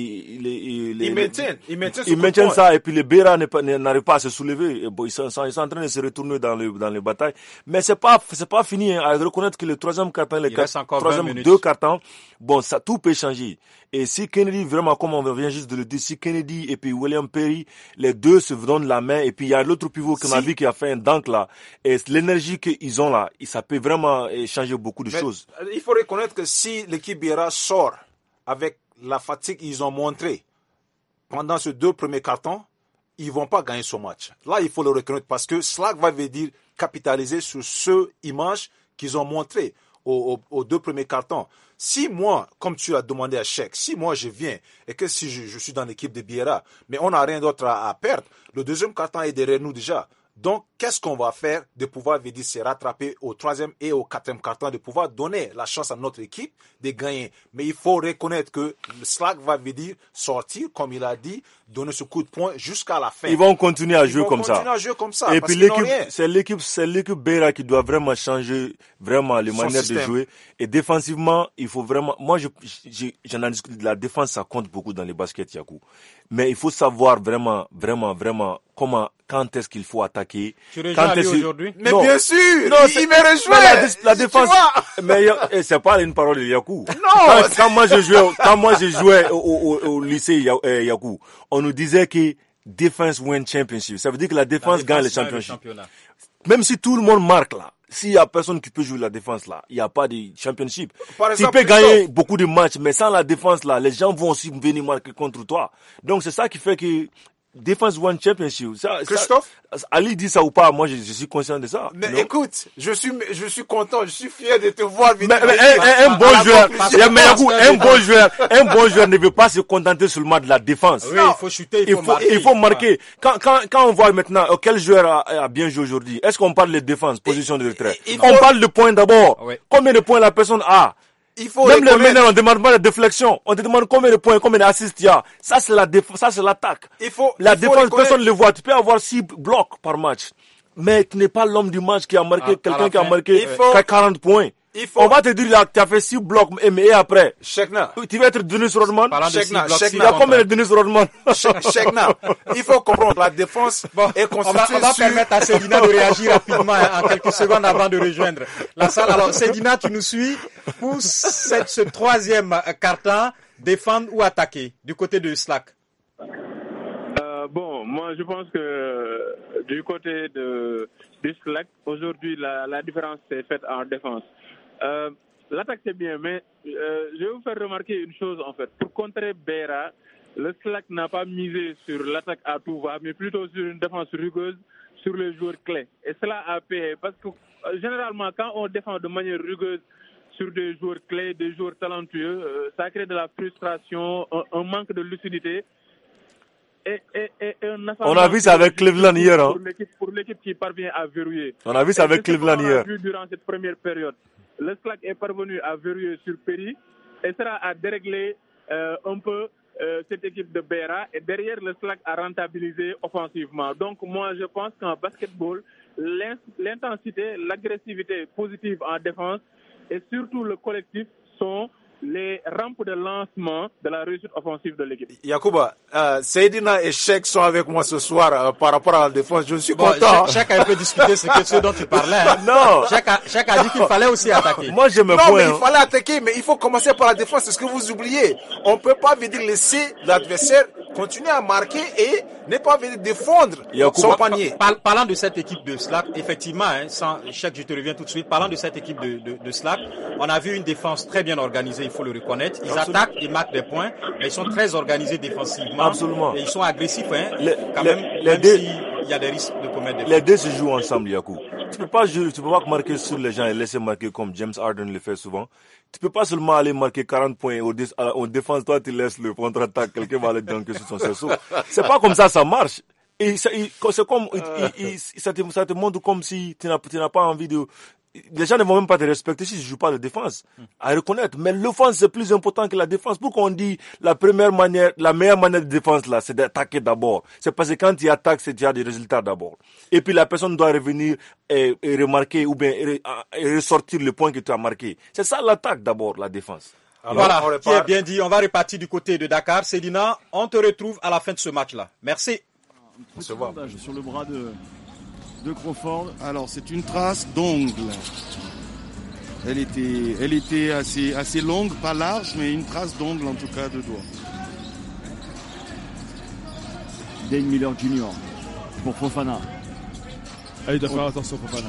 ils maintiennent ça et puis les Beira n'arrivent pas à se soulever. Et bon, ils sont en train de se retourner dans les batailles. Mais c'est pas fini, hein, à reconnaître que le troisième carton, deux cartons, bon, ça tout peut changer. Et si Kennedy, vraiment, comme on vient juste de le dire, si Kennedy et puis William Perry, les deux se donnent la main et puis il y a l'autre pivot qu'on a vu qui a fait un dunk là. Et l'énergie qu'ils ont là, ça peut vraiment changer beaucoup de choses.
Il faut reconnaître que si l'équipe Beira sort avec la fatigue qu'ils ont montrée pendant ces deux premiers cartons, ils vont pas gagner ce match. Là, il faut le reconnaître parce que Slack va capitaliser sur ce image qu'ils ont montré aux deux premiers cartons. Si moi, comme tu as demandé à Cheikh, si moi je viens et que si je suis dans l'équipe de Beira, mais on n'a rien d'autre à perdre, le deuxième carton est derrière nous déjà. Donc, qu'est-ce qu'on va faire de pouvoir se rattraper au troisième et au quatrième carton, de pouvoir donner la chance à notre équipe de gagner. Mais il faut reconnaître que le Slack va sortir, comme il a dit, donner ce coup de poing jusqu'à la fin.
Ils vont continuer à jouer comme ça. Et puis c'est l'équipe Beira qui doit vraiment changer vraiment les manières de jouer. Et défensivement, il faut vraiment, moi j'analyse que la défense ça compte beaucoup dans les baskets, Yakou. Mais il faut savoir vraiment quand est-ce qu'il faut attaquer.
Tu rejoins Ali aujourd'hui?
Mais non, bien sûr,
non,
il me rejoint.
La défense, mais c'est pas une parole de Yakou. Non. Quand moi je jouais au lycée Yakou, on nous disait que defense win championship. Ça veut dire que la défense gagne le championship. Même si tout le monde marque là, s'il y a personne qui peut jouer la défense là, il n'y a pas de championship. Tu peux gagner beaucoup de matchs, mais sans la défense là, les gens vont aussi venir marquer contre toi. Donc c'est ça qui fait que Defense One Championship.
Christophe?
Ali dit ça ou pas, moi je suis conscient de ça.
Mais écoute, je suis content, je suis fier de te voir.
Mais un bon joueur ne veut pas se contenter seulement de la défense.
Oui, il faut chuter,
il faut marquer. Quand on voit maintenant quel joueur a bien joué aujourd'hui, est-ce qu'on parle de défense, position de retrait? On parle de points d'abord. Oui. Combien de points la personne a? Même les meneurs, on ne demande pas la déflexion. On te demande combien de points, combien d'assists il y a. Ça, c'est la défense, ça, c'est l'attaque. La défense, personne ne le voit. Tu peux avoir 6 blocs par match. Mais tu n'es pas l'homme du match qui a marqué, quelqu'un qui a marqué 40 points. On va te dire là que tu as fait 6 blocs, et après.
Chekna.
Tu vas être Dennis Rodman.
Chekna.
Il y a combien de Dennis Rodman?
Chekna. Il faut comprendre, la défense est constituée
on va permettre à Sedina de réagir rapidement en quelques secondes avant de rejoindre la salle. Alors, Sedina, tu nous suis pour ce troisième carton, défendre ou attaquer du côté de Slack?
Bon, moi je pense que du côté du Slack, aujourd'hui la différence est faite en défense. L'attaque c'est bien, mais je vais vous faire remarquer une chose en fait. Pour contrer Beira, le Slack n'a pas misé sur l'attaque à tout va, mais plutôt sur une défense rugueuse sur les joueurs clés. Et cela a payé parce que généralement quand on défend de manière rugueuse sur des joueurs clés, des joueurs talentueux, ça crée de la frustration, un manque de lucidité.
On a vu ça avec Cleveland hier. Hein?
Pour l'équipe qui parvient à verrouiller.
On a vu ça avec Cleveland hier.
On a vu durant cette première période. Le Slack est parvenu à verrouiller sur Perry et sera à dérégler un peu cette équipe de Beira, et derrière le Slack a rentabilisé offensivement. Donc moi je pense qu'en basketball, l'intensité, l'agressivité positive en défense et surtout le collectif sont les rampes de lancement de la réussite offensive de l'équipe.
Yacouba, Seydina et Cheikh sont avec moi ce soir par rapport à la défense. Je suis content.
Cheikh a un peu discuté ce dont tu parlais. Hein.
Non.
Cheikh a dit qu'il fallait aussi attaquer.
Moi, je me
Non, mais il fallait attaquer, mais il faut commencer par la défense. C'est ce que vous oubliez. On peut pas venir laisser l'adversaire continuer à marquer et ne pas venir défendre son panier.
Parlant de cette équipe de Slack, effectivement, hein, sans Cheikh, je te reviens tout de suite. Parlant de cette équipe de Slack, on a vu une défense très bien organisée, il faut le reconnaître. Ils attaquent, ils marquent des points, mais ils sont très organisés défensivement.
Absolument.
Et ils sont agressifs, hein,
même
s'il y a des risques de commettre des fautes.
Les deux se jouent ensemble, Yakou. Tu peux pas marquer sur les gens et laisser marquer comme James Harden le fait souvent. Tu peux pas seulement aller marquer 40 points en défense, toi tu laisses le contre-attaque, quelqu'un va aller dunker sur son cerceau. C'est pas comme ça marche. Et c'est comme, ça te montre comme si tu n'as pas envie de... Les gens ne vont même pas te respecter si tu joues pas de défense. À reconnaître. Mais l'offense, c'est plus important que la défense. Pourquoi on dit la meilleure manière de défense là, c'est d'attaquer d'abord. C'est parce que quand tu attaques, c'est tu as des résultats d'abord. Et puis la personne doit revenir et remarquer ou bien et ressortir le point que tu as marqué. C'est ça l'attaque d'abord, la défense.
Alors, voilà, qui est bien dit. On va repartir du côté de Dakar. Seydina, on te retrouve à la fin de ce match-là. Merci.
Un petit bandage sur le bras de Crawford.
Alors c'est une trace d'ongle. Elle était assez longue, pas large, mais une trace d'ongle en tout cas de doigt.
Dane Miller Jr. pour Fofana.
Ah, il doit faire attention Fofana.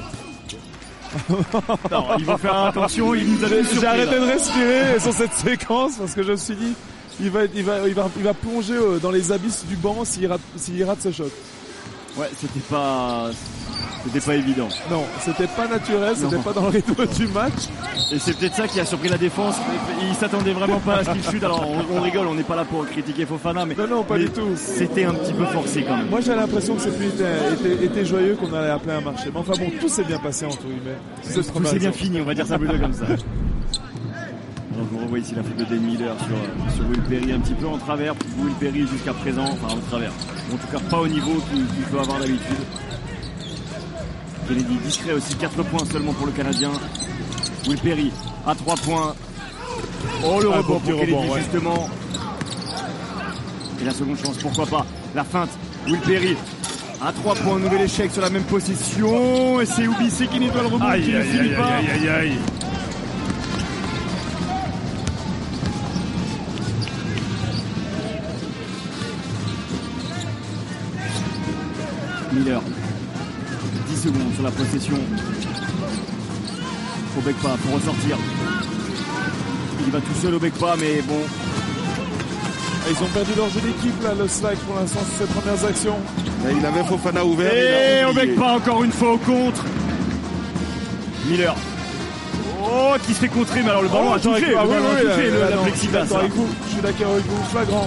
Non, il va faire attention, il nous a surpris.
J'ai arrêté de respirer sur cette séquence parce que je me suis dit il va plonger dans les abysses du banc s'il rate ce shot.
Ouais, c'était pas évident.
Non, c'était pas naturel, c'était pas dans le rythme du match.
Et c'est peut-être ça qui a surpris la défense. Il s'attendait vraiment pas à ce qu'il chute. Alors on rigole, on n'est pas là pour critiquer Fofana, mais
non, pas du tout.
C'était un petit peu forcé quand même.
Moi j'ai l'impression que cette nuit était joyeux, qu'on allait appeler un marché. Mais enfin bon, tout s'est bien passé entre guillemets.
Tout s'est bien fini, on va dire ça plutôt comme ça. Alors vous revoyez ici la faute de Dane Miller sur Will Perry un petit peu en travers. Will Perry jusqu'à présent, enfin en travers. En tout cas pas au niveau qu'il peut avoir d'habitude. Kennedy discret aussi, 4 points seulement pour le Canadien. Will Perry à 3 points. Oh le rebond pour Kennedy justement. Et la seconde chance, pourquoi pas. La feinte, Will Perry à 3 points, nouvel échec sur la même position. Et c'est UBC qui nettoie le rebond qui ne finit pas.
Aïe.
Miller, 10 secondes sur la possession. Obekpa pour ressortir. Il va tout seul Obekpa, mais bon.
Ils ont perdu leur jeu d'équipe là, le Slack pour l'instant sur ses premières actions.
Là, il avait Fofana ouvert.
Et Obekpa encore une fois au contre. Miller. Oh, qui se fait contrer, mais alors le ballon a touché. La plexiglas.
Je suis d'accord avec vous, flagrant.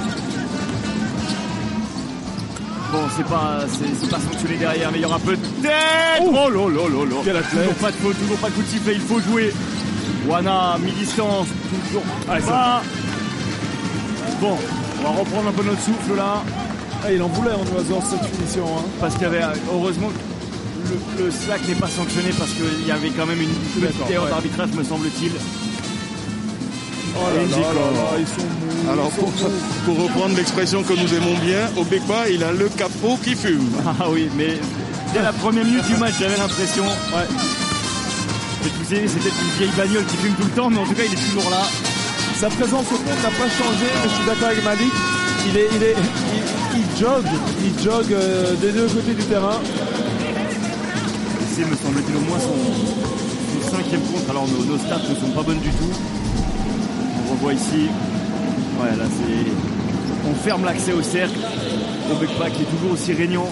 Bon, c'est pas sanctionné derrière, mais il y aura peut-être. Oh là.
Quel athlète.
Toujours pas de faute, toujours pas de coup de sifflet, il faut jouer. Wana, mi-distance, toujours pas. Bon, on va reprendre un peu notre souffle là.
Ah, il en voulait en oiseau cette finition. Hein.
Parce qu'il y avait, heureusement, le slack n'est pas sanctionné parce qu'il y avait quand même une petite erreur d'arbitrage, me semble-t-il.
Oh là là, ils sont mous.
Alors pour reprendre l'expression que nous aimons bien, Obekpa, il a le capot qui fume.
Ah oui, mais dès la première minute du match, j'avais l'impression. Ouais. C'est peut-être une vieille bagnole qui fume tout le temps, mais en tout cas, il est toujours là.
Sa présence au compte n'a pas changé, mais je suis d'accord avec Malik. Il jogue des deux côtés du terrain.
C'est, me semble-t-il, au moins son 5e contre. Alors nos stats ne sont pas bonnes du tout. On revoit ici. Ouais, là on ferme l'accès au cercle. Obekpa qui est toujours aussi régnant.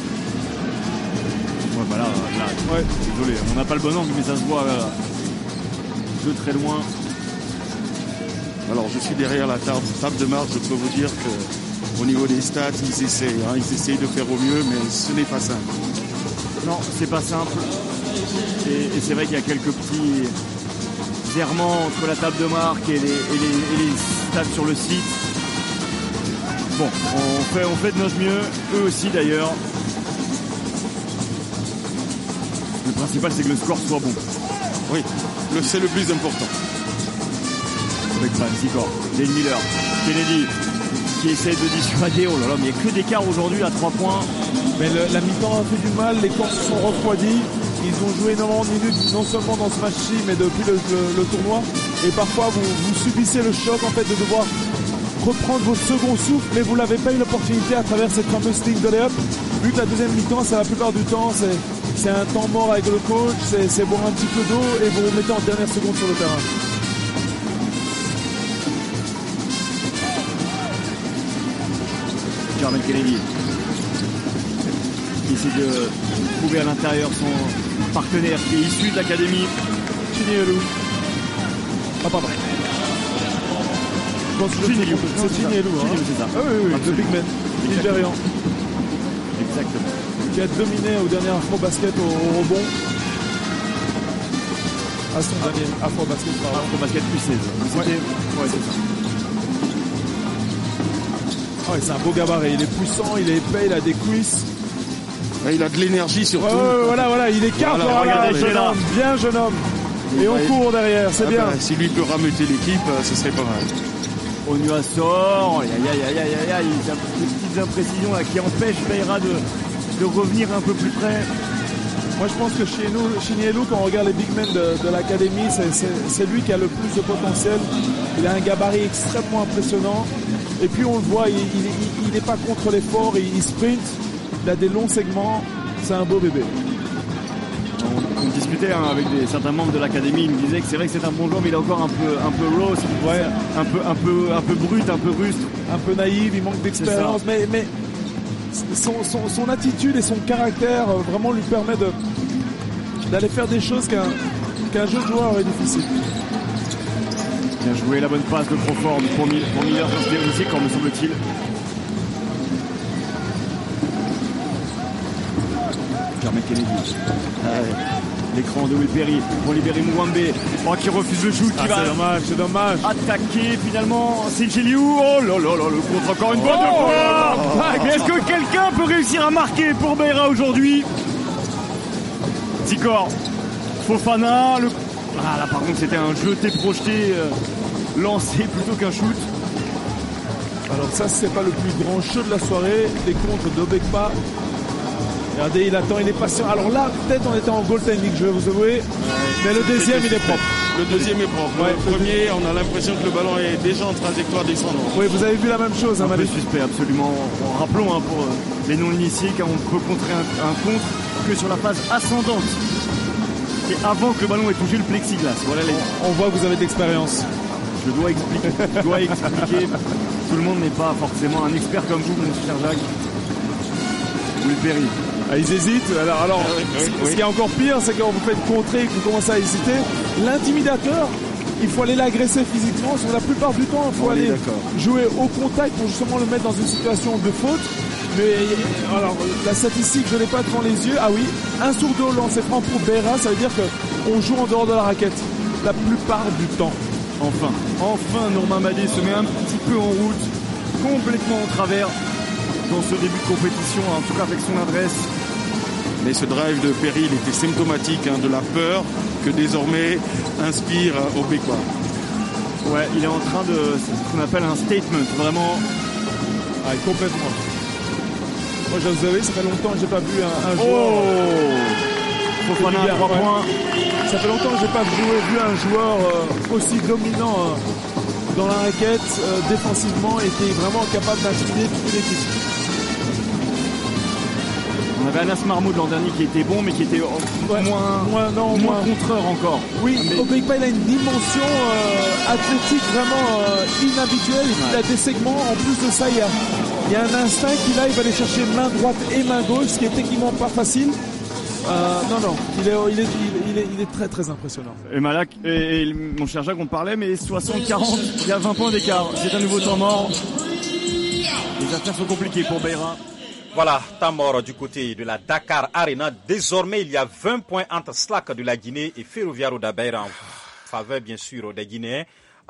Ouais, voilà, là, désolé, on n'a pas le bon angle, mais ça se voit de très loin.
Alors je suis derrière la table de marche, je peux vous dire que au niveau des stats, ils essayent de faire au mieux, mais ce n'est pas simple.
Non, c'est pas simple. Et c'est vrai qu'il y a quelques petits errements entre la table de marque et stade sur le site. Bon, on fait de notre mieux, eux aussi d'ailleurs. Le principal c'est que le score soit bon.
Oui, c'est le plus important.
Avec Zikor, Dale Miller, Kennedy qui essaie de dissuader. Oh là là, mais il n'y a que d'écart aujourd'hui à 3 points.
Mais la mi-temps a fait du mal, les camps se sont refroidis. Ils ont joué énormément de minutes, non seulement dans ce match-ci, mais depuis le tournoi. Et parfois, vous subissez le choc en fait de devoir reprendre votre second souffle, mais vous n'avez pas eu l'opportunité à travers cette fameuse ligne de lay-up. Vu que la deuxième mi-temps, c'est la plupart du temps, c'est un temps mort avec le coach, c'est boire un petit peu d'eau et vous remettez en dernière seconde sur le terrain.
Jermaine Kennedy qui essaie de trouver à l'intérieur son partenaire qui est issu de l'académie.
Chinyelu. Ah, pas vrai. C'est Chinyelu, c'est ça. Ah oui, le big man, nigérian.
Exactement.
Qui a dominé au dernier Afro-Basket au rebond. À son dernier Afro-Basket, pardon.
Afro-Basket U16.
Ouais, c'est ça. Ah ouais, c'est un beau gabarit, il est puissant, il est épais, il a des cuisses.
Ouais, il a de l'énergie surtout.
Voilà, il écarte.
Regardez,
bien jeune homme. Et on court derrière, c'est bien.
Si lui peut rameuter l'équipe, ce serait pas mal.
Onua sort, il y a des petites imprécisions là, qui empêchent Beira de revenir un peu plus près.
Moi je pense que Chinyelu, quand on regarde les big men de l'académie, c'est lui qui a le plus de potentiel. Il a un gabarit extrêmement impressionnant. Et puis on le voit, il n'est pas contre l'effort, il sprint, il a des longs segments, c'est un beau bébé.
On discutait avec certains membres de l'académie, ils me disaient que c'est vrai que c'est un bon joueur, mais il est encore un peu raw,
ouais.
un peu brut, un peu rustre,
un peu naïf, il manque d'expérience, mais son attitude et son caractère vraiment lui permet d'aller faire des choses qu'un jeune joueur est difficile.
Bien joué, la bonne passe de Crawford pour Miller aussi, quand me semble-t-il. Jermaine Kennedy. L'écran de Will Perry pour libérer Mwambe. Qui refuse le shoot, qui va.
C'est dommage.
Attaquer finalement Sejeliu. Oh là là là, le contre encore une bonne fois. Est-ce que quelqu'un peut réussir à marquer pour Beira aujourd'hui? Zikor. Fofana. Là par contre c'était un jeté projeté lancé plutôt qu'un shoot.
Alors ça c'est pas le plus grand show de la soirée. Les contres d'Obekpa. Regardez, il attend, il est patient. Alors là, peut-être on était en goal timing, je vais vous avouer. Mais le deuxième, il est propre.
Le deuxième est propre. Ouais, le premier, on a l'impression que le ballon est déjà en trajectoire descendante.
Oui, vous avez vu la même chose,
un
peu
suspect, absolument. Rappelons pour les non-initiés qu'on peut contrer un contre que sur la phase ascendante. Et avant que le ballon ait touché le plexiglas. Voilà
on voit que vous avez de l'expérience.
Je dois expliquer. Tout le monde n'est pas forcément un expert comme vous, mon cher Jacques. Will Perry.
Ils hésitent. Alors ce qui est encore pire, c'est quand vous faites contrer et que vous commencez à hésiter. L'intimidateur, il faut aller l'agresser physiquement. Sur la plupart du temps, il faut aller jouer au contact pour justement le mettre dans une situation de faute. Mais alors la statistique, je l'ai pas devant les yeux. Ah oui, 1 sur 2 lancé franc pour Beira, ça veut dire qu'on joue en dehors de la raquette la plupart du temps.
Enfin, Norman Madé se met un petit peu en route, complètement en travers dans ce début de compétition, en tout cas avec son adresse.
Mais ce drive de Perry, il était symptomatique de la peur que désormais inspire Obekpa.
Ouais, il est en train de ce qu'on appelle un statement, vraiment.
Ah, complètement. Moi, je vous avais, ça fait longtemps que j'ai pas vu un joueur.
Fofana à 3 points.
Ça fait longtemps que j'ai pas vu un joueur aussi dominant dans la raquette, défensivement, et qui est vraiment capable d'intimider toute l'équipe.
On avait Anas Mahmoud l'an dernier qui était bon, mais qui était moins contreur encore.
Oui, Obekpa, il a une dimension athlétique vraiment inhabituelle. Il a des segments. En plus de ça, il y a un instinct qu'il a. Il va aller chercher main droite et main gauche, ce qui est techniquement pas facile. Il est très très impressionnant.
Et Malak et mon cher Jacques, on parlait, mais 60-40, il y a 20 points d'écart. C'est un nouveau temps mort. Les affaires sont compliquées pour Beira.
Voilà, temps mort du côté de la Dakar Arena. Désormais, il y a 20 points entre Slack de la Guinée et Ferroviario da Beira en faveur, bien sûr, des Guinéens. Alors,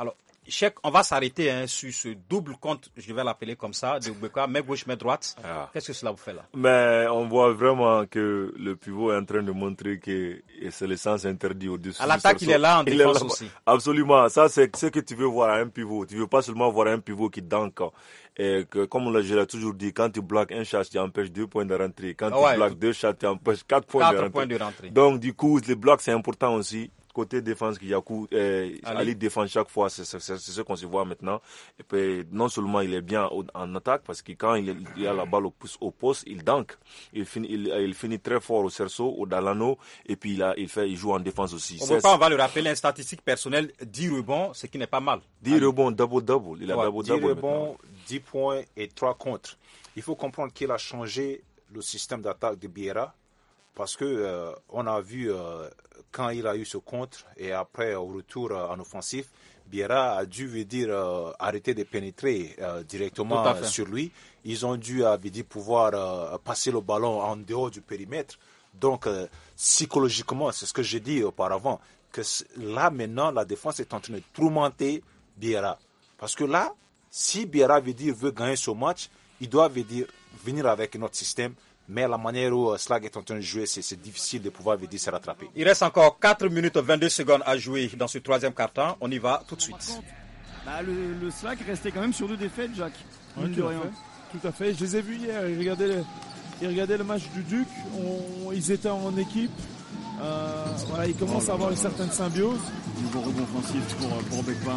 Cheikh, on va s'arrêter sur ce double compte, je vais l'appeler comme ça, de Beka, main gauche, main droite. Qu'est-ce que cela vous fait là?
Mais on voit vraiment que le pivot est en train de montrer que c'est le sens interdit au-dessus.
À l'attaque, il est là en défense aussi.
Absolument, ça c'est ce que tu veux voir à un pivot. Tu veux pas seulement voir un pivot qui dunk. Et que, comme je l'ai toujours dit, quand tu bloques un shot, tu empêches 2 points de rentrée. Quand tu bloques 2 shots, tu empêches 4 points de rentrée. Donc du coup, les blocs c'est important aussi. Côté défense, Yakou Ali défend chaque fois, c'est ce qu'on se voit maintenant. Et puis non seulement il est bien en attaque, parce que quand il a la balle au poste, il dunk. Il finit très fort au cerceau, au dalano, et puis il joue en défense aussi.
On va le rappeler, une statistique personnelle, 10 rebonds, ce qui n'est pas mal.
10 rebonds, double-double. Il a double-double.
10 rebonds, 10 points et 3 contre. Il faut comprendre qu'il a changé le système d'attaque de Biera, parce que on a vu quand il a eu ce contre et après au retour en offensif, Biera a dû arrêter de pénétrer directement sur lui. Ils ont dû pouvoir passer le ballon en dehors du périmètre. Donc psychologiquement, c'est ce que j'ai dit auparavant, que là maintenant la défense est en train de tourmenter Biera. Parce que là, si Biera veut gagner ce match, il doit venir avec notre système. Mais la manière où Slag est en train de jouer, c'est difficile de pouvoir se rattraper.
Il reste encore 4 minutes 22 secondes à jouer dans ce troisième quart-temps. On y va tout de suite.
Le Slag restait quand même sur 2 défaites, Jacques.
Tout à fait. Je les ai vus hier. Ils regardaient le match du Duc. Ils étaient en équipe. Ils commencent à avoir une certaine symbiose.
Nouveau rebond offensif pour Bekpa.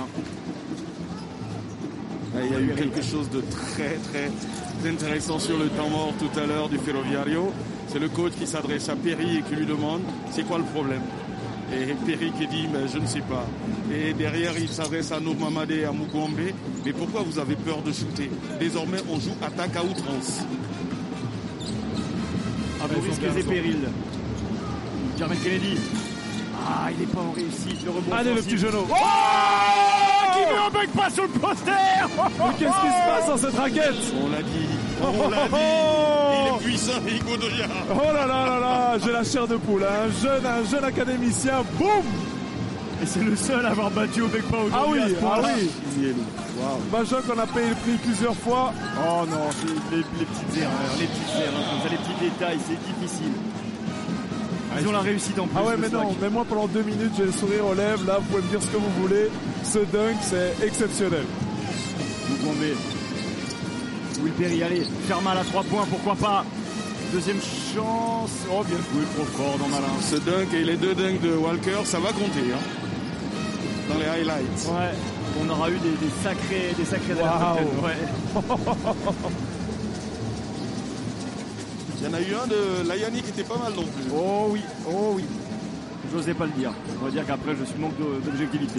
Il y a eu quelque chose de très très intéressant sur le temps mort tout à l'heure du Ferroviario. C'est le coach qui s'adresse à Perry et qui lui demande c'est quoi le problème. Et Perry qui dit mais je ne sais pas. Et derrière il s'adresse à Nour Mamade et à Mugombe. Mais pourquoi vous avez peur de shooter? Désormais on joue attaque à outrance.
À vos risques et périls. Jermaine Kennedy. Il n'est pas en réussite. Le rebond.
Allez, le petit genou.
Qui met un bug pas sur le poster.
Mais qu'est-ce qui se passe dans cette raquette?
On l'a dit. Il est puissant, Hugo Doria.
Oh là là là là, j'ai la chair de poule. Un jeune académicien. Boum.
Et c'est le seul à avoir battu au Bekpa aujourd'hui.
Ah oui. Benjamin qu'on a payé le prix plusieurs fois.
Oh non, les petites erreurs, les petits détails, c'est difficile. Ils ont la réussite en plus.
Mais moi pendant 2 minutes j'ai le sourire aux lèvres. Là vous pouvez me dire ce que vous voulez. Ce dunk c'est exceptionnel.
Vous tombez. Will Perry, allez, faire mal à 3 points, pourquoi pas. Deuxième chance. Oh bien joué, trop fort dans Malin.
Ce dunk et les 2 dunks de Walker, ça va compter dans les highlights.
Ouais, on aura eu des sacrés
wow.
Il y en a eu un de Layani qui était pas mal non plus.
Oh oui. J'osais pas le dire. On va dire qu'après je suis manque d'objectivité.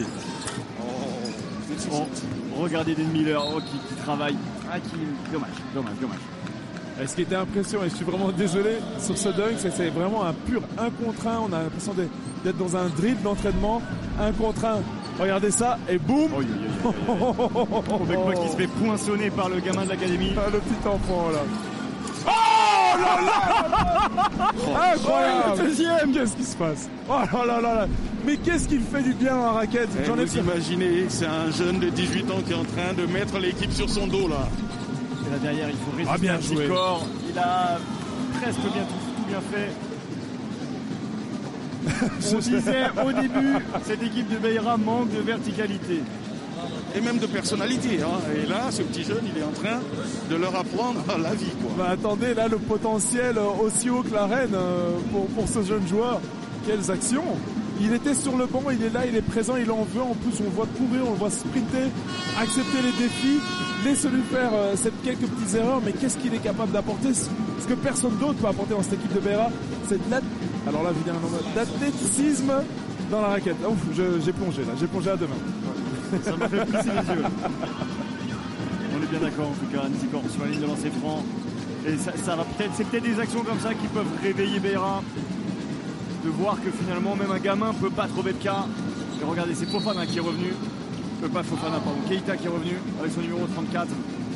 Regardez des Miller qui travaillent. Dommage.
Et ce qui était impressionnant, et je suis vraiment désolé sur ce dunk, c'est vraiment un pur 1 contre 1. On a l'impression d'être dans un drill d'entraînement. 1 contre 1. Regardez ça et boum.
Bekpa qui se fait poinçonner par le gamin de l'académie.
Le petit enfant là. Oh là là. Incroyable.
Deuxième.
Qu'est-ce qui se passe? Oh là là. Mais qu'est-ce qu'il fait du bien en raquette?
Vous imaginez que c'est un jeune de 18 ans qui est en train de mettre l'équipe sur son dos là.
Et là derrière il faut résister un petit corps. Il a presque bien tout bien fait. On disait au début, cette équipe de Beira manque de verticalité.
Et même de personnalité. Et là, ce petit jeune, il est en train de leur apprendre la vie.
Attendez, là, le potentiel aussi haut que la reine pour ce jeune joueur. Quelles actions! Il était sur le banc, il est là, il est présent, il en veut. En plus, on le voit courir, on le voit sprinter, accepter les défis. Laissez-lui faire quelques petites erreurs, mais qu'est-ce qu'il est capable d'apporter? Ce que personne d'autre peut apporter dans cette équipe de Beira, c'est l'athlétisme dans la raquette. Ouf, j'ai plongé à 2 mains.
Ça m'a fait plisser les yeux. On est bien d'accord en tout cas, Nizikor sur la ligne de lancer franc. Et ça va c'est peut-être des actions comme ça qui peuvent réveiller Beira. De voir que finalement même un gamin peut battre Bekpa. Et regardez, c'est Fofana qui est revenu. Keita qui est revenu avec son numéro 34.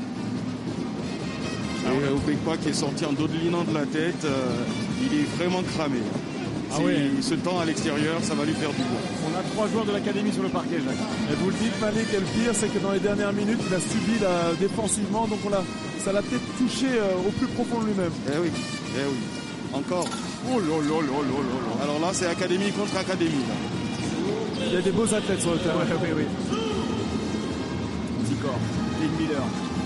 Et Bekpa qui est sorti en dodelinant de la tête, il est vraiment cramé. Ce temps à l'extérieur, ça va lui faire du bien.
On à 3 joueurs de l'académie sur le parquet, Jacques.
Et vous le dites, Malik, et le pire, c'est que dans les dernières minutes, il a subi défensivement, donc ça l'a peut-être touché au plus profond de lui-même.
Eh oui. Encore. Oh là là là là là. Alors là, c'est académie contre académie. Là.
Il y a des beaux athlètes sur le terrain.
Oui. Petit corps. Lynn Miller.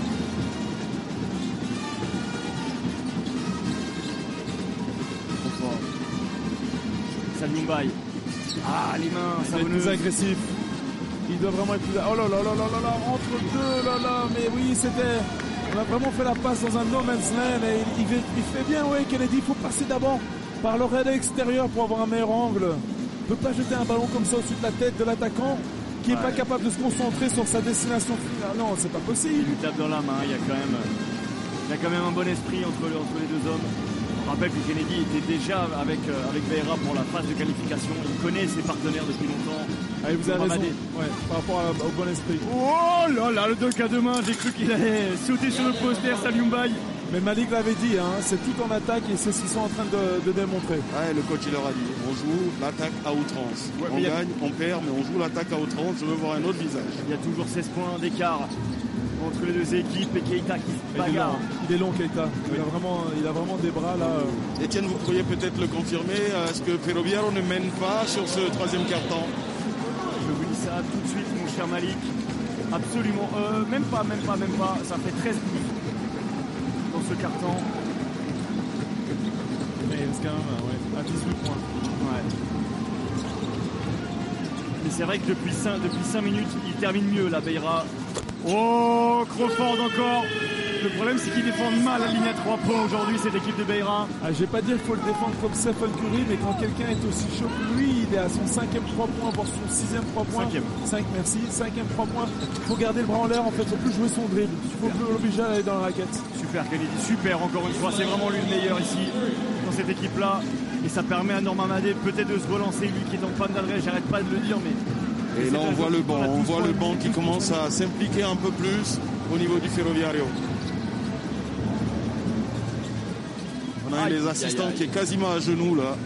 Salim Bay. Ah, les mains, ça
est plus agressif. Il doit vraiment être plus... Oh là là là là là là, entre deux, là là. Mais oui, on a vraiment fait la passe dans un no man's land. Et il fait bien, oui, Kennedy. Il faut passer d'abord par l'oreille extérieure pour avoir un meilleur angle. Il ne peut pas jeter un ballon comme ça au-dessus de la tête de l'attaquant qui n'est pas capable de se concentrer sur sa destination finale. Non, c'est pas possible.
Il lui tape dans la main. Il y a quand même un bon esprit entre les deux hommes. Je rappelle que Kennedy était déjà avec Vieira pour la phase de qualification. Il connaît ses partenaires depuis longtemps.
Ah, vous avez raison. Ouais, par rapport au bon esprit.
Oh là là, le doc à deux mains. J'ai cru qu'il allait sauter sur le poster, Salim Bay.
Mais Malik l'avait dit, hein, c'est tout en attaque et c'est ce qu'ils sont en train de démontrer.
Ouais, le coach il leur a dit, on joue l'attaque à outrance. Ouais, on gagne, on perd, mais on joue l'attaque à outrance. Je veux voir un autre visage.
Il y a toujours 16 points d'écart entre les deux équipes et Keita qui se bagarre.
Il est long Keita, oui. il a vraiment des bras là.
Etienne, vous pourriez peut-être le confirmer, est-ce que Ferroviario ne mène pas sur ce troisième quart-temps?
Je vous dis ça tout de suite, mon cher Malik. Absolument, même pas, ça fait 13 buts dans ce quart-temps.
Mais c'est quand même à 18 points.
Ouais. Mais c'est vrai que depuis 5 minutes, il termine mieux la Vieira. Oh, Crawford encore. Le problème, c'est qu'ils défendent mal la ligne à 3 points aujourd'hui, cette équipe de Vieira.
Je vais pas dire qu'il faut le défendre comme Stephen Curry, mais quand quelqu'un est aussi chaud que lui, il est à son 5e 3 points, voire son 6e 3 points. 5e 3 points. Il faut garder le bras en l'air, en fait, il faut plus jouer son dribble. Il faut plus l'obliger à aller dans la raquette.
Super, Kennedy, super, encore une fois. C'est vraiment lui le meilleur ici, dans cette équipe-là. Et ça permet à Norman Madé peut-être de se relancer, lui qui est en panne d'adresse, j'arrête pas de le dire, mais...
Et là, on voit le banc qui commence à s'impliquer un peu plus au niveau du Ferroviario. On a un des assistants qui est quasiment à genoux là.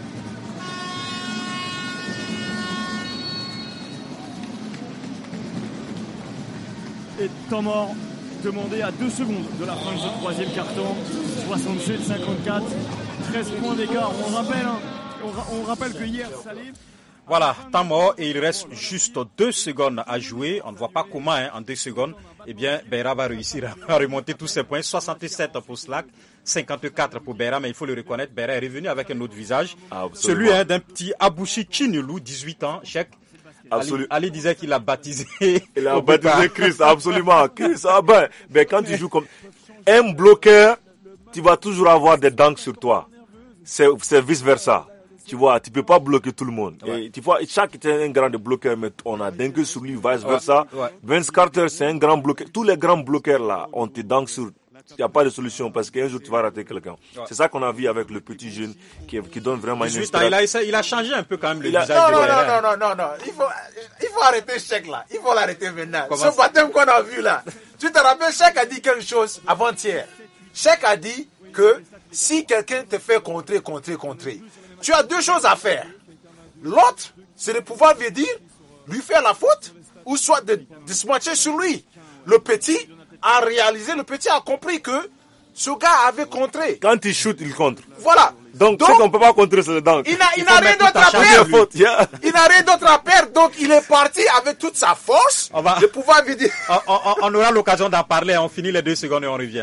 Et temps mort demandé à 2 secondes de la fin de ce troisième carton. 67-54, 13 points d'écart. On rappelle que hier, Salim...
Voilà, temps mort et il reste juste 2 secondes à jouer. On ne voit pas comment en 2 secondes. Eh bien, Vieira va réussir à remonter tous ses points. 67 pour Slack, 54 pour Vieira, mais il faut le reconnaître, Vieira est revenu avec un autre visage. Absolument. Celui d'un petit Abouchi Chinulu, 18 ans, chèque. Ali disait qu'il a baptisé.
Il a baptisé Chris, absolument. Chris, mais quand tu joues comme un bloqueur, tu vas toujours avoir des dunks sur toi. C'est vice versa. Tu vois, tu peux pas bloquer tout le monde. Ouais. Et tu vois, chaque était un grand bloqueur, mais on a dingue sur lui, vice versa. Ouais. Vince Carter, c'est un grand bloqueur. Tous les grands bloqueurs là, on te dingue sur. Il n'y a pas de solution parce qu'un jour tu vas rater quelqu'un. Ouais. C'est ça qu'on a vu avec le petit jeune qui donne vraiment une
inspiration. Il a changé un peu quand même le visage.
Non. Il faut arrêter Cheikh là. Il faut l'arrêter maintenant. Ce baptême qu'on a vu là. Tu te rappelles, Cheikh a dit quelque chose avant-hier. Cheikh a dit que si quelqu'un te fait contrer, tu as 2 choses à faire. L'autre, c'est de pouvoir lui faire la faute, ou soit de se matcher sur lui. Le petit a compris que ce gars avait contré.
Quand il shoot, il contre.
Voilà.
Donc ce qu'on ne peut pas contrer, c'est le dunk.
Il n'a rien d'autre à perdre. Il n'a rien d'autre à perdre, donc il est parti avec toute sa force de pouvoir lui dire.
On aura l'occasion d'en parler, on finit les 2 secondes et on revient.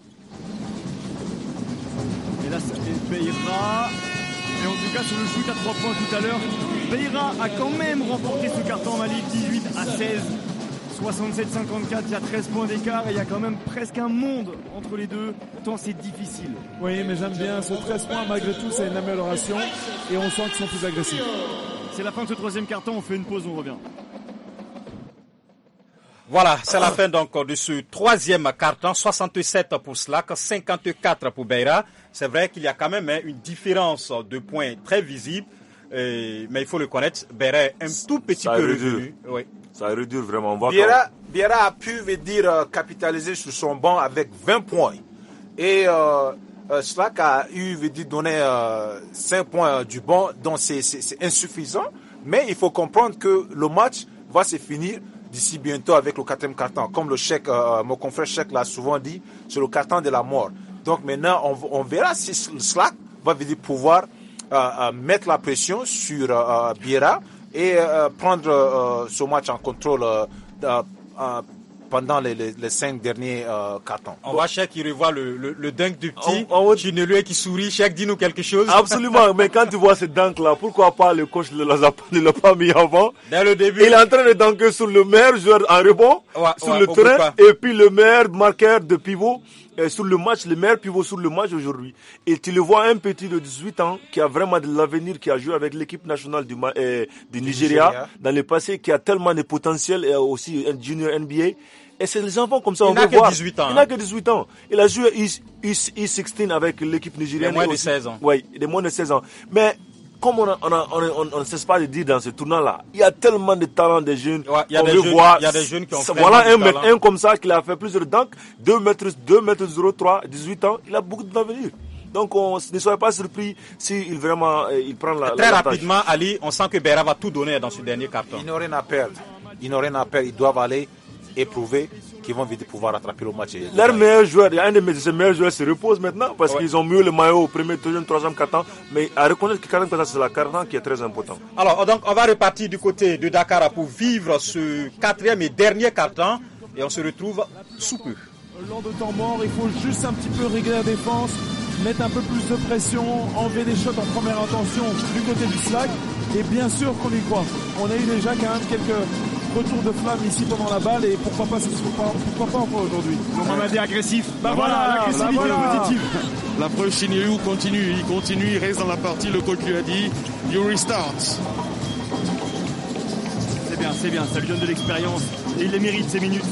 Et là, c'est Vieira. Et en tout cas, sur le shoot à 3 points tout à l'heure, Vieira a quand même remporté ce carton Malik, 18-16, 67-54, il y a 13 points d'écart et il y a quand même presque un monde entre les deux, tant c'est difficile.
Oui, mais j'aime bien ce 13 points, malgré tout, c'est une amélioration et on sent qu'ils sont plus agressifs.
C'est la fin de ce troisième carton, on fait une pause, on revient.
Voilà, c'est la fin donc de ce troisième carton, 67 pour Slack, 54 pour Vieira. C'est vrai qu'il y a quand même une différence de points très visible, mais il faut le connaître, Vieira est un tout petit peu revenu. Oui.
Ça réduit vraiment.
Vieira a pu capitaliser sur son banc avec 20 points. Et Slack a donné 5 points du banc, donc c'est insuffisant. Mais il faut comprendre que le match va se finir d'ici bientôt avec le 4e quart-temps. Comme mon confrère Cheikh l'a souvent dit, c'est le quart-temps de la mort. Donc maintenant, on verra si le Slack va pouvoir mettre la pression sur Beira et prendre ce match en contrôle pendant les 5 derniers cartons.
On va Cheikh qui revoit le dunk du petit, qui sourit. Cheikh, dis-nous quelque chose.
Absolument, mais quand tu vois ce dunk-là, pourquoi pas le coach ne l'a pas mis avant?
Dès le début.
Il est en train de dunker sur le meilleur joueur en rebond, sur le terrain, et puis le meilleur marqueur de pivot sur le match, le meilleur pivot sur le match aujourd'hui. Et tu le vois, un petit de 18 ans qui a vraiment de l'avenir, qui a joué avec l'équipe nationale du Nigeria dans le passé, qui a tellement de potentiel, et aussi un junior NBA. Et c'est les enfants comme ça, on veut voir. Il n'a que 18 ans. Il a joué U16 avec l'équipe nigérienne.
Il a moins de 16 ans.
Oui, il a moins de 16 ans. Mais comme on ne cesse pas de dire dans ce tournant-là, il y a tellement de talents des jeunes.
Ouais, il y a des jeunes qui ont fait
voilà un comme ça qui a fait plusieurs dunks, 2 mètres 03, 18 ans, il a beaucoup d'avenir. Donc ne soyez pas surpris s'il vraiment il prend la
Très rapidement, Ali, on sent que Beira va tout donner dans ce dernier carton.
Ils n'ont rien à perdre. Ils doivent aller et prouver qu'ils vont vite pouvoir rattraper le match.
Leur meilleur joueur, il y a un de ses meilleurs joueurs se repose maintenant parce qu'ils ont mis le maillot au premier, deuxième, troisième quart-temps. Mais à reconnaître que 40 quart-temps, c'est la quart-temps qui est très important.
Alors, donc, on va repartir du côté de Dakar pour vivre ce 4e et dernier quart-temps. Et on se retrouve sous peu.
Lors de temps mort, il faut juste un petit peu régler la défense, mettre un peu plus de pression, enlever des shots en première intention du côté du Slack. Et bien sûr qu'on y croit. On a eu déjà quand même quelques retour de flamme ici pendant la balle et pourquoi pas encore aujourd'hui.
Mohamed est agressif. L'agressivité positive.
L'approche Shinyou continue, il reste dans la partie, le coach lui a dit you restart.
C'est bien, ça lui donne de l'expérience et il les mérite ces minutes.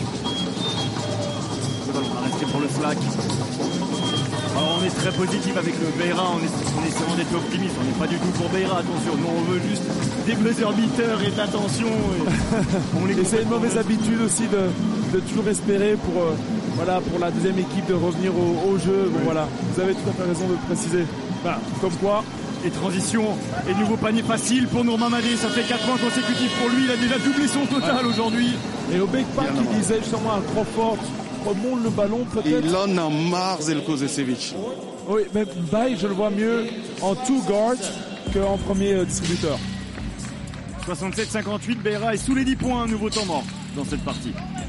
Le ballon va rester pour le Slack. Alors on est très positif avec le Beira, on est essayant d'être optimiste, on n'est pas du tout pour Beira, attention, nous on veut juste des buzzer beaters et de l'attention.
Et c'est une mauvaise habitude aussi de toujours espérer pour la deuxième équipe de revenir au jeu. Bon, voilà, vous avez tout à fait raison de le préciser.
Voilà, comme quoi, et transition, et nouveau panier facile pour Nour Mamadi, ça fait 4 points consécutifs pour lui, il a déjà doublé son total aujourd'hui.
Et au Big Park, il disait justement à Crawford, remonte le ballon peut-être.
Il en a marre Zeljko Zečević.
Oui, mais Baye, je le vois mieux en two guard qu'en premier distributeur.
67-58, Beira est sous les 10 points, un nouveau temps mort dans cette partie.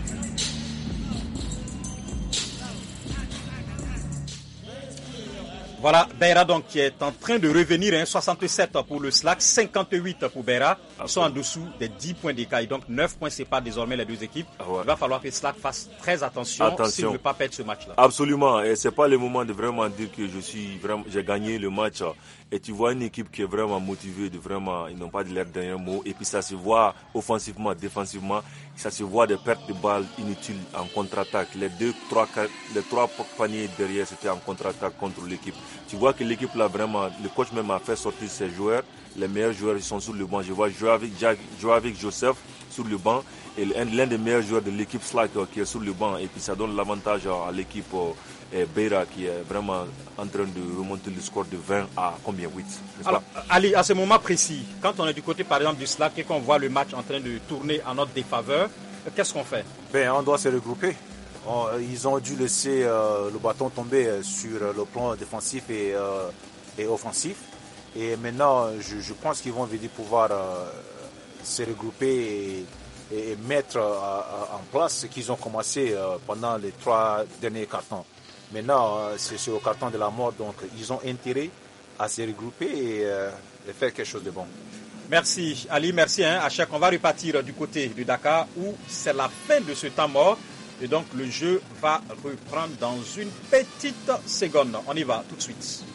Voilà, Beira donc qui est en train de revenir, 67 pour le Slack, 58 pour Beira. Ils sont en dessous des 10 points d'écart. Donc 9 points séparent désormais les deux équipes. Il va falloir que Slack fasse très attention s'il ne veut pas perdre ce match-là.
Absolument, et c'est pas le moment de vraiment dire que j'ai gagné le match. Et tu vois une équipe qui est vraiment motivée, ils n'ont pas de leur dernier mot. Et puis ça se voit offensivement, défensivement, ça se voit des pertes de balles inutiles en contre-attaque. Les 3 paniers derrière, c'était en contre-attaque contre l'équipe. Tu vois que l'équipe là vraiment, le coach même a fait sortir ses joueurs. Les meilleurs joueurs ils sont sur le banc. Je vois jouer avec Joseph sur le banc et l'un des meilleurs joueurs de l'équipe Slack qui est sur le banc. Et puis ça donne l'avantage à l'équipe Beira qui est vraiment en train de remonter le score de 20 à combien 8.
Alors, Ali, à ce moment précis, quand on est du côté par exemple du Slack et qu'on voit le match en train de tourner en notre défaveur, qu'est-ce qu'on fait?
On doit se regrouper. Ils ont dû laisser le bâton tomber sur le plan défensif et offensif. Et maintenant, je pense qu'ils vont pouvoir se regrouper et mettre en place ce qu'ils ont commencé pendant les 3 derniers cartons. Maintenant, c'est au carton de la mort, donc ils ont intérêt à se regrouper et faire quelque chose de bon.
Merci Ali, merci. À chaque on va repartir du côté de Dakar où c'est la fin de ce temps mort. Et donc le jeu va reprendre dans une petite seconde. On y va tout de suite.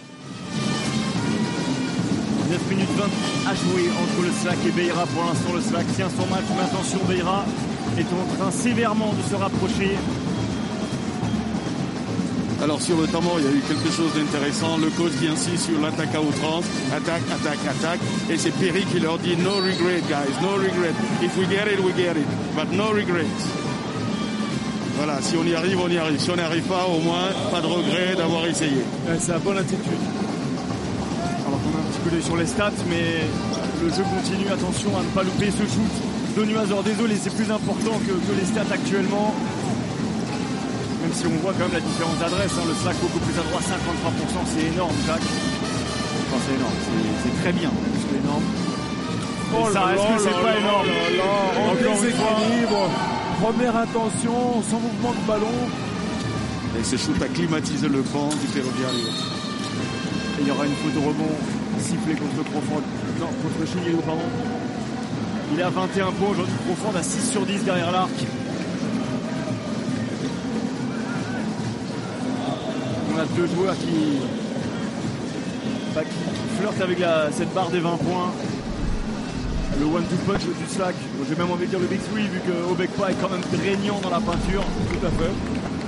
9 minutes 20 à jouer entre le Slack et Beira. Pour l'instant, le Slack tient son match, mais attention, Beira est en train sévèrement de se rapprocher.
Alors sur le temps mort, il y a eu quelque chose d'intéressant. Le coach qui insiste sur l'attaque à outrance. Attaque. Et c'est Perry qui leur dit no regret, guys, no regret. If we get it, we get it. But no regrets. Voilà, si on y arrive, on y arrive. Si on n'y arrive pas, au moins, pas de regret d'avoir essayé.
C'est la bonne attitude.
Alors qu'on a un petit peu d'œil sur les stats, mais Le jeu continue, attention à ne pas louper ce shoot de Nuazor. Désolé, c'est plus important que les stats actuellement. Même si on voit quand même la différence d'adresse, hein. Le Slack beaucoup plus à droite, 53%, c'est énorme, Jacques. Enfin, c'est énorme, c'est très bien, c'est énorme.
Oh
ça,
là
est-ce que c'est pas énorme?
En déséquilibre, première intention, sans mouvement de ballon.
Et ce shoot a climatisé le banc du Ferroviario.
Et il y aura une faute de rebond sifflée contre Crawford. Non, contre Chignelou, pardon. Il est à 21 points aujourd'hui. Crawford à 6 sur 10 derrière l'arc. On a deux joueurs qui flirtent avec cette barre des 20 points. Le one-two punch du Slack. J'ai même envie de dire le Big Three, vu que Obekpa est quand même régnant dans la peinture.
Tout à fait.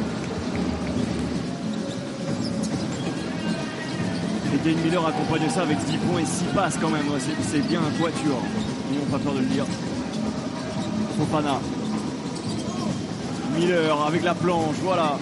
Et Dane Miller accompagne ça avec 10 points et 6 passes quand même. C'est bien un quatuor. Ils n'ont pas peur de le dire. Fofana. Miller avec la planche, voilà.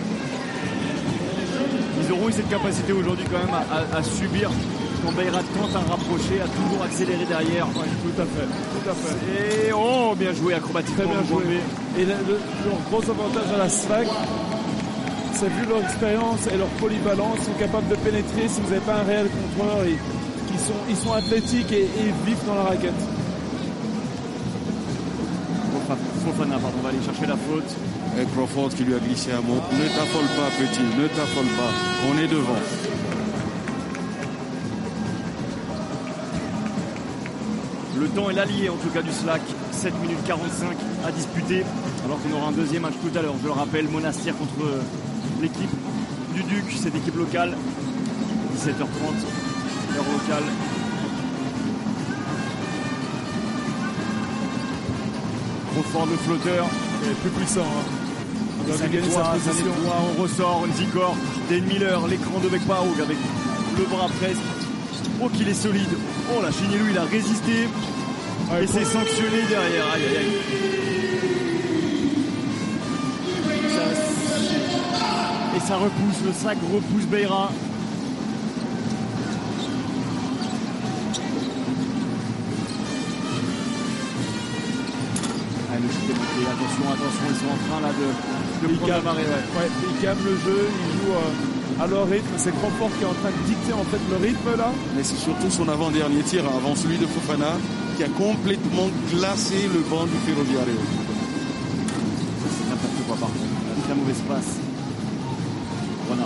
Ils auront eu cette capacité aujourd'hui quand même à subir. Quand Bayrat tente un rapproché, à toujours accélérer derrière.
Ouais, tout à fait.
Et bien joué, acrobatique.
Très bien joué. Et leur gros avantage à la Slack, c'est vu leur expérience et leur polyvalence, ils sont capables de pénétrer si vous n'avez pas un réel contrôleur. Ils sont athlétiques et vifs dans la raquette.
Fofana, pardon, on va aller chercher la faute.
Et Crawford qui lui a glissé un mot. Ne t'affole pas, petit, ne t'affole pas. On est devant.
Le temps est l'allié en tout cas du Slack. 7 minutes 45 à disputer. Alors qu'on aura un deuxième match tout à l'heure. Je le rappelle, Monastir contre l'équipe du Duc, cette équipe locale. 17h30, heure locale. Crawford le flotteur.
Il est plus puissant. Hein.
Il a gagné sa position. On ressort, Zikor, Dane Miller, l'écran de Bekpa avec le bras presque. Oh qu'il est solide. Oh la Chignelou, il a résisté. Et c'est sanctionné derrière. Aïe aïe aïe. Et ça repousse, le sac repousse Beira. Allez, le shoot est monté. Attention, ils sont en train là de prendre la marée.
Ouais, ils calment le jeu, ils jouent à leur rythme. C'est Crawford qui est en train de dicter en fait le rythme là.
Mais c'est surtout son avant-dernier tir avant celui de Fofana qui a complètement glacé le banc du Ferroviario.
C'est n'importe quoi par contre. Avec la mauvaise passe. Voilà.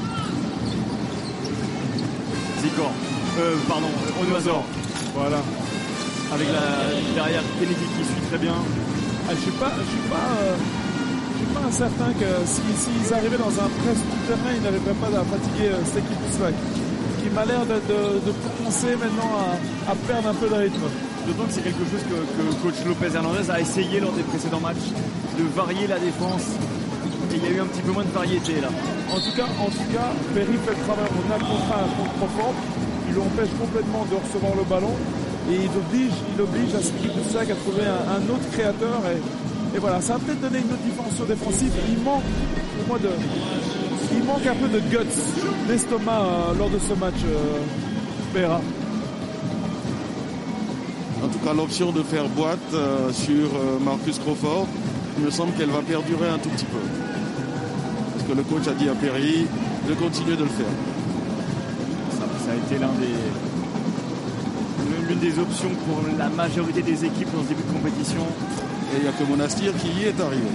Zikor. Onuazor.
Voilà.
Avec derrière Kennedy qui suit très bien.
Je suis pas incertain que s'ils arrivaient dans un press tout terrain, ils n'arriveraient pas à fatiguer cette équipe de Slack. Qui m'a l'air de commencer maintenant à perdre un peu de rythme.
D'autant que c'est quelque chose que coach Lopez Hernandez a essayé lors des précédents matchs, de varier la défense. Et il y a eu un petit peu moins de variété là.
En tout cas, Perry fait le travail en 1 contre 1 contre Crawford. Il l'empêche complètement de recevoir le ballon. Et il oblige à cette équipe de Slack à trouver un autre créateur. Et voilà, ça va peut-être donner une autre dimension défensive. Il manque un peu de guts, d'estomac lors de ce match, Beira.
En tout cas, l'option de faire boîte sur Marcus Crawford, il me semble qu'elle va perdurer un tout petit peu. Parce que le coach a dit à Perry de continuer de le faire.
Ça a été l'une des options pour la majorité des équipes dans ce début de compétition.
Et il n'y a que Monastir qui y est arrivé.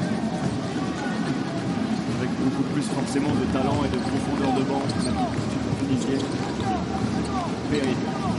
Avec beaucoup plus forcément de talent et de profondeur de banc. Tunisienne. Perry.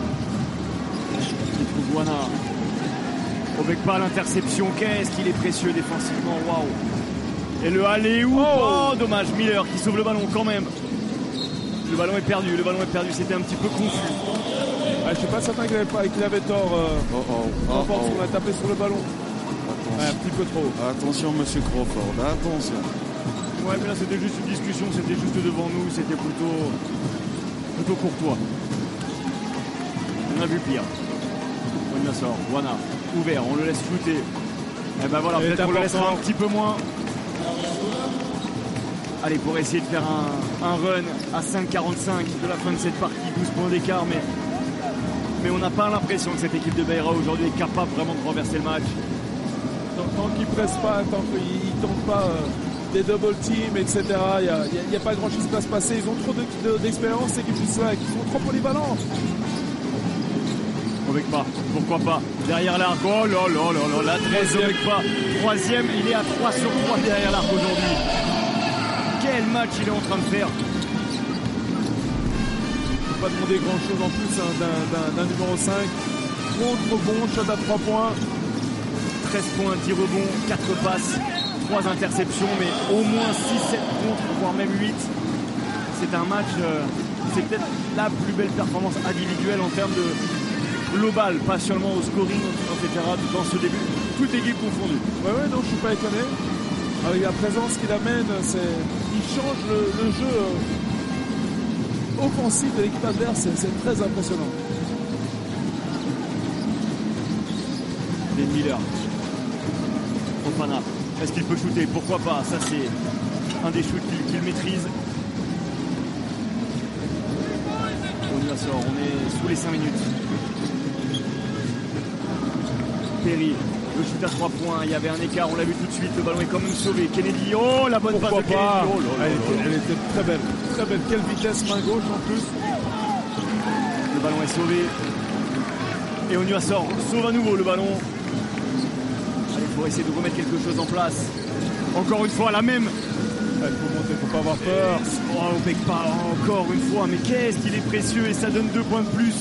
Qui trouve Wana. Obekpa l'interception. Qu'est-ce qu'il est précieux défensivement. Waouh. Et le alley-oop. Oh, dommage. Miller qui sauve le ballon quand même. Le ballon est perdu. C'était un petit peu confus.
Je ne suis pas certain qu'il avait tort. Crawford, on a tapé sur le ballon. Ouais, un petit peu trop.
Attention, monsieur Crawford, attention.
Ouais, mais là c'était juste une discussion, c'était juste devant nous, c'était plutôt courtois. On a vu pire. On sort, Wana, ouvert, on le laisse shooter. Et ben voilà, peut-être qu'on le laissera un petit peu moins. Allez, pour essayer de faire un run à 5,45 de la fin de cette partie, 12 points d'écart, mais mais on n'a pas l'impression que cette équipe de Beira aujourd'hui est capable vraiment de renverser le match.
Tant qu'ils ne pressent pas, tant qu'ils ne tentent pas des double teams, etc., il n'y a pas grand-chose qui va se passer. Ils ont trop d'expérience, cette équipe du SLAC, ils sont trop polyvalents.
Obekpa, pourquoi pas, derrière l'arc, oh là là là là, l'adresse Obekpa, troisième, il est à 3 sur 3 derrière l'arc aujourd'hui. Quel match il est en train de faire.
Pas demander grand chose en plus d'un numéro 5. Contre bon, shot à 3 points.
13 points, 10 rebonds, 4 passes, 3 interceptions, mais au moins 6-7 contre, voire même 8. C'est un match, c'est peut-être la plus belle performance individuelle en termes de global, pas seulement au scoring, etc. dans ce début, toute équipe confondue.
Ouais, non, je suis pas étonné. Avec la présence qu'il amène, il change le jeu offensif de l'équipe adverse, c'est très impressionnant.
Des Miller. Fofana. Est-ce qu'il peut shooter? Pourquoi pas? Ça, c'est un des shoots qu'il maîtrise. On y va, on est sous les 5 minutes. Perry, le shoot à 3 points. Il y avait un écart, on l'a vu tout de suite. Le ballon est quand même sauvé. Kennedy, oh la bonne passe de Kennedy. Oh,
elle était très belle. Très belle. Quelle vitesse, main gauche en plus.
Le ballon est sauvé. Et Onua sort, sauve à nouveau le ballon. Allez, il faut essayer de remettre quelque chose en place. Encore une fois, la même.
Il faut monter, faut pas avoir peur.
Oh, Obekpa, encore une fois. Mais qu'est-ce qu'il est précieux et ça donne 2 points de plus.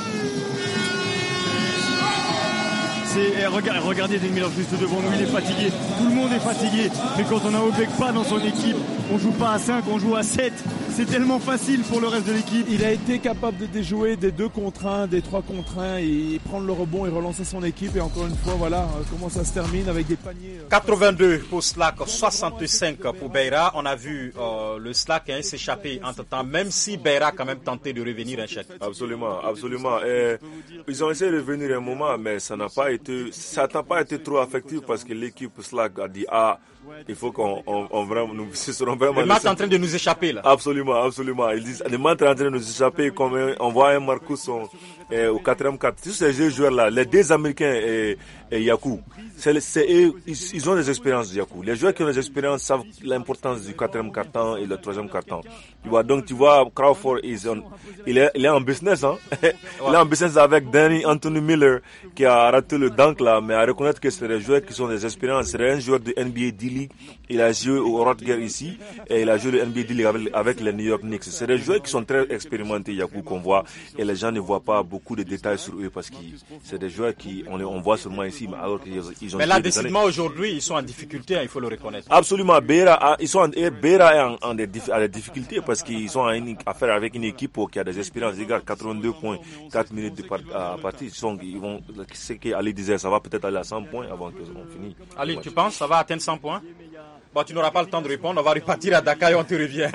Regardez Dane Miller juste devant nous, il est fatigué. Tout le monde est fatigué. Mais quand on a Obekpa dans son équipe, on joue pas à 5, on joue à 7. C'est tellement facile pour le reste de l'équipe.
Il a été capable de déjouer des 2 contre 1, des 3 contre 1 et prendre le rebond et relancer son équipe. Et encore une fois, voilà comment ça se termine avec des paniers.
82 pour SLAC, 65 pour Beira. On a vu le SLAC s'échapper entre temps, même si Beira a quand même tenté de revenir un chèque.
Absolument, absolument. Et ils ont essayé de revenir un moment, mais ça n'a pas été trop affectif parce que l'équipe SLAC a dit il faut qu'on vraiment, nous serons vraiment.
Le match est en train de nous échapper là.
Absolument, absolument. Ils disent le match est en train de nous échapper comme on voit un Marcus au 4e quart. Tous ces joueurs là, les 2 Américains et Yakou, ils ont des expériences Yakou. Les joueurs qui ont des expériences savent l'importance du 4e quart-temps et le 3e quart-temps. Tu vois Crawford il est en business hein. Il est en business avec Danny Anthony Miller qui a raté le dunk là, mais à reconnaître que c'est des joueurs qui ont des expériences. C'est un joueur de NBA D-League. Il a joué au Rutgers ici et il a joué le NBA D-League avec les New York Knicks. C'est des joueurs qui sont très expérimentés Yakou qu'on voit et les gens ne voient pas beaucoup de détails sur eux parce que c'est des joueurs qui on voit seulement ici, mais alors qu'ils ont.
Mais là, décidément aujourd'hui, ils sont en difficulté, il faut le reconnaître.
Absolument, Beira est en des difficultés parce qu'ils ont affaire avec une équipe qui a des expériences. Regarde, 82 points, 4 minutes de partie. Ce qu'Ali disait, ça va peut-être aller à 100 points avant qu'ils ont fini.
Ali, tu penses ça va atteindre 100 points? Bon, tu n'auras pas le temps de répondre, on va repartir à Dakar et on te revient.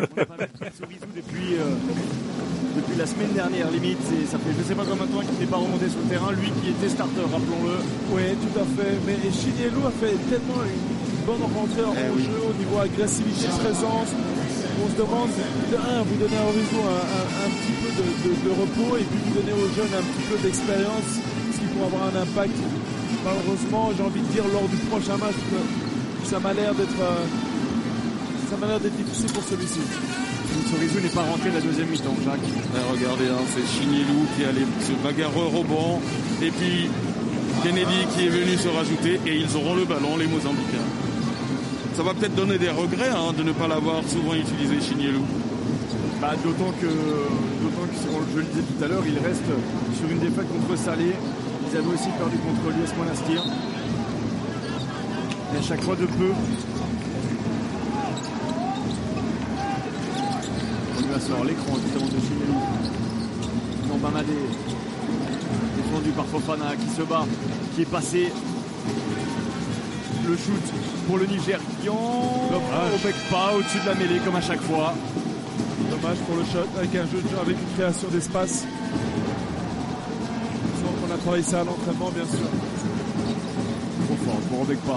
Depuis la semaine dernière, limite, ça fait je ne sais pas combien de temps qu'il n'est pas remonté sur le terrain, lui qui était starter, rappelons-le.
Oui, tout à fait. Mais Chinyelu a fait tellement une bonne rentrée en jeu au niveau agressivité, présence. On se demande, vous donnez à Horizon un petit peu de repos et puis vous donnez aux jeunes un petit peu d'expérience, ce qui pourrait avoir un impact. Malheureusement, j'ai envie de dire lors du prochain match, ça m'a l'air d'être difficile pour celui-ci.
Horizon n'est pas rentré de la 2e mi-temps, Jacques.
Regardez, c'est Chinyelu qui allait se bagarrer au rebond et puis Kennedy qui est venu se rajouter et ils auront le ballon, les Mozambicains. Ça va peut-être donner des regrets de ne pas l'avoir souvent utilisé Chinyelu.
D'autant que, je le disais tout à l'heure, il reste sur une défaite contre Salé. Ils avaient aussi perdu contre l'US Monastir. Et à chaque fois de peu. On lui sort l'écran justement de Chinyelu. Non, Bamadé. Défendu par Fofana qui se bat, qui est passé. Le shoot pour le Niger qui Obekpa au-dessus de la mêlée comme à chaque fois.
Dommage pour le shot avec un jeu avec une création d'espace. On a travaillé ça à l'entraînement bien sûr.
Trop fort pour Obekpa.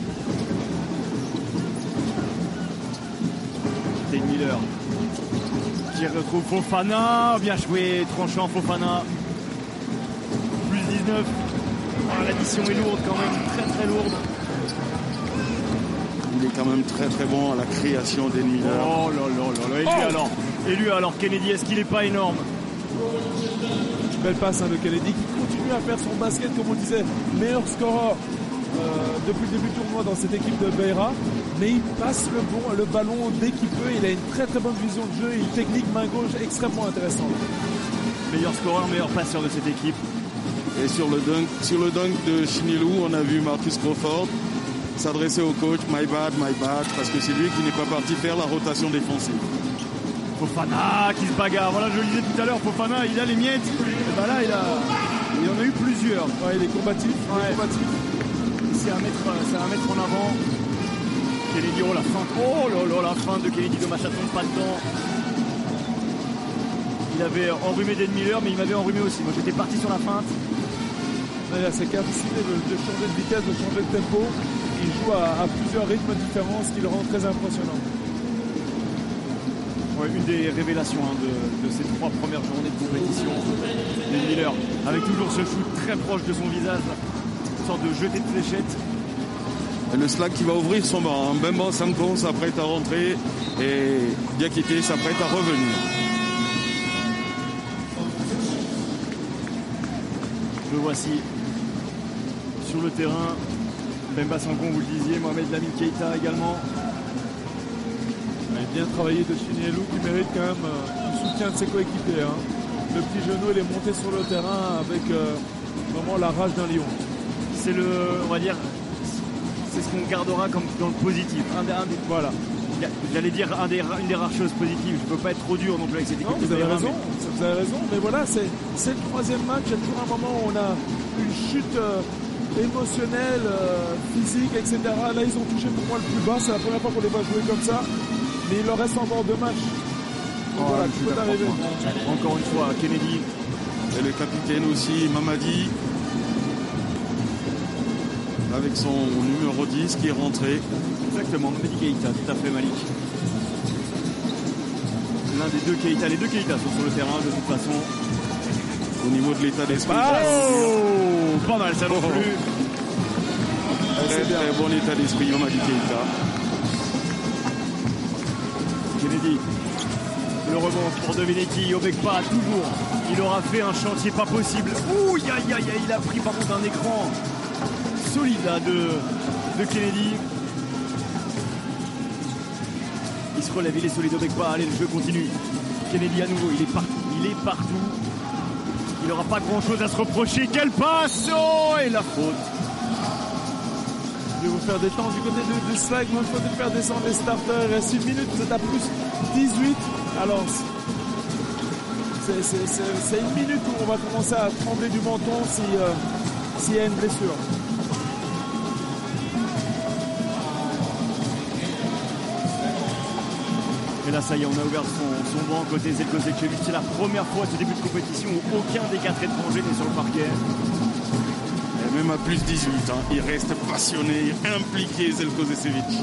Dane Miller qui retrouve Fofana. Bien joué, tranchant Fofana. 19. L'addition est lourde quand même, très très lourde.
Il est quand même très très bon à la création des Miller.
Oh là là là là. Et lui alors, Kennedy, est-ce qu'il n'est pas énorme?
Belle passe de Kennedy qui continue à faire son basket, comme on disait, meilleur scoreur depuis le début du tournoi dans cette équipe de Beira, mais il passe le ballon dès qu'il peut. Il a une très très bonne vision de jeu et une technique main gauche extrêmement intéressante.
Meilleur scoreur, meilleur passeur de cette équipe.
Et sur le dunk de Chinelou, on a vu Marcus Crawford s'adresser au coach, my bad, parce que c'est lui qui n'est pas parti faire la rotation défensive.
Fofana qui se bagarre, voilà, je le disais tout à l'heure, Fofana il a les miettes, et ben là il en a eu plusieurs.
Ouais, il est combatif,
C'est à mettre en avant. Kennedy, oh la feinte, oh là là, la feinte de Kennedy de Machaton, pas de temps. Il avait enrhumé Dan Miller, mais il m'avait enrhumé aussi. Moi j'étais parti sur la feinte.
Il a sa capacité de changer de vitesse, de changer de tempo. Il joue à plusieurs rythmes différents, ce qui le rend très impressionnant.
Ouais, une des révélations de ces 3 premières journées de compétition. Dan Miller, avec toujours ce shoot très proche de son visage, une sorte de jeté de fléchette.
Et le Slack qui va ouvrir son banc. Mbemba Samkon s'apprête à rentrer et Diakité s'apprête à revenir.
Le voici sur le terrain. Mbemba Samkon, vous le disiez, Mohamed Lamine Keita également.
Il a bien travaillé de Chinelou qui mérite quand même le soutien de ses coéquipiers. Hein. Le petit genou, il est monté sur le terrain avec vraiment la rage d'un lion.
C'est on va dire, c'est ce qu'on gardera comme dans le positif. Voilà. J'allais dire une des rares choses positives. Je ne peux pas être trop dur non plus avec cette équipe.
Non, vous avez raison, mais voilà, c'est le 3e match. Il y a toujours un moment où on a une chute émotionnelle, physique, etc. Là, ils ont touché pour moi le plus bas. C'est la première fois qu'on les voit jouer comme ça. Mais il leur reste encore 2 matchs. Donc voilà, tout peut arriver.
Encore une fois, Kennedy.
Et le capitaine aussi, Mamadi. Avec son numéro 10 qui est rentré.
Exactement, Mamadi Keita, tout à fait, Malik. L'un des 2 Keita. Les 2 Keita sont sur le terrain de toute façon.
Au niveau de l'état d'esprit.
Oh, pas mal ça non plus.
Très bon état d'esprit, Mamadi Keita.
Kennedy, le rebond pour Domenech, Obekpa toujours, il aura fait un chantier pas possible. Ouh, il a pris par contre un écran solide là, de Kennedy. Il se relève, il est solide, Obekpa, allez, le jeu continue. Kennedy à nouveau, il est partout. Il n'aura pas grand chose à se reprocher. Quelle passe! Oh, et la faute.
Je vais vous faire détendre du côté de Slag. Moi, il faut faire descendre les starters. Il reste 1 minute, vous êtes à plus 18. Alors, c'est 1 minute où on va commencer à trembler du menton s'il y a une blessure.
Et là, ça y est, on a ouvert son banc côté Zeljko Zečević. C'est la première fois de ce début de compétition où aucun des 4 étrangers n'est sur le parquet.
Et même à plus 18, il reste passionné, impliqué, Zeljko Zečević.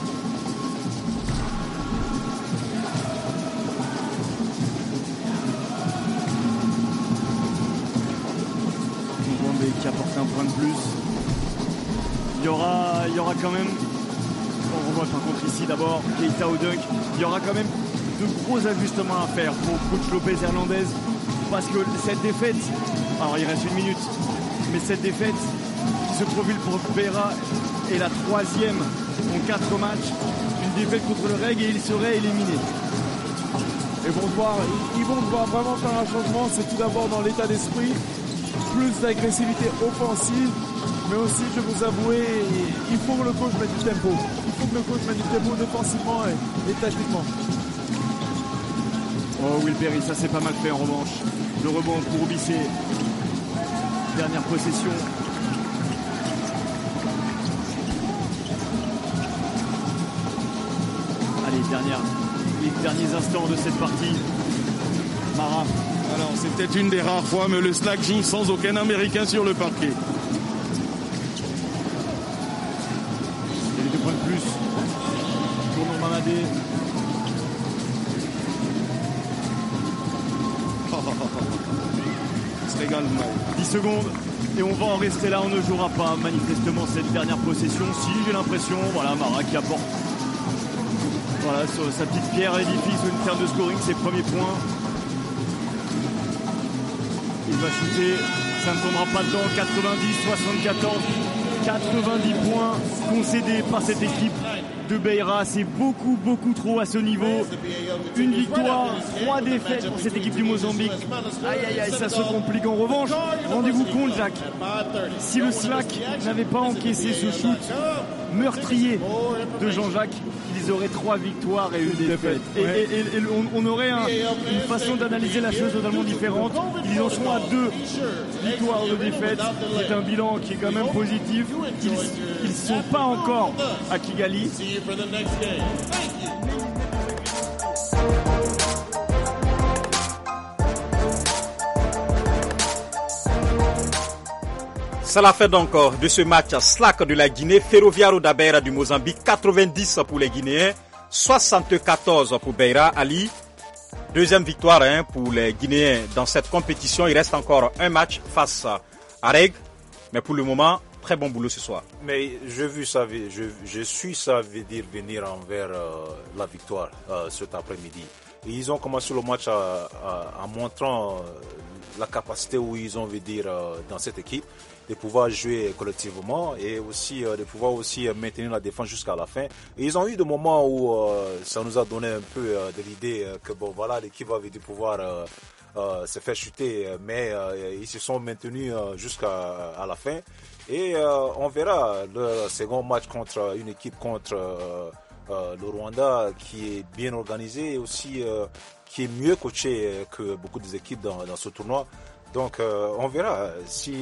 Mwambe qui apporte un point de plus. Il y aura quand même... On revoit par contre ici d'abord Keita au dunk. Il y aura quand même de gros ajustements à faire pour coach Lopez Hernandez parce que cette défaite, alors il reste 1 minute, mais cette défaite qui se profile pour Beira est la 3e en 4 matchs, une défaite contre le REG et il serait éliminé.
Ils vont devoir vraiment faire un changement. C'est tout d'abord dans l'état d'esprit, plus d'agressivité offensive, mais aussi, je vais vous avouer, il faut que le coach mette du tempo. Il faut que le coach mette du tempo défensivement et tactiquement.
Oh, Will Perry, ça c'est pas mal fait en revanche. Le rebond pour Obissé. Dernière possession. Allez, les derniers instants de cette partie. Mara.
Alors, c'est peut-être une des rares fois, mais le Slack joue sans aucun Américain sur le parquet.
Il y a les 2 points de plus. Tournons Mamadé.
Il se régale,
10 secondes. Et on va en rester là, on ne jouera pas manifestement cette dernière possession. Si, j'ai l'impression, voilà, Mara qui apporte voilà, sa petite pierre à l'édifice, une terme de scoring, ses premiers points. Il va shooter, ça ne tombera pas dedans, 90-74, 90 points concédés par cette équipe de Beira, c'est beaucoup trop à ce niveau. Une victoire, 3 défaites pour cette équipe du Mozambique. Aïe, ça se complique. En revanche, rendez-vous compte, Jacques, si le Slack n'avait pas encaissé ce shoot meurtrier de Jean-Jacques, ils auraient 3 victoires et une défaite. Et on aurait une façon d'analyser la chose totalement différente. Ils en sont à 2 victoires de défaite. C'est un bilan qui est quand même positif. Ils ne sont pas encore à Kigali.
C'est la fin donc de ce match Slack de la Guinée, Ferroviario da Beira du Mozambique, 90 pour les Guinéens, 74 pour Beira. Ali, deuxième victoire pour les Guinéens dans cette compétition. Il reste encore un match face à Reg, mais pour le moment, très bon boulot ce soir.
Mais je suis ça veut dire venir envers la victoire cet après-midi. Et ils ont commencé le match en montrant la capacité où ils ont veut dire dans cette équipe de pouvoir jouer collectivement et aussi de pouvoir aussi maintenir la défense jusqu'à la fin. Et ils ont eu des moments où ça nous a donné un peu de l'idée que bon voilà l'équipe va pouvoir se faire chuter, mais ils se sont maintenus jusqu'à la fin. Et on verra le second match contre une équipe contre le Rwanda qui est bien organisée et aussi qui est mieux coachée que beaucoup des équipes dans ce tournoi. Donc on verra si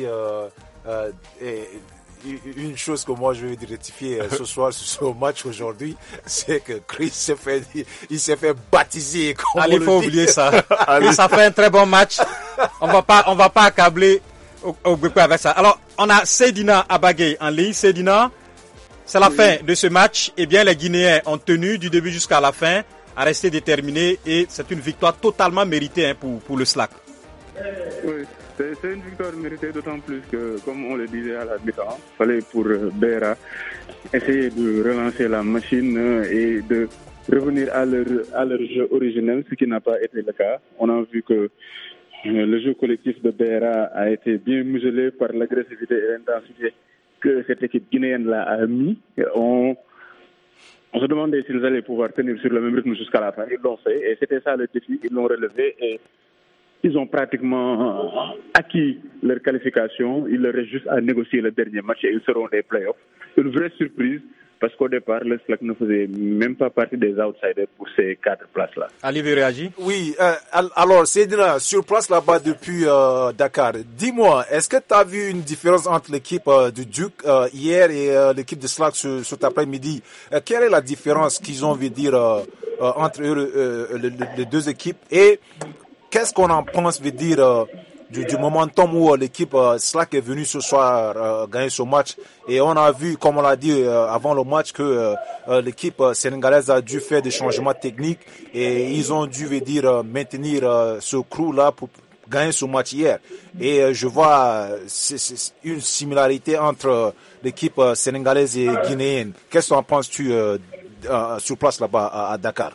une chose que moi je vais rectifier ce soir sur ce match aujourd'hui, c'est que Chris s'est fait baptiser.
Allez, il faut oublier ça. Chris a fait un très bon match. On va pas accabler au avec ça. Alors, on a Seydina Abagay en ligne. Seydina, c'est la fin de ce match. Eh bien, les Guinéens ont tenu du début jusqu'à la fin à rester déterminés et c'est une victoire totalement méritée pour le Slack.
Oui, c'est une victoire méritée d'autant plus que, comme on le disait à la mi-temps, il fallait pour Beira essayer de relancer la machine et de revenir à leur jeu originel, ce qui n'a pas été le cas. On a vu que le jeu collectif de Beira a été bien muselé par l'agressivité et l'intensité que cette équipe guinéenne-là a mis. On se demandait s'ils allaient pouvoir tenir sur le même rythme jusqu'à la fin. Ils l'ont fait et c'était ça le défi. Ils l'ont relevé et ils ont pratiquement acquis leur qualification. Il leur reste juste à négocier le dernier match et ils seront des playoffs. Une vraie surprise parce qu'au départ, le Slack ne faisait même pas partie des outsiders pour ces 4 places-là.
Ali veut réagir?
Oui, alors Seydina, sur place là-bas depuis Dakar, dis-moi, est-ce que tu as vu une différence entre l'équipe du Duc hier et l'équipe de Slack cet après-midi? Quelle est la différence qu'ils ont vu dire entre les deux équipes et qu'est-ce qu'on en pense veut dire du momentum où l'équipe Slack est venue ce soir gagner ce match et on a vu, comme on l'a dit avant le match, que l'équipe sénégalaise a dû faire des changements techniques et ils ont dû veut dire maintenir ce crew là pour gagner ce match hier. Et je vois c'est une similarité entre l'équipe sénégalaise et guinéenne. Qu'est-ce qu'en penses-tu sur place là-bas à Dakar?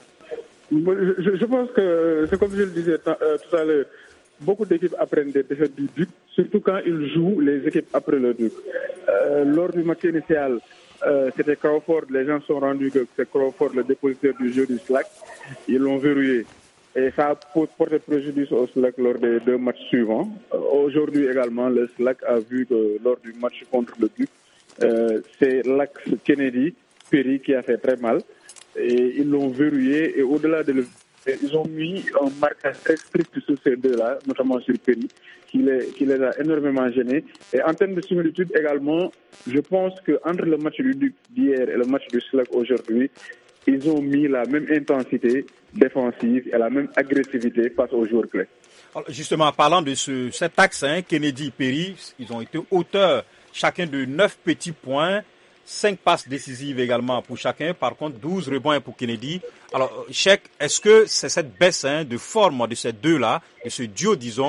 Je pense que c'est comme je le disais tout à l'heure. Beaucoup d'équipes apprennent des défaites du Duc, surtout quand ils jouent les équipes après le Duc. Lors du match initial, c'était Crawford. Les gens se sont rendus que c'est Crawford le dépositeur du jeu du Slack. Ils l'ont verrouillé. Et ça a porté préjudice au Slack lors des 2 matchs suivants. Aujourd'hui également, le Slack a vu que lors du match contre le Duc, c'est l'axe Kennedy-Perry qui a fait très mal. Et ils l'ont verrouillé et au-delà de ils ont mis un marquage très strict sur ces deux-là, notamment sur Perry, qui les a énormément gênés. Et en termes de similitude également, je pense qu'entre le match du Duc d'hier et le match du Slack aujourd'hui, ils ont mis la même intensité défensive et la même agressivité face aux joueurs clés.
Alors justement, en parlant de cet axe, Kennedy et Perry, ils ont été auteurs chacun de 9 petits points. 5 passes décisives également pour chacun. Par contre, 12 rebonds pour Kennedy. Alors, Cheikh, est-ce que c'est cette baisse de forme de ces deux-là, de ce duo, disons,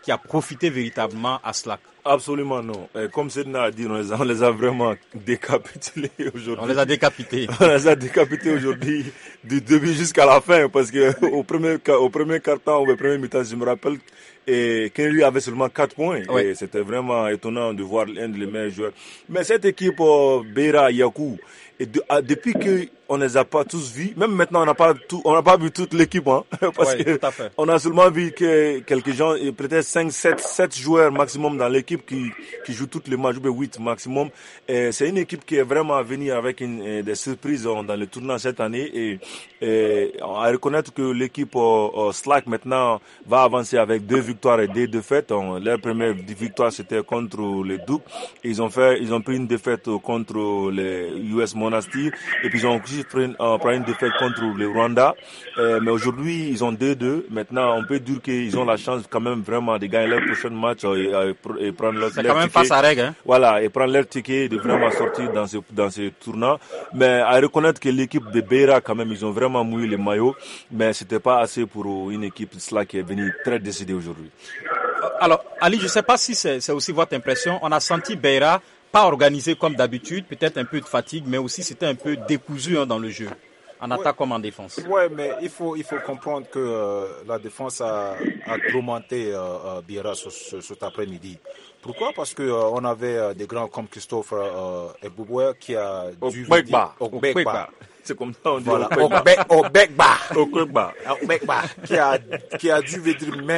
qui a profité véritablement à Slack?
Absolument non. Comme Sedna a dit, on les a vraiment décapités aujourd'hui.
On les a décapités.
On les a décapités aujourd'hui du début jusqu'à la fin parce que au premier quart-temps ou au premier mi-temps, je me rappelle, Kenry avait seulement 4 points.
Ouais.
Et c'était vraiment étonnant de voir un des meilleurs joueurs. Mais cette équipe, Beira, Yakou, depuis qu'on ne les a pas tous vus, même maintenant on n'a pas vu toute l'équipe, hein, parce que
tout à fait.
on a seulement vu que quelques gens, peut-être 7 joueurs maximum dans l'équipe qui jouent toutes les matchs, 8 maximum. Et c'est une équipe qui est vraiment venue avec des surprises dans le tournoi cette année et on va reconnaître que l'équipe Slack maintenant va avancer avec 2 victoires et 2 défaites. Leur première victoire c'était contre les Ducs. Ils ont pris une défaite contre les US Monastir et puis ils ont aussi pris une défaite contre le Rwanda. Mais aujourd'hui ils ont 2-2. Maintenant on peut dire qu'ils ont la chance quand même vraiment de gagner leur prochain match et prendre leur
C'est
leur
quand même
ticket.
face à règle, hein.
Voilà, et prendre leur ticket de vraiment sortir dans ce tournoi. Mais à reconnaître que l'équipe de Beira quand même ils ont vraiment mouillé les maillots, mais c'était pas assez pour une équipe Slack qui est venue très décidée aujourd'hui.
Alors, Ali, je ne sais pas si c'est aussi votre impression. On a senti Beira pas organisé comme d'habitude, peut-être un peu de fatigue, mais aussi c'était un peu décousu dans le jeu, en attaque comme en défense.
Ouais, mais il faut comprendre que la défense a tourmenté Beira cet après-midi. Pourquoi? Parce que on avait des grands comme Christophe Ebouboua qui a dû
Okbekba. C'est comme ça on dit.
Voilà, Okbekba.
Okbekba.
Qui a dû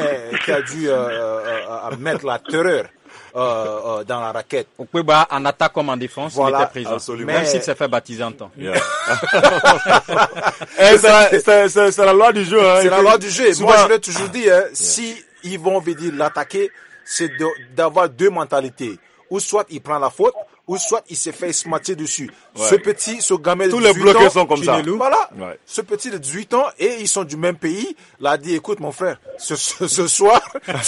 mettre la terreur dans la raquette.
Okbekba en attaque comme en défense,
Voilà,
il était présent.
absolument.
Même s'il s'est fait baptiser en temps.
Yeah. C'est la loi du jeu. Hein.
C'est la loi du jeu.
Souvent...
Moi, je l'ai toujours dit, si ils vont venir l'attaquer, c'est d'avoir 2 mentalités. Ou soit il prend la faute, ou soit il s'est fait smatter dessus. Ouais. Ce gamin de 18 ans...
Tous les bloqueurs sont comme ça.
Voilà.
Ouais.
Ce petit de 18 ans, et ils sont du même pays, l'a dit, écoute mon frère, ce soir,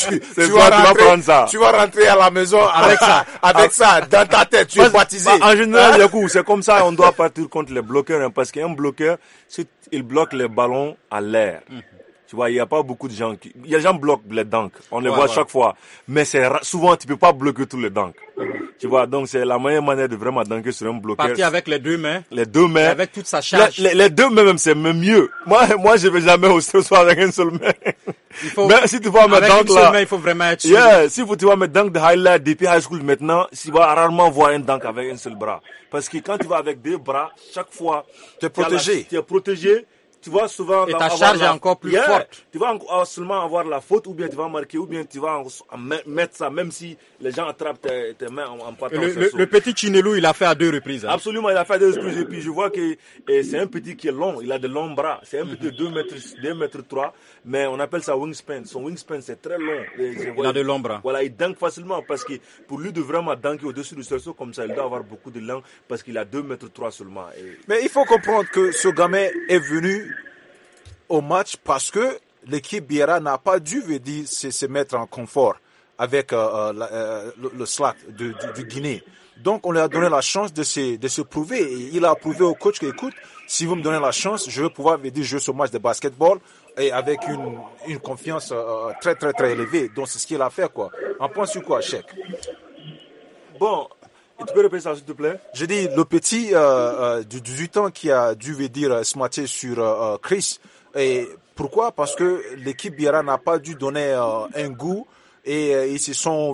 tu vas rentrer à la maison avec ça, dans ta tête, tu es baptisé.
En général, c'est comme ça, on doit partir contre les bloqueurs, hein, parce qu'un bloqueur, il bloque les ballons à l'air. Tu vois, il n'y a pas beaucoup de gens il y a des gens qui bloquent les dunks. On les voit chaque fois. Mais souvent, tu peux pas bloquer tous les dunks. Tu vois, donc c'est la meilleure manière de vraiment dunker sur un bloqueur.
Partir avec les 2 mains.
Les 2 mains.
Avec toute sa charge.
Les 2 mains même, c'est même mieux. Moi, je vais jamais au soir avec une seule main. Mais si tu vas mettre
avec
dunk
une
là.
seule main, il faut vraiment être sûr.
Yeah, si tu vas mettre dunk de highlight depuis high school maintenant, tu vas rarement voir un dunk avec un seul bras. Parce que quand tu vas avec 2 bras, chaque fois,
tu es protégé.
Tu es protégé. Tu vas souvent
et ta charge est encore plus forte.
Tu vas seulement avoir la faute, ou bien tu vas marquer, ou bien tu vas mettre ça, même si les gens attrapent tes mains en partant.
Le petit Chinelou, il a fait à 2 reprises. Hein.
Absolument, il a fait à 2 reprises. Et puis je vois que c'est un petit qui est long, il a de longs bras. C'est un petit de 2 mètres 3, mais on appelle ça wingspan. Son wingspan, c'est très long.
Il a de longs bras.
Voilà, il dunk facilement parce que pour lui de vraiment dunker au-dessus du cerceau comme ça, il doit avoir beaucoup de langue parce qu'il a 2 mètres 3 seulement.
Mais il faut comprendre que ce gamin est venu au match parce que l'équipe Beira n'a pas dû se mettre en confort avec le Slack du Guinée. Donc on lui a donné la chance de se prouver. Et il a prouvé au coach que, écoute, si vous me donnez la chance, je vais pouvoir jouer ce match de basketball et avec une confiance très très très élevée. Donc c'est ce qu'il a fait, quoi. En penses-tu quoi, Cheikh?
Bon, tu peux répéter ça s'il te plaît?
Je dis le petit du 18 ans qui a dû se matcher sur Chris. Et pourquoi? Parce que l'équipe Beira n'a pas dû donner un goût et ils se sont,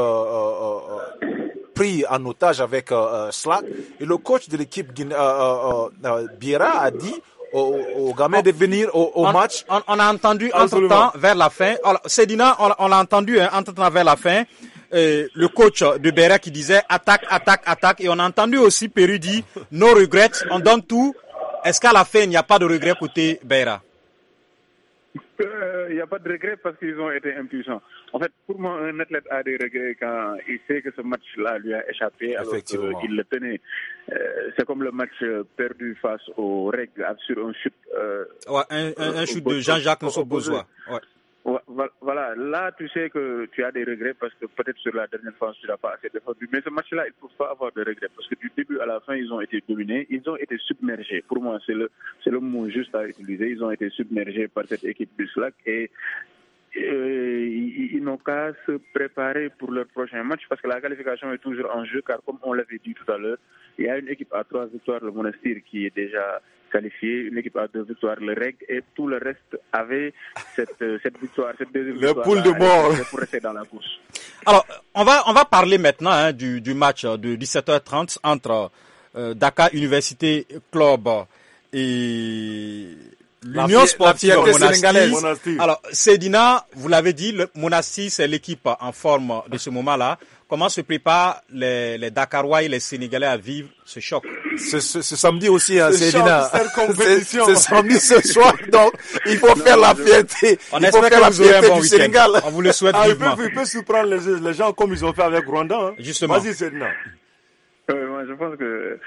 pris en otage avec Slack. Et le coach de l'équipe Beira a dit aux gamins de venir au match.
On a entendu entre-temps vers la fin. Sedina, on l'a entendu entre-temps vers la fin. Le coach de Beira qui disait attaque. Et on a entendu aussi Perry dire no regrets, on donne tout. Est-ce qu'à la fin, il n'y a pas de regret côté Beira?
Il n'y a pas de regret parce qu'ils ont été impuissants. En fait, pour moi, un athlète a des regrets quand il sait que ce match-là lui a échappé alors qu'il le tenait. C'est comme le match perdu face au REG sur un chute.
Un chute de Jean-Jacques Nsobozoa. Ouais.
Voilà, là tu sais que tu as des regrets parce que peut-être sur la dernière phase tu n'as pas assez défendu. Mais ce match-là, il ne faut pas avoir de regrets parce que du début à la fin, ils ont été dominés, ils ont été submergés. Pour moi, c'est le mot juste à utiliser. Ils ont été submergés par cette équipe du Slack et ils n'ont qu'à se préparer pour leur prochain match parce que la qualification est toujours en jeu car comme on l'avait dit tout à l'heure, il y a une équipe à 3 victoires, le Monastir, qui est déjà qualifiée, une équipe à 2 victoires, le REG, et tout le reste avait cette victoire, cette deuxième victoire.
Le poule de mort.
Pour rester dans la course.
Alors, on va parler maintenant du match de 17h30 entre Dakar Université Club et l'Union Sportive Monastir. Alors, Seydina, vous l'avez dit, le Monastir, c'est l'équipe en forme de ce moment-là. Comment se préparent les Dakarois et les Sénégalais à vivre ce choc?
Ce samedi aussi, hein, Seydina. C'est samedi ce soir, donc il faut faire la fierté.
On espère que vous aurez un bon
week-end.
On vous le souhaite vivement.
Il peut surprendre les gens comme ils ont fait avec Rwanda. Hein.
Justement.
Vas-y, Seydina.
Moi, je pense que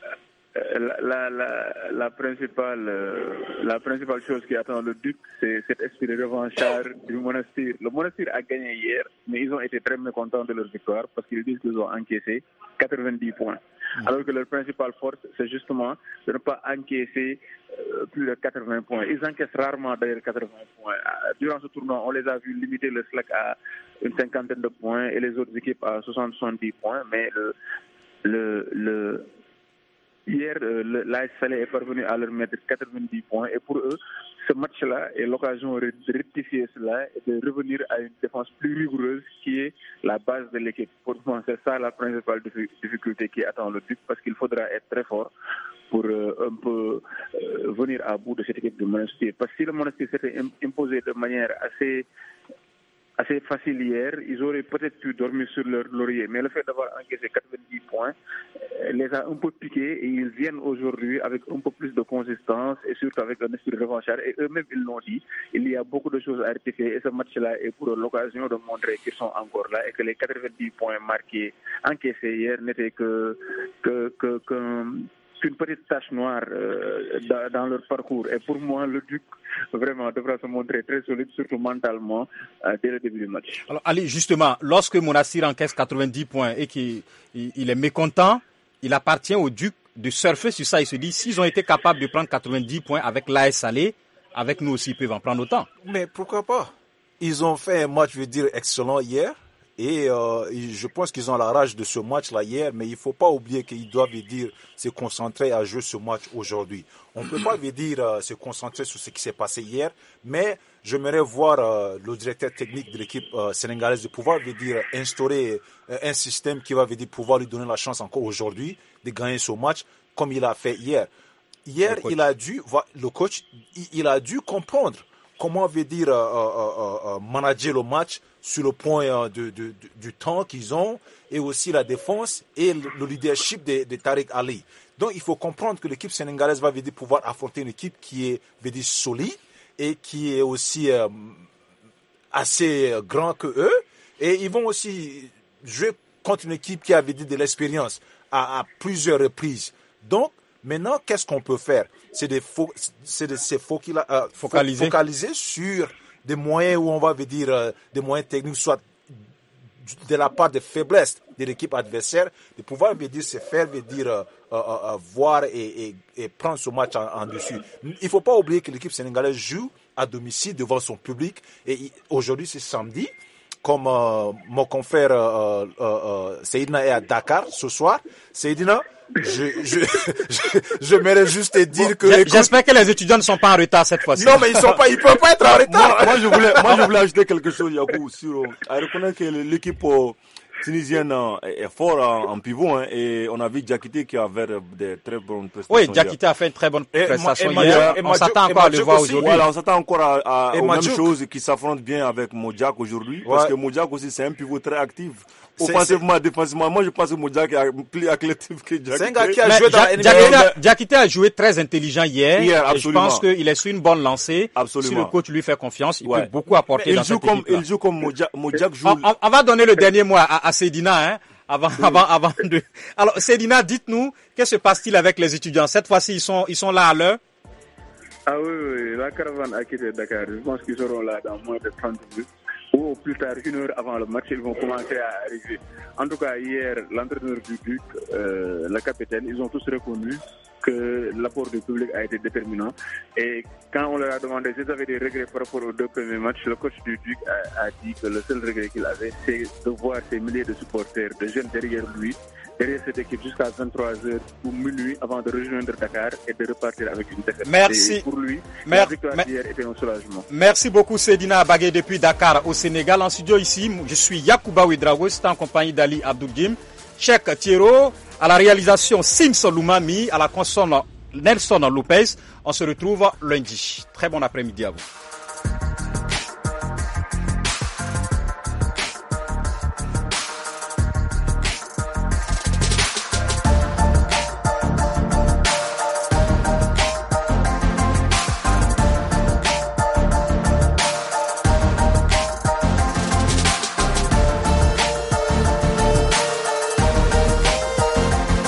la principale chose qui attend le Duc, c'est cet esprit de revanchard du Monastir. Le Monastir a gagné hier, mais ils ont été très mécontents de leur victoire parce qu'ils disent qu'ils ont encaissé 90 points. Alors que leur principale force, c'est justement de ne pas encaisser plus de 80 points. Ils encaissent rarement d'ailleurs 80 points. Durant ce tournoi, on les a vus limiter le slack à une cinquantaine de points et les autres équipes à 60-70 points, mais hier, l'AS Salé est parvenu à leur mettre 90 points et pour eux, ce match-là est l'occasion de rectifier cela et de revenir à une défense plus rigoureuse qui est la base de l'équipe. Pour moi, c'est ça la principale difficulté qui attend le Duc parce qu'il faudra être très fort pour un peu venir à bout de cette équipe du Monastir. Parce que si le Monastir s'était imposé de manière assez facile hier, ils auraient peut-être pu dormir sur leur laurier. Mais le fait d'avoir encaissé 90 points les a un peu piqués et ils viennent aujourd'hui avec un peu plus de consistance et surtout avec un esprit revanchard. Et eux-mêmes, ils l'ont dit, il y a beaucoup de choses à rectifier et ce match-là est pour l'occasion de montrer qu'ils sont encore là et que les 90 points encaissés hier n'étaient qu'une petite tache noire dans leur parcours. Et pour moi, le Duc vraiment devra se montrer très solide, surtout mentalement, dès le début du match.
Alors, Ali, justement, lorsque Monastir encaisse 90 points et qu'il est mécontent, il appartient au Duc de surfer sur ça. Il se dit, s'ils ont été capables de prendre 90 points avec l'AS Salé, avec nous aussi, ils peuvent en prendre autant.
Mais pourquoi pas? Ils ont fait un match, je veux dire, excellent hier. Et je pense qu'ils ont la rage de ce match-là hier, mais il ne faut pas oublier qu'ils doivent se concentrer à jouer ce match aujourd'hui. On ne peut pas se concentrer sur ce qui s'est passé hier, mais j'aimerais voir le directeur technique de l'équipe sénégalaise de pouvoir instaurer un système qui va pouvoir lui donner la chance encore aujourd'hui de gagner ce match comme il a fait hier. Hier, le coach, il a dû comprendre comment manager le match sur le point du temps qu'ils ont et aussi la défense et le leadership de Tariq Ali. Donc il faut comprendre que l'équipe sénégalaise va pouvoir affronter une équipe qui est solide et qui est aussi assez grand que eux, et ils vont aussi jouer contre une équipe qui a de l'expérience à plusieurs reprises. Donc maintenant, qu'est-ce qu'on peut faire? C'est de se focaliser sur des moyens où on va des moyens techniques, soit de la part des faiblesses de l'équipe adversaire, de pouvoir se faire voir et prendre ce match en dessus. Il ne faut pas oublier que l'équipe sénégalaise joue à domicile devant son public, et aujourd'hui c'est samedi. Comme mon confrère Seydina est à Dakar ce soir. Seydina, je m'aimerais juste te dire que...
J'espère que les étudiants ne sont pas en retard cette fois-ci.
Non, mais ils peuvent pas être en retard.
Moi, je voulais ajouter quelque chose, Yakou, sur reconnaître que l'équipe tunisienne est fort en pivot, hein, et on a vu Diakité qui avait des très bonnes prestations.
Oui, Diakité a fait une très bonne prestation hier. On s'attend encore à le voir aujourd'hui.
Voilà, on s'attend encore aux mêmes choses qui s'affrontent bien avec Modjak aujourd'hui, parce que Modjak aussi c'est un pivot très actif. Offensivement, défensivement, moi je pense que Modjak est plus athlétique que Diakité.
C'est un gars qui a joué dans la NBA.
Diakité a joué très intelligent hier.
Et je pense
qu'il est sur une bonne lancée.
Absolument.
Si le coach lui fait confiance, il peut beaucoup apporter dans cette équipe.
Il joue comme Modjak joue.
On va donner le dernier mot à Seydina, hein, avant de... Alors, Seydina, dites-nous, qu'est-ce qui se passe-t-il avec les étudiants? Cette fois-ci, ils sont là à l'heure?
Ah oui, la caravane a quitté Dakar. Je pense qu'ils seront là dans moins de 30 minutes. Ou plus tard, 1 heure avant le match, ils vont commencer à arriver. En tout cas, hier, l'entraîneur du Duc, le capitaine, ils ont tous reconnu que l'apport du public a été déterminant. Et quand on leur a demandé s'ils avaient des regrets par rapport aux 2 premiers matchs, le coach du Duc a dit que le seul regret qu'il avait, c'est de voir ces milliers de supporters, de jeunes derrière lui, derrière cette équipe jusqu'à 23h ou minuit avant de rejoindre Dakar et de repartir avec une défaite.
Merci.
Et pour lui, la victoire d'hier était un soulagement.
Merci beaucoup Seydina Abagué depuis Dakar au Sénégal. En studio ici, je suis Yacouba Ouedraogo, c'est en compagnie d'Ali Abdouguim, Cheikh Thiero, à la réalisation Sims Loumami, à la consonne Nelson Lopez. On se retrouve lundi. Très bon après-midi à vous.